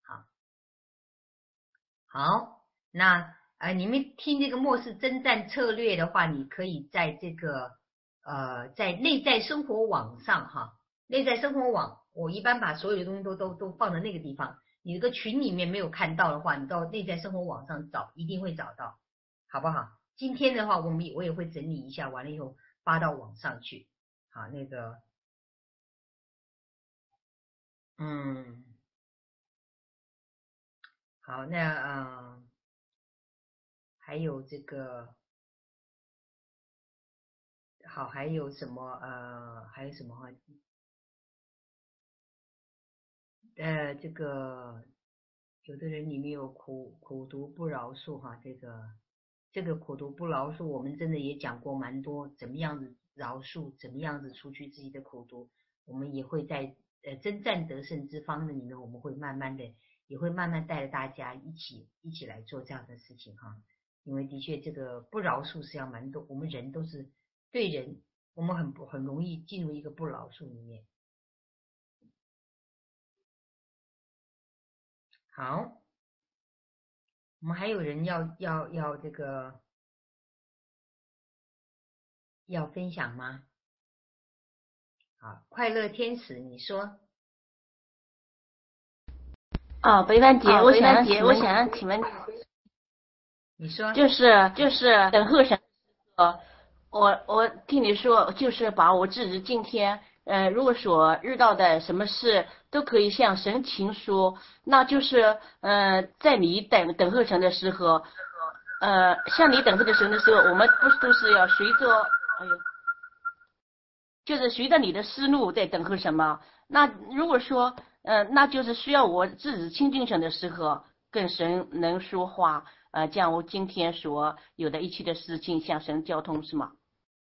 好，那你们听这个末世征战策略的话，你可以在这个在内在生活网上内在生活网，我一般把所有的东西都放在那个地方。你这个群里面没有看到的话，你到内在生活网上找，一定会找到，好不好？今天的话，我也会整理一下，完了以后发到网上去。好，那个，好，那还有这个，好，还有什么话题？这个有的人里面有苦毒不饶恕这个苦毒不饶恕，我们真的也讲过蛮多，怎么样子饶恕，怎么样子除去自己的苦毒，我们也会在征战得胜之方的里面，我们会慢慢带着大家一起来做这样的事情因为的确这个不饶恕是要蛮多，我们人都是对人，我们很容易进入一个不饶恕里面。好， 我们还有人要这个要分享吗？好，快乐天使，你说。 北凡姐，我想请问， 你说， 就是等候神，我听你说，就是把我自己今天，如果说遇到的什么事都可以向神倾诉，那就是在你等候神的时候，像你等候的神的时候，我们不是都是要随着，就是随着你的思路在等候什么？那如果说，那就是需要我自己亲近神的时候，跟神能说话，将我今天所有的一切的事情向神交通，是吗？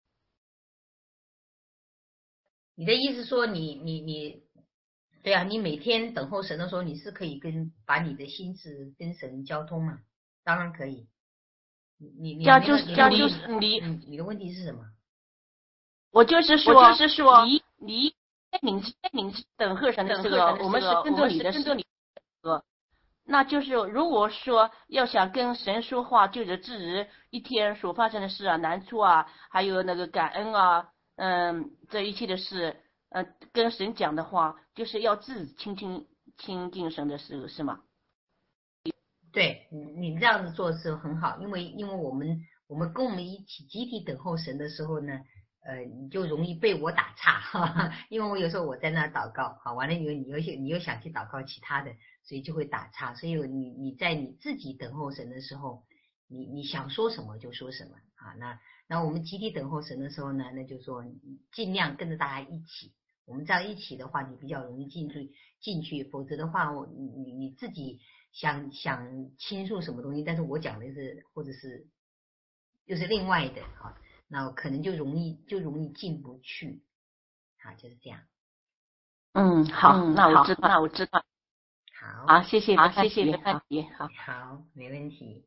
你的意思说你，对啊，你每天等候神的时候，你是可以把你的心思跟神交通嘛？当然可以。你的问题是什么？ 我就是说，你等候神的时候，我们是跟着你的那就是如果说要想跟神说话，就是自己一天所发生的事啊、难处啊，还有那个感恩啊，这一切的事，跟神讲的话，就是要自己亲近神的时候，是吗？ 对，你这样子做是很好，因为我们跟我们一起集体等候神的时候呢，你就容易被我打岔，哈哈，因为我有时候我在那祷告，好，完了以后你又想去祷告其他的，所以就会打岔。所以你在你自己等候神的时候，你想说什么就说什么啊。那我们集体等候神的时候呢，那就说尽量跟着大家一起。我们这样一起的话，你比较容易进去，否则的话，你自己想倾诉什么东西，但是我讲的是或者是又是另外的啊，那可能就容易进不去啊，就是这样。 好，那我知道。好，谢谢，好， 没问题。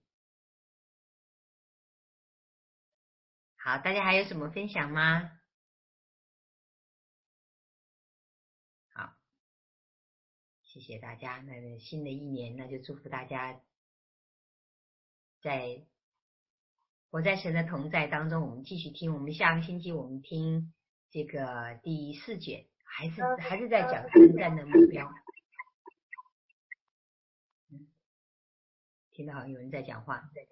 好，大家还有什么分享吗？好，谢谢大家。那新的一年，那就祝福大家在活在神的同在当中。我们继续听，我们下个星期我们听这个第4卷，还是在讲圣战的目标。听到好像有人在讲话。